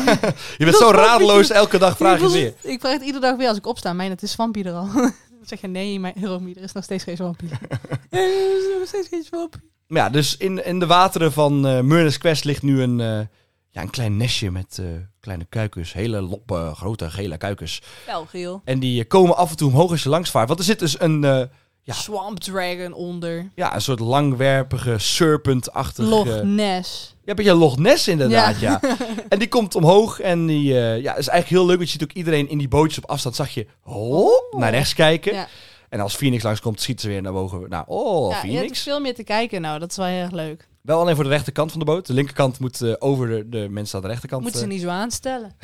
Je bent zo radeloos, elke dag vraag je ik, weer. Ik vraag het iedere dag weer als ik opsta. Meijnet, is Swampy er al? Dan zeg je, nee, mijn Romy, er is nog steeds geen Swampy. Er is nog steeds geen Swampy. Ja, dus in, in de wateren van uh, Merlin's Quest ligt nu een, uh, ja, een klein nestje met uh, kleine kuikens. Hele loppe, grote, gele kuikens. Felgeel. En die uh, komen af en toe omhoog als je langs vaart. Want er zit dus een, uh, ja, Swamp Dragon onder. ja, een soort langwerpige, serpent-achtige... Loch Ness. Ja, een beetje Loch Ness inderdaad, ja. ja. En die komt omhoog en die, uh, ja, is eigenlijk heel leuk. Want je ziet ook iedereen in die bootjes op afstand, zag je, oh, naar rechts kijken. Ja. En als Phoenix langskomt, schiet ze weer naar boven. Nou, oh, Ja, je hebt Phoenix. veel meer te kijken nou. Dat is wel heel erg leuk. Wel alleen voor de rechterkant van de boot. De linkerkant moet uh, over de, de mensen aan de rechterkant. Moeten ze uh, niet zo aanstellen.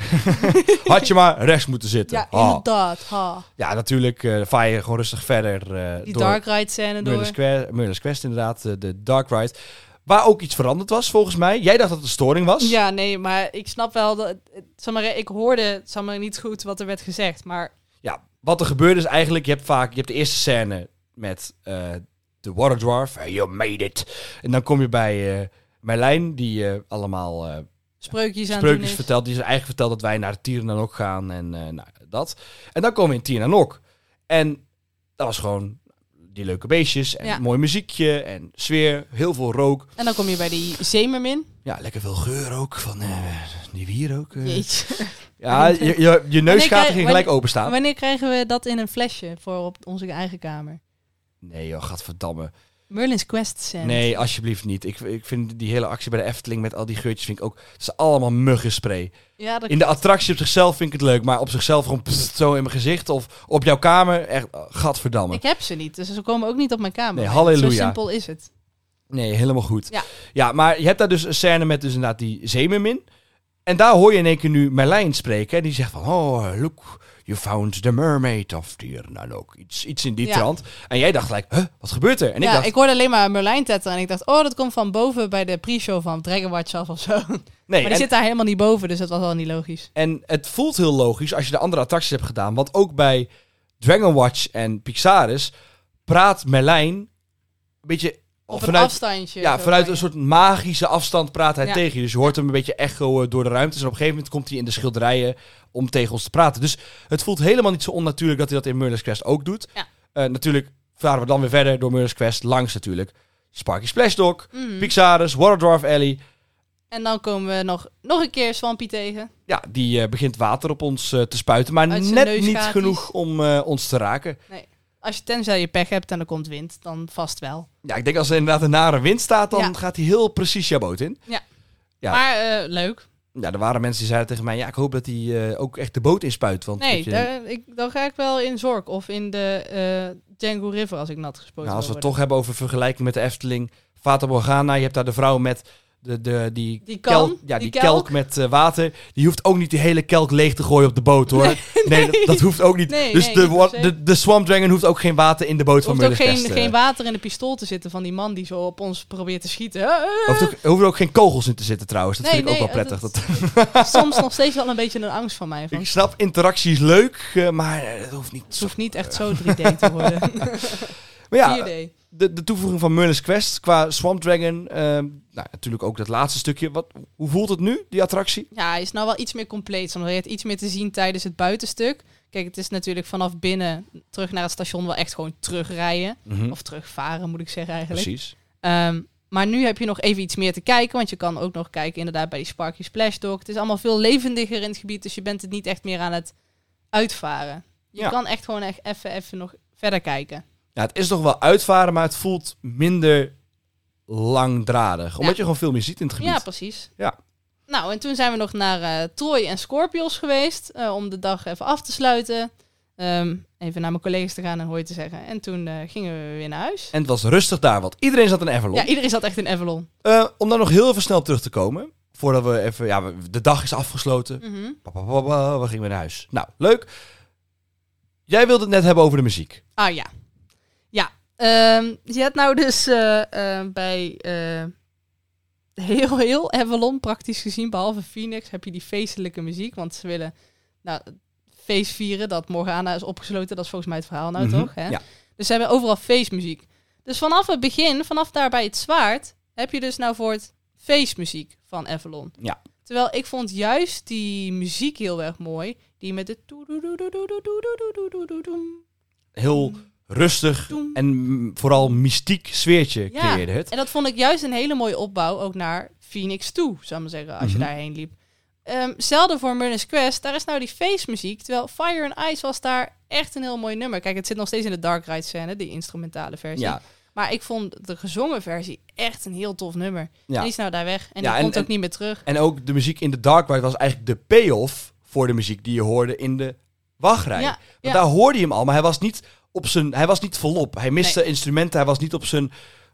had je maar rechts moeten zitten. Ja, Ha. inderdaad. Ha. Ja, natuurlijk uh, vaar je gewoon rustig verder. Uh, Die door Dark Ride scène door. Merlin's Quest, Merlin's Quest inderdaad, uh, de Dark Ride. Waar ook iets veranderd was, volgens mij. Jij dacht dat het een storing was. Ja, nee, maar ik snap wel dat... het- Zeg maar, ik hoorde zeg maar, niet goed wat er werd gezegd, maar... Ja, wat er gebeurde is eigenlijk, je hebt vaak, je hebt de eerste scène met uh, de Water Dwarf. Hey, you made it. En dan kom je bij uh, Merlijn, die uh, allemaal uh, Spreukjes aan het spreukjes doen is. vertelt. Die ze eigenlijk vertelt dat wij naar Tirnanok gaan en uh, nou, dat. En dan komen we in Tirnanok. En dat was gewoon die leuke beestjes en Ja. mooi muziekje en sfeer, heel veel rook. En dan kom je bij die Zeemermin. Ja, lekker veel geur ook van uh, die wier ook. Uh. Jeetje. Ja, je, je, je Wanneer neusgaten krijg- ging gelijk wanneer- openstaan. Wanneer krijgen we dat in een flesje voor op onze eigen kamer? Nee joh, gadverdamme. Merlin's Quest scène. Nee, alsjeblieft niet. Ik, ik vind die hele actie bij de Efteling met al die geurtjes vind ik ook... Het is allemaal muggenspray. Ja, dat In de attractie op zichzelf vind ik het leuk, maar op zichzelf gewoon pst, zo in mijn gezicht of op jouw kamer, echt, uh, gadverdamme. Ik heb ze niet, dus ze komen ook niet op mijn kamer. Nee, halleluja. Zo simpel is het. Nee, helemaal goed. Ja. ja, maar je hebt daar dus een scène met dus inderdaad die zeemermin. En daar hoor je in één keer nu Merlijn spreken. En die zegt van, oh, look, you found the mermaid of Tirnanok. Iets, iets in die Ja. trant. En jij dacht gelijk, huh, wat gebeurt er? En ja, ik dacht, ik hoorde alleen maar Merlijn tetteren en ik dacht, oh, dat komt van boven bij de pre-show van Dragon Watch af of zo. nee. Maar die en, zit daar helemaal niet boven, dus dat was wel niet logisch. en het voelt heel logisch als je de andere attracties hebt gedaan. Want ook bij Dragon Watch en Pixaris praat Merlijn een beetje... Op vanuit, een afstandje. Ja, zo vanuit van een je. soort magische afstand praat hij Ja. tegen je. Dus je hoort hem een beetje echo door de ruimte. En op een gegeven moment komt hij in de schilderijen om tegen ons te praten. Dus het voelt helemaal niet zo onnatuurlijk dat hij dat in Merlin's Quest ook doet. Ja. Uh, natuurlijk varen we dan weer verder door Merlin's Quest langs natuurlijk Sparky Splash Dock, Mhm. Pixaris, Water Dwarf Alley. En dan komen we nog, nog een keer Swampy tegen. Ja, die uh, begint water op ons uh, te spuiten. Maar Uit zijn net niet neusgaatjes. genoeg om uh, ons te raken. Als je tenzij je pech hebt en er komt wind, dan vast wel. Ja, ik denk als er inderdaad een nare wind staat, dan Ja. gaat hij heel precies jouw boot in. Ja. Ja. Maar uh, leuk. Ja, er waren mensen die zeiden tegen mij... Ja, ik hoop dat hij uh, ook echt de boot inspuit. Want Nee, je, daar, ik, dan ga ik wel in Zork of in de uh, Django River als ik nat gespoten nou, als we wil het toch hebben over vergelijking met de Efteling... Fata Morgana, je hebt daar de vrouw met... De, de, die, die, kan, kelk, ja, die die kelk. kelk met uh, water, die hoeft ook niet die hele kelk leeg te gooien op de boot, hoor. Nee, nee, nee dat, dat hoeft ook niet. Nee, dus nee, de, niet wa- de, de Swamp Dragon hoeft ook geen water in de boot er van hoeft ook Merlin's geen, Quest. geen water in de pistool te zitten van die man die zo op ons probeert te schieten. Er hoeft ook, er hoeven ook geen kogels in te zitten trouwens. Dat nee, vind ik nee, ook wel prettig. Dat, Dat dat, soms nog steeds wel een beetje een angst van mij. Van, ik snap, interactie is leuk, uh, maar uh, het hoeft niet. het hoeft niet echt zo drie D te worden. Maar ja, vier D. De, de toevoeging van Merlin's Quest qua Swamp Dragon. Uh, nou, natuurlijk ook dat laatste stukje. Wat, hoe voelt het nu, die attractie? Ja, hij is nou wel iets meer compleet. Omdat je hebt iets meer te zien tijdens het buitenstuk. Kijk, het is natuurlijk vanaf binnen terug naar het station wel echt gewoon terugrijden. Mm-hmm. Of terugvaren, moet ik zeggen eigenlijk. Precies. Um, maar nu heb je nog even iets meer te kijken. Want je kan ook nog kijken inderdaad bij die Sparky Splash Dog. Het is allemaal veel levendiger in het gebied. Dus je bent het niet echt meer aan het uitvaren. Je Ja. kan echt gewoon echt even, even nog verder kijken. Ja, het is nog wel uitvaren, maar het voelt minder langdradig. Omdat Ja. je gewoon veel meer ziet in het gebied. Ja, precies. Ja. Nou, en toen zijn we nog naar uh, Troy en Scorpios geweest. Uh, om de dag even af te sluiten. Um, even naar mijn collega's te gaan en hooi te zeggen. En toen uh, gingen we weer naar huis. En het was rustig daar, want iedereen zat in Avalon. Ja, iedereen zat echt in Avalon. Uh, om daar nog heel even snel op terug te komen. Voordat we even... Ja, we- de dag is afgesloten. Mm-hmm. Pa, pa, pa, pa, we gingen weer naar huis. Nou, leuk. Jij wilde het net hebben over de muziek. Ah ja. Ja. Um, je hebt nou dus uh, uh, bij uh, heel, heel Avalon praktisch gezien, behalve Phoenix, heb je die feestelijke muziek. Want ze willen nou, feest vieren dat Morgana is opgesloten. Dat is volgens mij het verhaal nou Mhm, toch? Hè? ja. Dus ze hebben overal feestmuziek. Dus vanaf het begin, vanaf daar bij het zwaard, heb je dus nou voor het feestmuziek van Avalon. Ja. Terwijl ik vond juist die muziek heel erg mooi. Die met de... Heel rustig en mm, vooral mystiek sfeertje Ja. creëerde het. En dat vond ik juist een hele mooie opbouw ook naar Phoenix toe, zou ik maar zeggen, als Mhm. je daarheen liep. Um, zelden voor Merlin's Quest, daar is nou die feestmuziek, terwijl Fire and Ice was daar echt een heel mooi nummer. Kijk, het zit nog steeds in de Dark Ride scène, die instrumentale versie. Ja, Maar ik vond de gezongen versie echt een heel tof nummer. ja. Die is nou daar weg en Ja, die en- komt ook en- niet meer terug. En ook de muziek in de Dark Ride was eigenlijk de payoff voor de muziek die je hoorde in de wachtrij. Ja, Want ja. daar hoorde je hem al, maar hij was niet op zijn, hij was niet volop. Hij miste Nee. instrumenten, hij was niet op zijn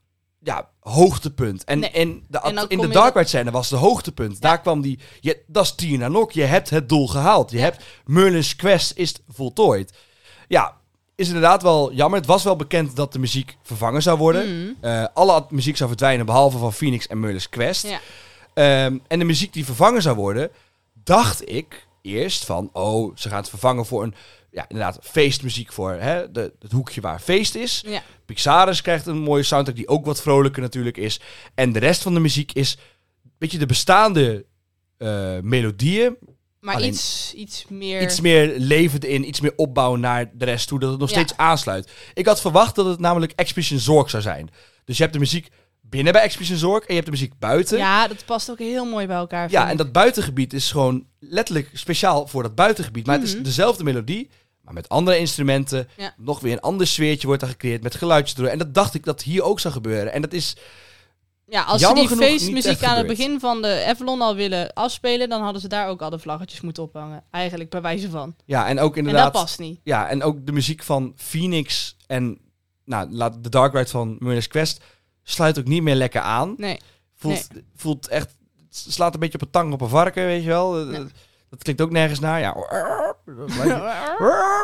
ja, hoogtepunt. En, Nee. en, de, En dan in kom de je Dark dat- Ride scène was de hoogtepunt. Daar kwam die, je, dat is Tina Nock, je hebt het doel gehaald. Je Ja. hebt Merlin's Quest is voltooid. Ja, is inderdaad wel jammer. Het was wel bekend dat de muziek vervangen zou worden. Mm. Uh, alle ad- muziek zou verdwijnen, behalve van Phoenix en Merlin's Quest. Ja. Um, en de muziek die vervangen zou worden, dacht ik eerst van, oh, ze gaan het vervangen voor een, ja, inderdaad, feestmuziek voor hè, de, het hoekje waar feest is. Ja. Pixaris krijgt een mooie soundtrack die ook wat vrolijker natuurlijk is. En de rest van de muziek is een beetje de bestaande uh, melodieën. Maar Alleen iets, iets meer... Iets meer levend in, iets meer opbouw naar de rest toe, dat het nog Ja. steeds aansluit. Ik had verwacht dat het namelijk Expedition Zork zou zijn. Dus je hebt de muziek binnen bij Expedition Zork en je hebt de muziek buiten. Ja, dat past ook heel mooi bij elkaar. Ja, vind en ik. dat buitengebied is gewoon letterlijk speciaal voor dat buitengebied. Maar het Mhm. is dezelfde melodie, maar met andere instrumenten. Ja. Nog weer een ander sfeertje wordt er gecreëerd met geluidjes erdoor. En dat dacht ik dat hier ook zou gebeuren. En dat is... Ja, als Jammer ze die genoeg niet feestmuziek echt aan het gebeurd. begin van de Avalon al willen afspelen, dan hadden ze daar ook al de vlaggetjes moeten ophangen. Eigenlijk bij wijze van. Ja, en ook En inderdaad... dat past niet. Ja, en ook de muziek van Phoenix en nou, laat de Dark Ride van Merlin's Quest sluit ook niet meer lekker aan. Nee. Voelt, voelt echt... Het slaat een beetje op een tang op een varken, weet je wel. Ja. Dat, dat klinkt ook nergens naar. Ja. Dat lijkt me-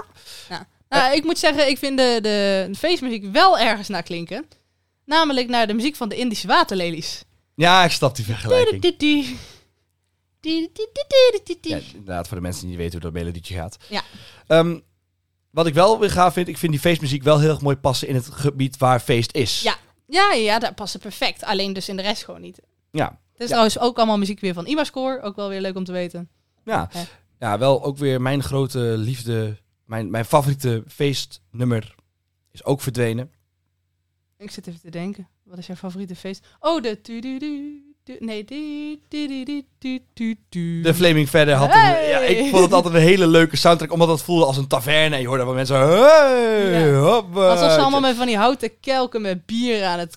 Ja. Nou, ik moet zeggen, ik vind de, de feestmuziek wel ergens naar klinken. Namelijk naar de muziek van de Indische waterlelies. Ja, ik snap die vergelijking. Ja, Ja. inderdaad, voor de mensen die niet weten hoe dat melodietje gaat. Ja. Ehm, wat ik wel weer gaaf vind, ik vind die feestmuziek wel heel erg mooi passen in het gebied waar feest is. Ja. Ja, ja, dat past perfect. Alleen dus in de rest gewoon niet. Ja, Het is Ja. trouwens ook allemaal muziek weer van Imascore. Ook wel weer leuk om te weten. ja. Ja. ja, wel ook weer mijn grote liefde, mijn, mijn favoriete feestnummer is ook verdwenen. Ik zit even te denken. Wat is jouw favoriete feest? Oh, de... tu- du- du- du- Nee, die... du- du- du- du- du- du. De Flaming Verder had Hey! een, ja, ik vond het altijd een hele leuke soundtrack, omdat het voelde als een taverne. En je hoorde wel mensen, hey, Ja. hoppa. Alsof ze allemaal met van die houten kelken met bier aan het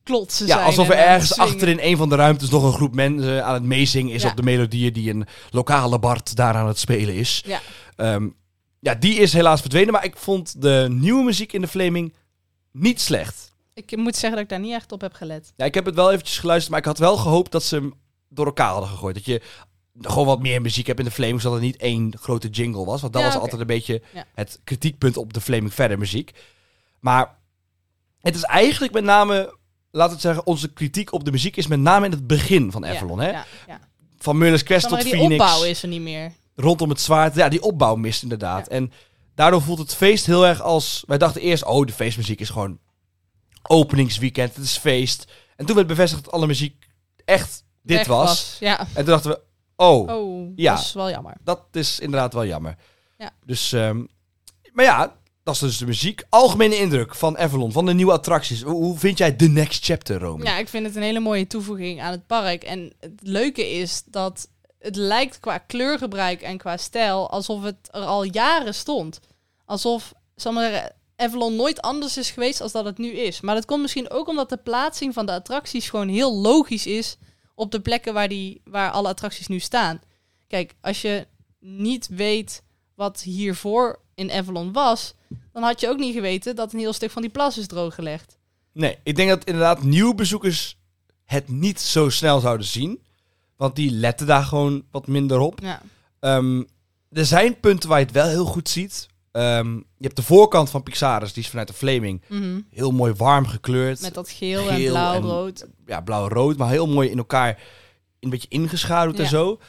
klotsen Ja, zijn. alsof er en aan het ergens swingen. achter in een van de ruimtes nog een groep mensen aan het meezingen is Ja. op de melodieën die een lokale Bart daar aan het spelen is. Ja. Um, ja, die is helaas verdwenen, maar ik vond de nieuwe muziek in de Flaming niet slecht. Ik moet zeggen dat ik daar niet echt op heb gelet. Ja, ik heb het wel eventjes geluisterd, maar ik had wel gehoopt dat ze hem door elkaar hadden gegooid. Dat je gewoon wat meer muziek hebt in de Flaming, zodat het niet één grote jingle was. Want dat Ja, was oké. altijd een beetje Ja. het kritiekpunt op de Flaming verder muziek. Maar het is eigenlijk met name, laten we zeggen, onze kritiek op de muziek is met name in het begin van Avalon. Ja, Hè? ja, ja. Van Merlin's Quest Dan tot maar die Phoenix, opbouw is er niet meer. rondom het zwaard. Ja, die opbouw mist inderdaad. Ja. En daardoor voelt het feest heel erg als... Wij dachten eerst, oh, de feestmuziek is gewoon openingsweekend, het is feest. En toen werd bevestigd dat alle muziek echt dit Echt was. Ja. En toen dachten we, oh, Oh, Ja. dat is wel jammer. dat is inderdaad wel jammer. Ja. Dus, ehm, maar ja, dat is dus de muziek. Algemene indruk van Avalon, van de nieuwe attracties. Hoe, hoe vind jij The Next Chapter, Romy? Ja, ik vind het een hele mooie toevoeging aan het park. En het leuke is dat het lijkt qua kleurgebruik en qua stijl alsof het er al jaren stond. Alsof, zal maar zeggen, Avalon nooit anders is geweest als dat het nu is. Maar dat komt misschien ook omdat de plaatsing van de attracties gewoon heel logisch is op de plekken waar, die, waar alle attracties nu staan. Kijk, als je niet weet wat hiervoor in Avalon was, dan had je ook niet geweten dat een heel stuk van die plas is drooggelegd. Nee, ik denk dat inderdaad nieuwe bezoekers het niet zo snel zouden zien. Want die letten daar gewoon wat minder op. Ja. Ehm, er zijn punten waar je het wel heel goed ziet. Ehm, je hebt de voorkant van Pixaris, die is vanuit de Flaming. Mhm. Heel mooi warm gekleurd. Met dat geel, en Geel blauw, en- rood. Ja, blauw-rood, maar heel mooi in elkaar een beetje ingeschaduwd en Ja. zo.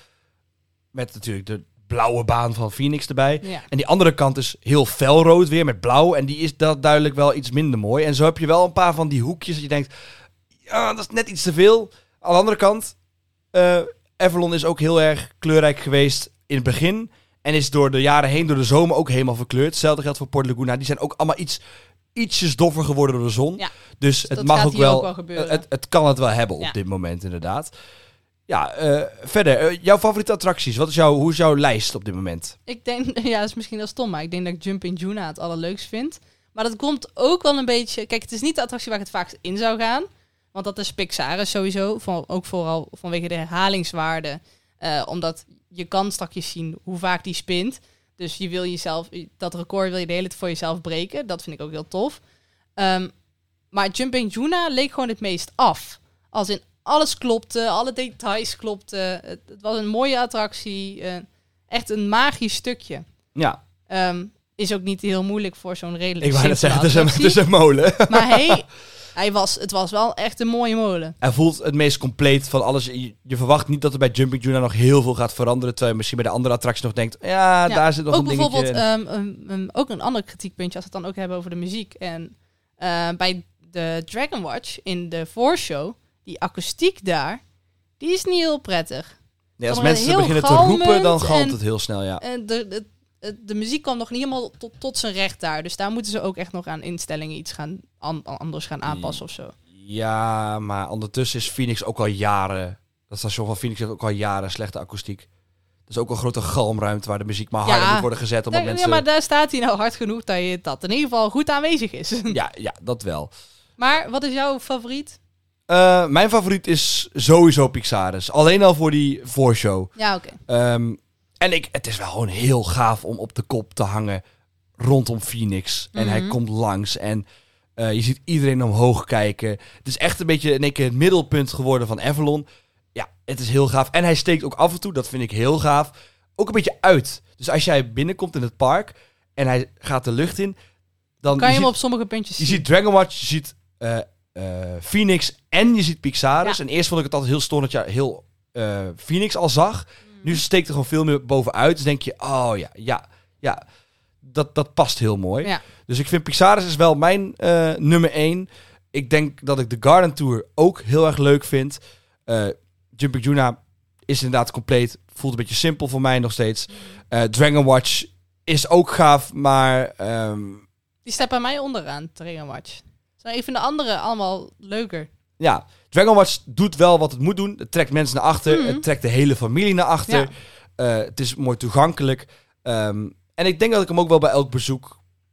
Met natuurlijk de blauwe baan van Phoenix erbij. Ja. En die andere kant is heel felrood weer met blauw. En die is dat duidelijk wel iets minder mooi. En zo heb je wel een paar van die hoekjes dat je denkt... Ja, dat is net iets te veel. Aan de andere kant... eh Avalon is ook heel erg kleurrijk geweest in het begin. En is door de jaren heen, door de zomer ook helemaal verkleurd. Hetzelfde geldt voor Port Laguna. Die zijn ook allemaal iets, ietsjes doffer geworden door de zon. Ja, dus het dat mag gaat ook hier wel... ook wel gebeuren. het, het kan het wel hebben op Ja. dit moment inderdaad. Ja, eh, verder. eh, jouw favoriete attracties. Wat is jouw, hoe is jouw lijst op dit moment? Ik denk, ja, dat is misschien wel stom, maar ik denk dat ik Jumping Juna het allerleukst vind. Maar dat komt ook wel een beetje... Kijk, het is niet de attractie waar ik het vaakst in zou gaan. Want dat is Pixaris sowieso. Van, ook vooral vanwege de herhalingswaarde. Eh, omdat je kan straks zien hoe vaak die spint. Dus je wil jezelf... Dat record wil je de hele tijd voor jezelf breken. Dat vind ik ook heel tof. Ehm, maar Jumping Juna leek gewoon het meest af. Als in alles klopte, alle details klopten. Het, het was een mooie attractie. eh, echt een magisch stukje. Ja, Ehm, is ook niet heel moeilijk voor zo'n redelijk ik wou net simpele zeggen, het is, een, het is attractie. een molen. Maar hey, hij was, het was wel echt een mooie molen. Hij voelt het meest compleet van alles. Je, je verwacht niet dat er bij Jumping Juna nog heel veel gaat veranderen. Terwijl je misschien bij de andere attracties nog denkt... Ja, Ja, daar zit nog ook een dingetje. bijvoorbeeld ehm, um, um, ook een ander kritiekpuntje als we het dan ook hebben over de muziek. En eh, bij de Dragon Watch in de voorshow, die akoestiek daar, die is niet heel prettig. Nee, als Allemaal mensen heel beginnen te roepen, dan galmend galmt en- het heel snel, ja. En de, de, de, de muziek kwam nog niet helemaal tot, tot zijn recht daar. Dus daar moeten ze ook echt nog aan instellingen iets gaan an- anders gaan aanpassen of zo. Ja, maar ondertussen is Phoenix ook al jaren... Dat station van Phoenix heeft ook al jaren slechte akoestiek. Dat is ook een grote galmruimte waar de muziek maar harder Ja. moet worden gezet. Omdat Ja, mensen... ja, maar daar staat hij nou hard genoeg dat je dat in ieder geval goed aanwezig is. ja, ja, dat wel. Maar wat is jouw favoriet? Eh, mijn favoriet is sowieso Pixaris. Alleen al voor die voorshow. Ja, oké. Ehm, en ik, het is wel gewoon heel gaaf om op de kop te hangen rondom Phoenix. En hij Mhm. komt langs en eh, je ziet iedereen omhoog kijken. Het is echt een beetje in één keer het middelpunt geworden van Avalon. Ja, het is heel gaaf. En hij steekt ook af en toe, dat vind ik heel gaaf, ook een beetje uit. Dus als jij binnenkomt in het park en hij gaat de lucht in, dan Kan je je hem ziet, op sommige puntjes je zien? ziet Dragon Watch, je ziet eh, eh, Phoenix en je ziet Pixaris. Ja. En eerst vond ik het altijd heel stom dat je heel eh, Phoenix al zag. Mm. Nu steekt er gewoon veel meer bovenuit. Dus denk je, oh ja, ja, ja. Dat, dat past heel mooi. Ja. Dus ik vind Pixaris is wel mijn eh, nummer één. Ik denk dat ik de Garden Tour ook heel erg leuk vind. Eh Jumping Juna is inderdaad compleet. Voelt een beetje simpel voor mij nog steeds. Eh, Dragon Watch is ook gaaf, maar... ehm, Die staat bij mij onderaan, Dragon Watch. Zo, ik vind de andere allemaal leuker. ja, Dragon Watch doet wel wat het moet doen. Het trekt mensen naar achter. Mhm. Het trekt de hele familie naar achter. Ja. Eh, het is mooi toegankelijk. Ehm, en ik denk dat ik hem ook wel bij elk bezoek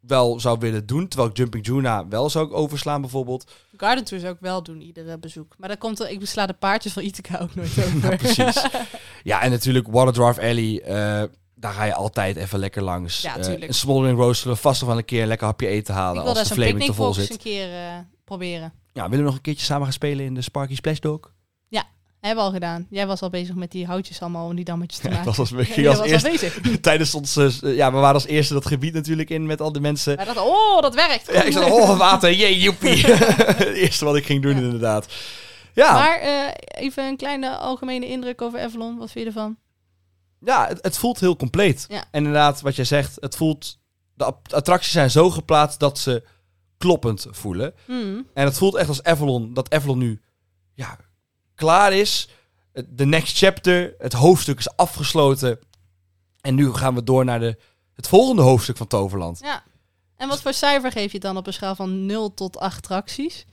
wel zou willen doen. Terwijl ik Jumping Juna wel zou overslaan bijvoorbeeld. Garden Tour zou ik wel doen, iedere bezoek. Maar dat komt er, ik besla de paardjes van Ithaca ook nooit over. Ja, precies. Ja, en natuurlijk Waterdwarf Alley. Uh, daar ga je altijd even lekker langs. Ja, uh, een Smoldering Rose zullen we vast nog wel een keer een lekker hapje eten halen. Ik wil als daar de zo'n Flaming te vol picknickbox zit. een keer uh, proberen. Ja, willen we nog een keertje samen gaan spelen in de Sparky Splash Dog? Hebben we al gedaan. Jij was al bezig met die houtjes allemaal om die dammetjes te maken. Ja, dat was, ik Ja, ging jij als was eerste, al bezig. tijdens ons, uh, ja, we waren als eerste dat gebied natuurlijk in met al die mensen. Wij dachten, oh, dat werkt. Ja, ik zei, oh, water, jee, joepie. Het eerste wat ik ging doen, Ja. inderdaad. Ja, Maar uh, even een kleine algemene indruk over Avalon. Wat vind je ervan? ja het, het voelt heel compleet. Ja. En inderdaad, wat jij zegt, het voelt, de ap- attracties zijn zo geplaatst dat ze kloppend voelen. Hmm. En het voelt echt als Avalon, dat Avalon nu, ja, klaar is. De next chapter, het hoofdstuk is afgesloten. En nu gaan we door naar de, het volgende hoofdstuk van Toverland. Ja. En wat voor cijfer geef je het dan op een schaal van nul tot acht attracties?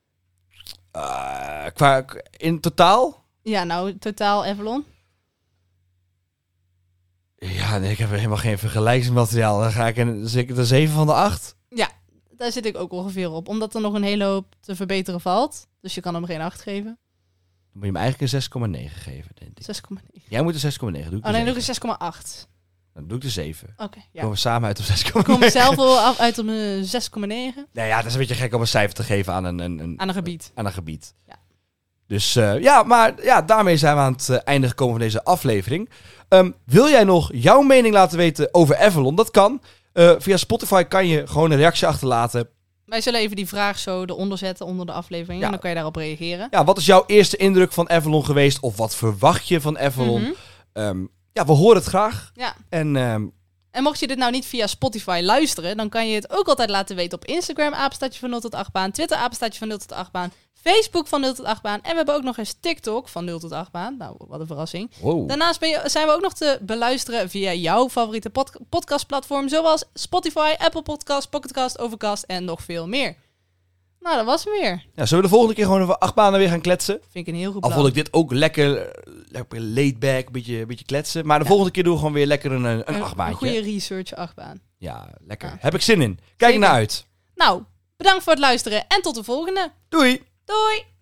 Uh, qua, in totaal? Ja, nou, totaal Avalon. Ja, nee, ik heb helemaal geen vergelijkingsmateriaal. Dan ga ik een, zeker de zeven van de acht. Ja, daar zit ik ook ongeveer op. Omdat er nog een hele hoop te verbeteren valt. Dus je kan hem geen acht geven. Dan moet je hem eigenlijk een zes komma negen geven, denk ik. zes komma negen. Jij moet een zes komma negen. Doe ik Oh de nee, doe ik zeven. een zes komma acht. Dan doe ik de zeven. Oké, okay, ja. Komen we samen uit op zes komma Ik negen. kom zelf wel af uit op een zes komma negen. Nou ja, dat is een beetje gek om een cijfer te geven aan een, een, een, Aan een gebied. aan een gebied. Ja. Dus uh, ja, maar ja, daarmee zijn we aan het uh, einde gekomen van deze aflevering. Um, wil jij nog jouw mening laten weten over Avalon? Dat kan. Uh, via Spotify kan je gewoon een reactie achterlaten. Wij zullen even die vraag zo eronder zetten onder de aflevering. Ja. En dan kan je daarop reageren. Ja, wat is jouw eerste indruk van Avalon geweest? Of wat verwacht je van Avalon? Mhm. Um, ja, we horen het graag. Ja. En um, En mocht je dit nou niet via Spotify luisteren, dan kan je het ook altijd laten weten op Instagram, apenstaartje van nul tot acht baan, Twitter, apenstaartje van nul tot acht baan, Facebook van nul tot acht baan. En we hebben ook nog eens TikTok van nul tot acht baan. Nou, wat een verrassing. wow. Daarnaast ben je, zijn we ook nog te beluisteren via jouw favoriete pod- podcastplatform, zoals Spotify, Apple Podcasts, Pocketcast, Overcast en nog veel meer. Nou, dat was hem weer. Ja, zullen we de volgende keer gewoon over acht banen weer gaan kletsen? Vind ik een heel goed Al plan. vond ik dit ook lekker, lekker laid back, een beetje, beetje kletsen. Maar de Ja. volgende keer doen we gewoon weer lekker een, een Een, achtbaantje. een goede research achtbaan. Ja, lekker. Ja. Heb ik zin in. Kijk Zeker. ernaar uit. Nou, bedankt voor het luisteren en tot de volgende. Doei! Doei!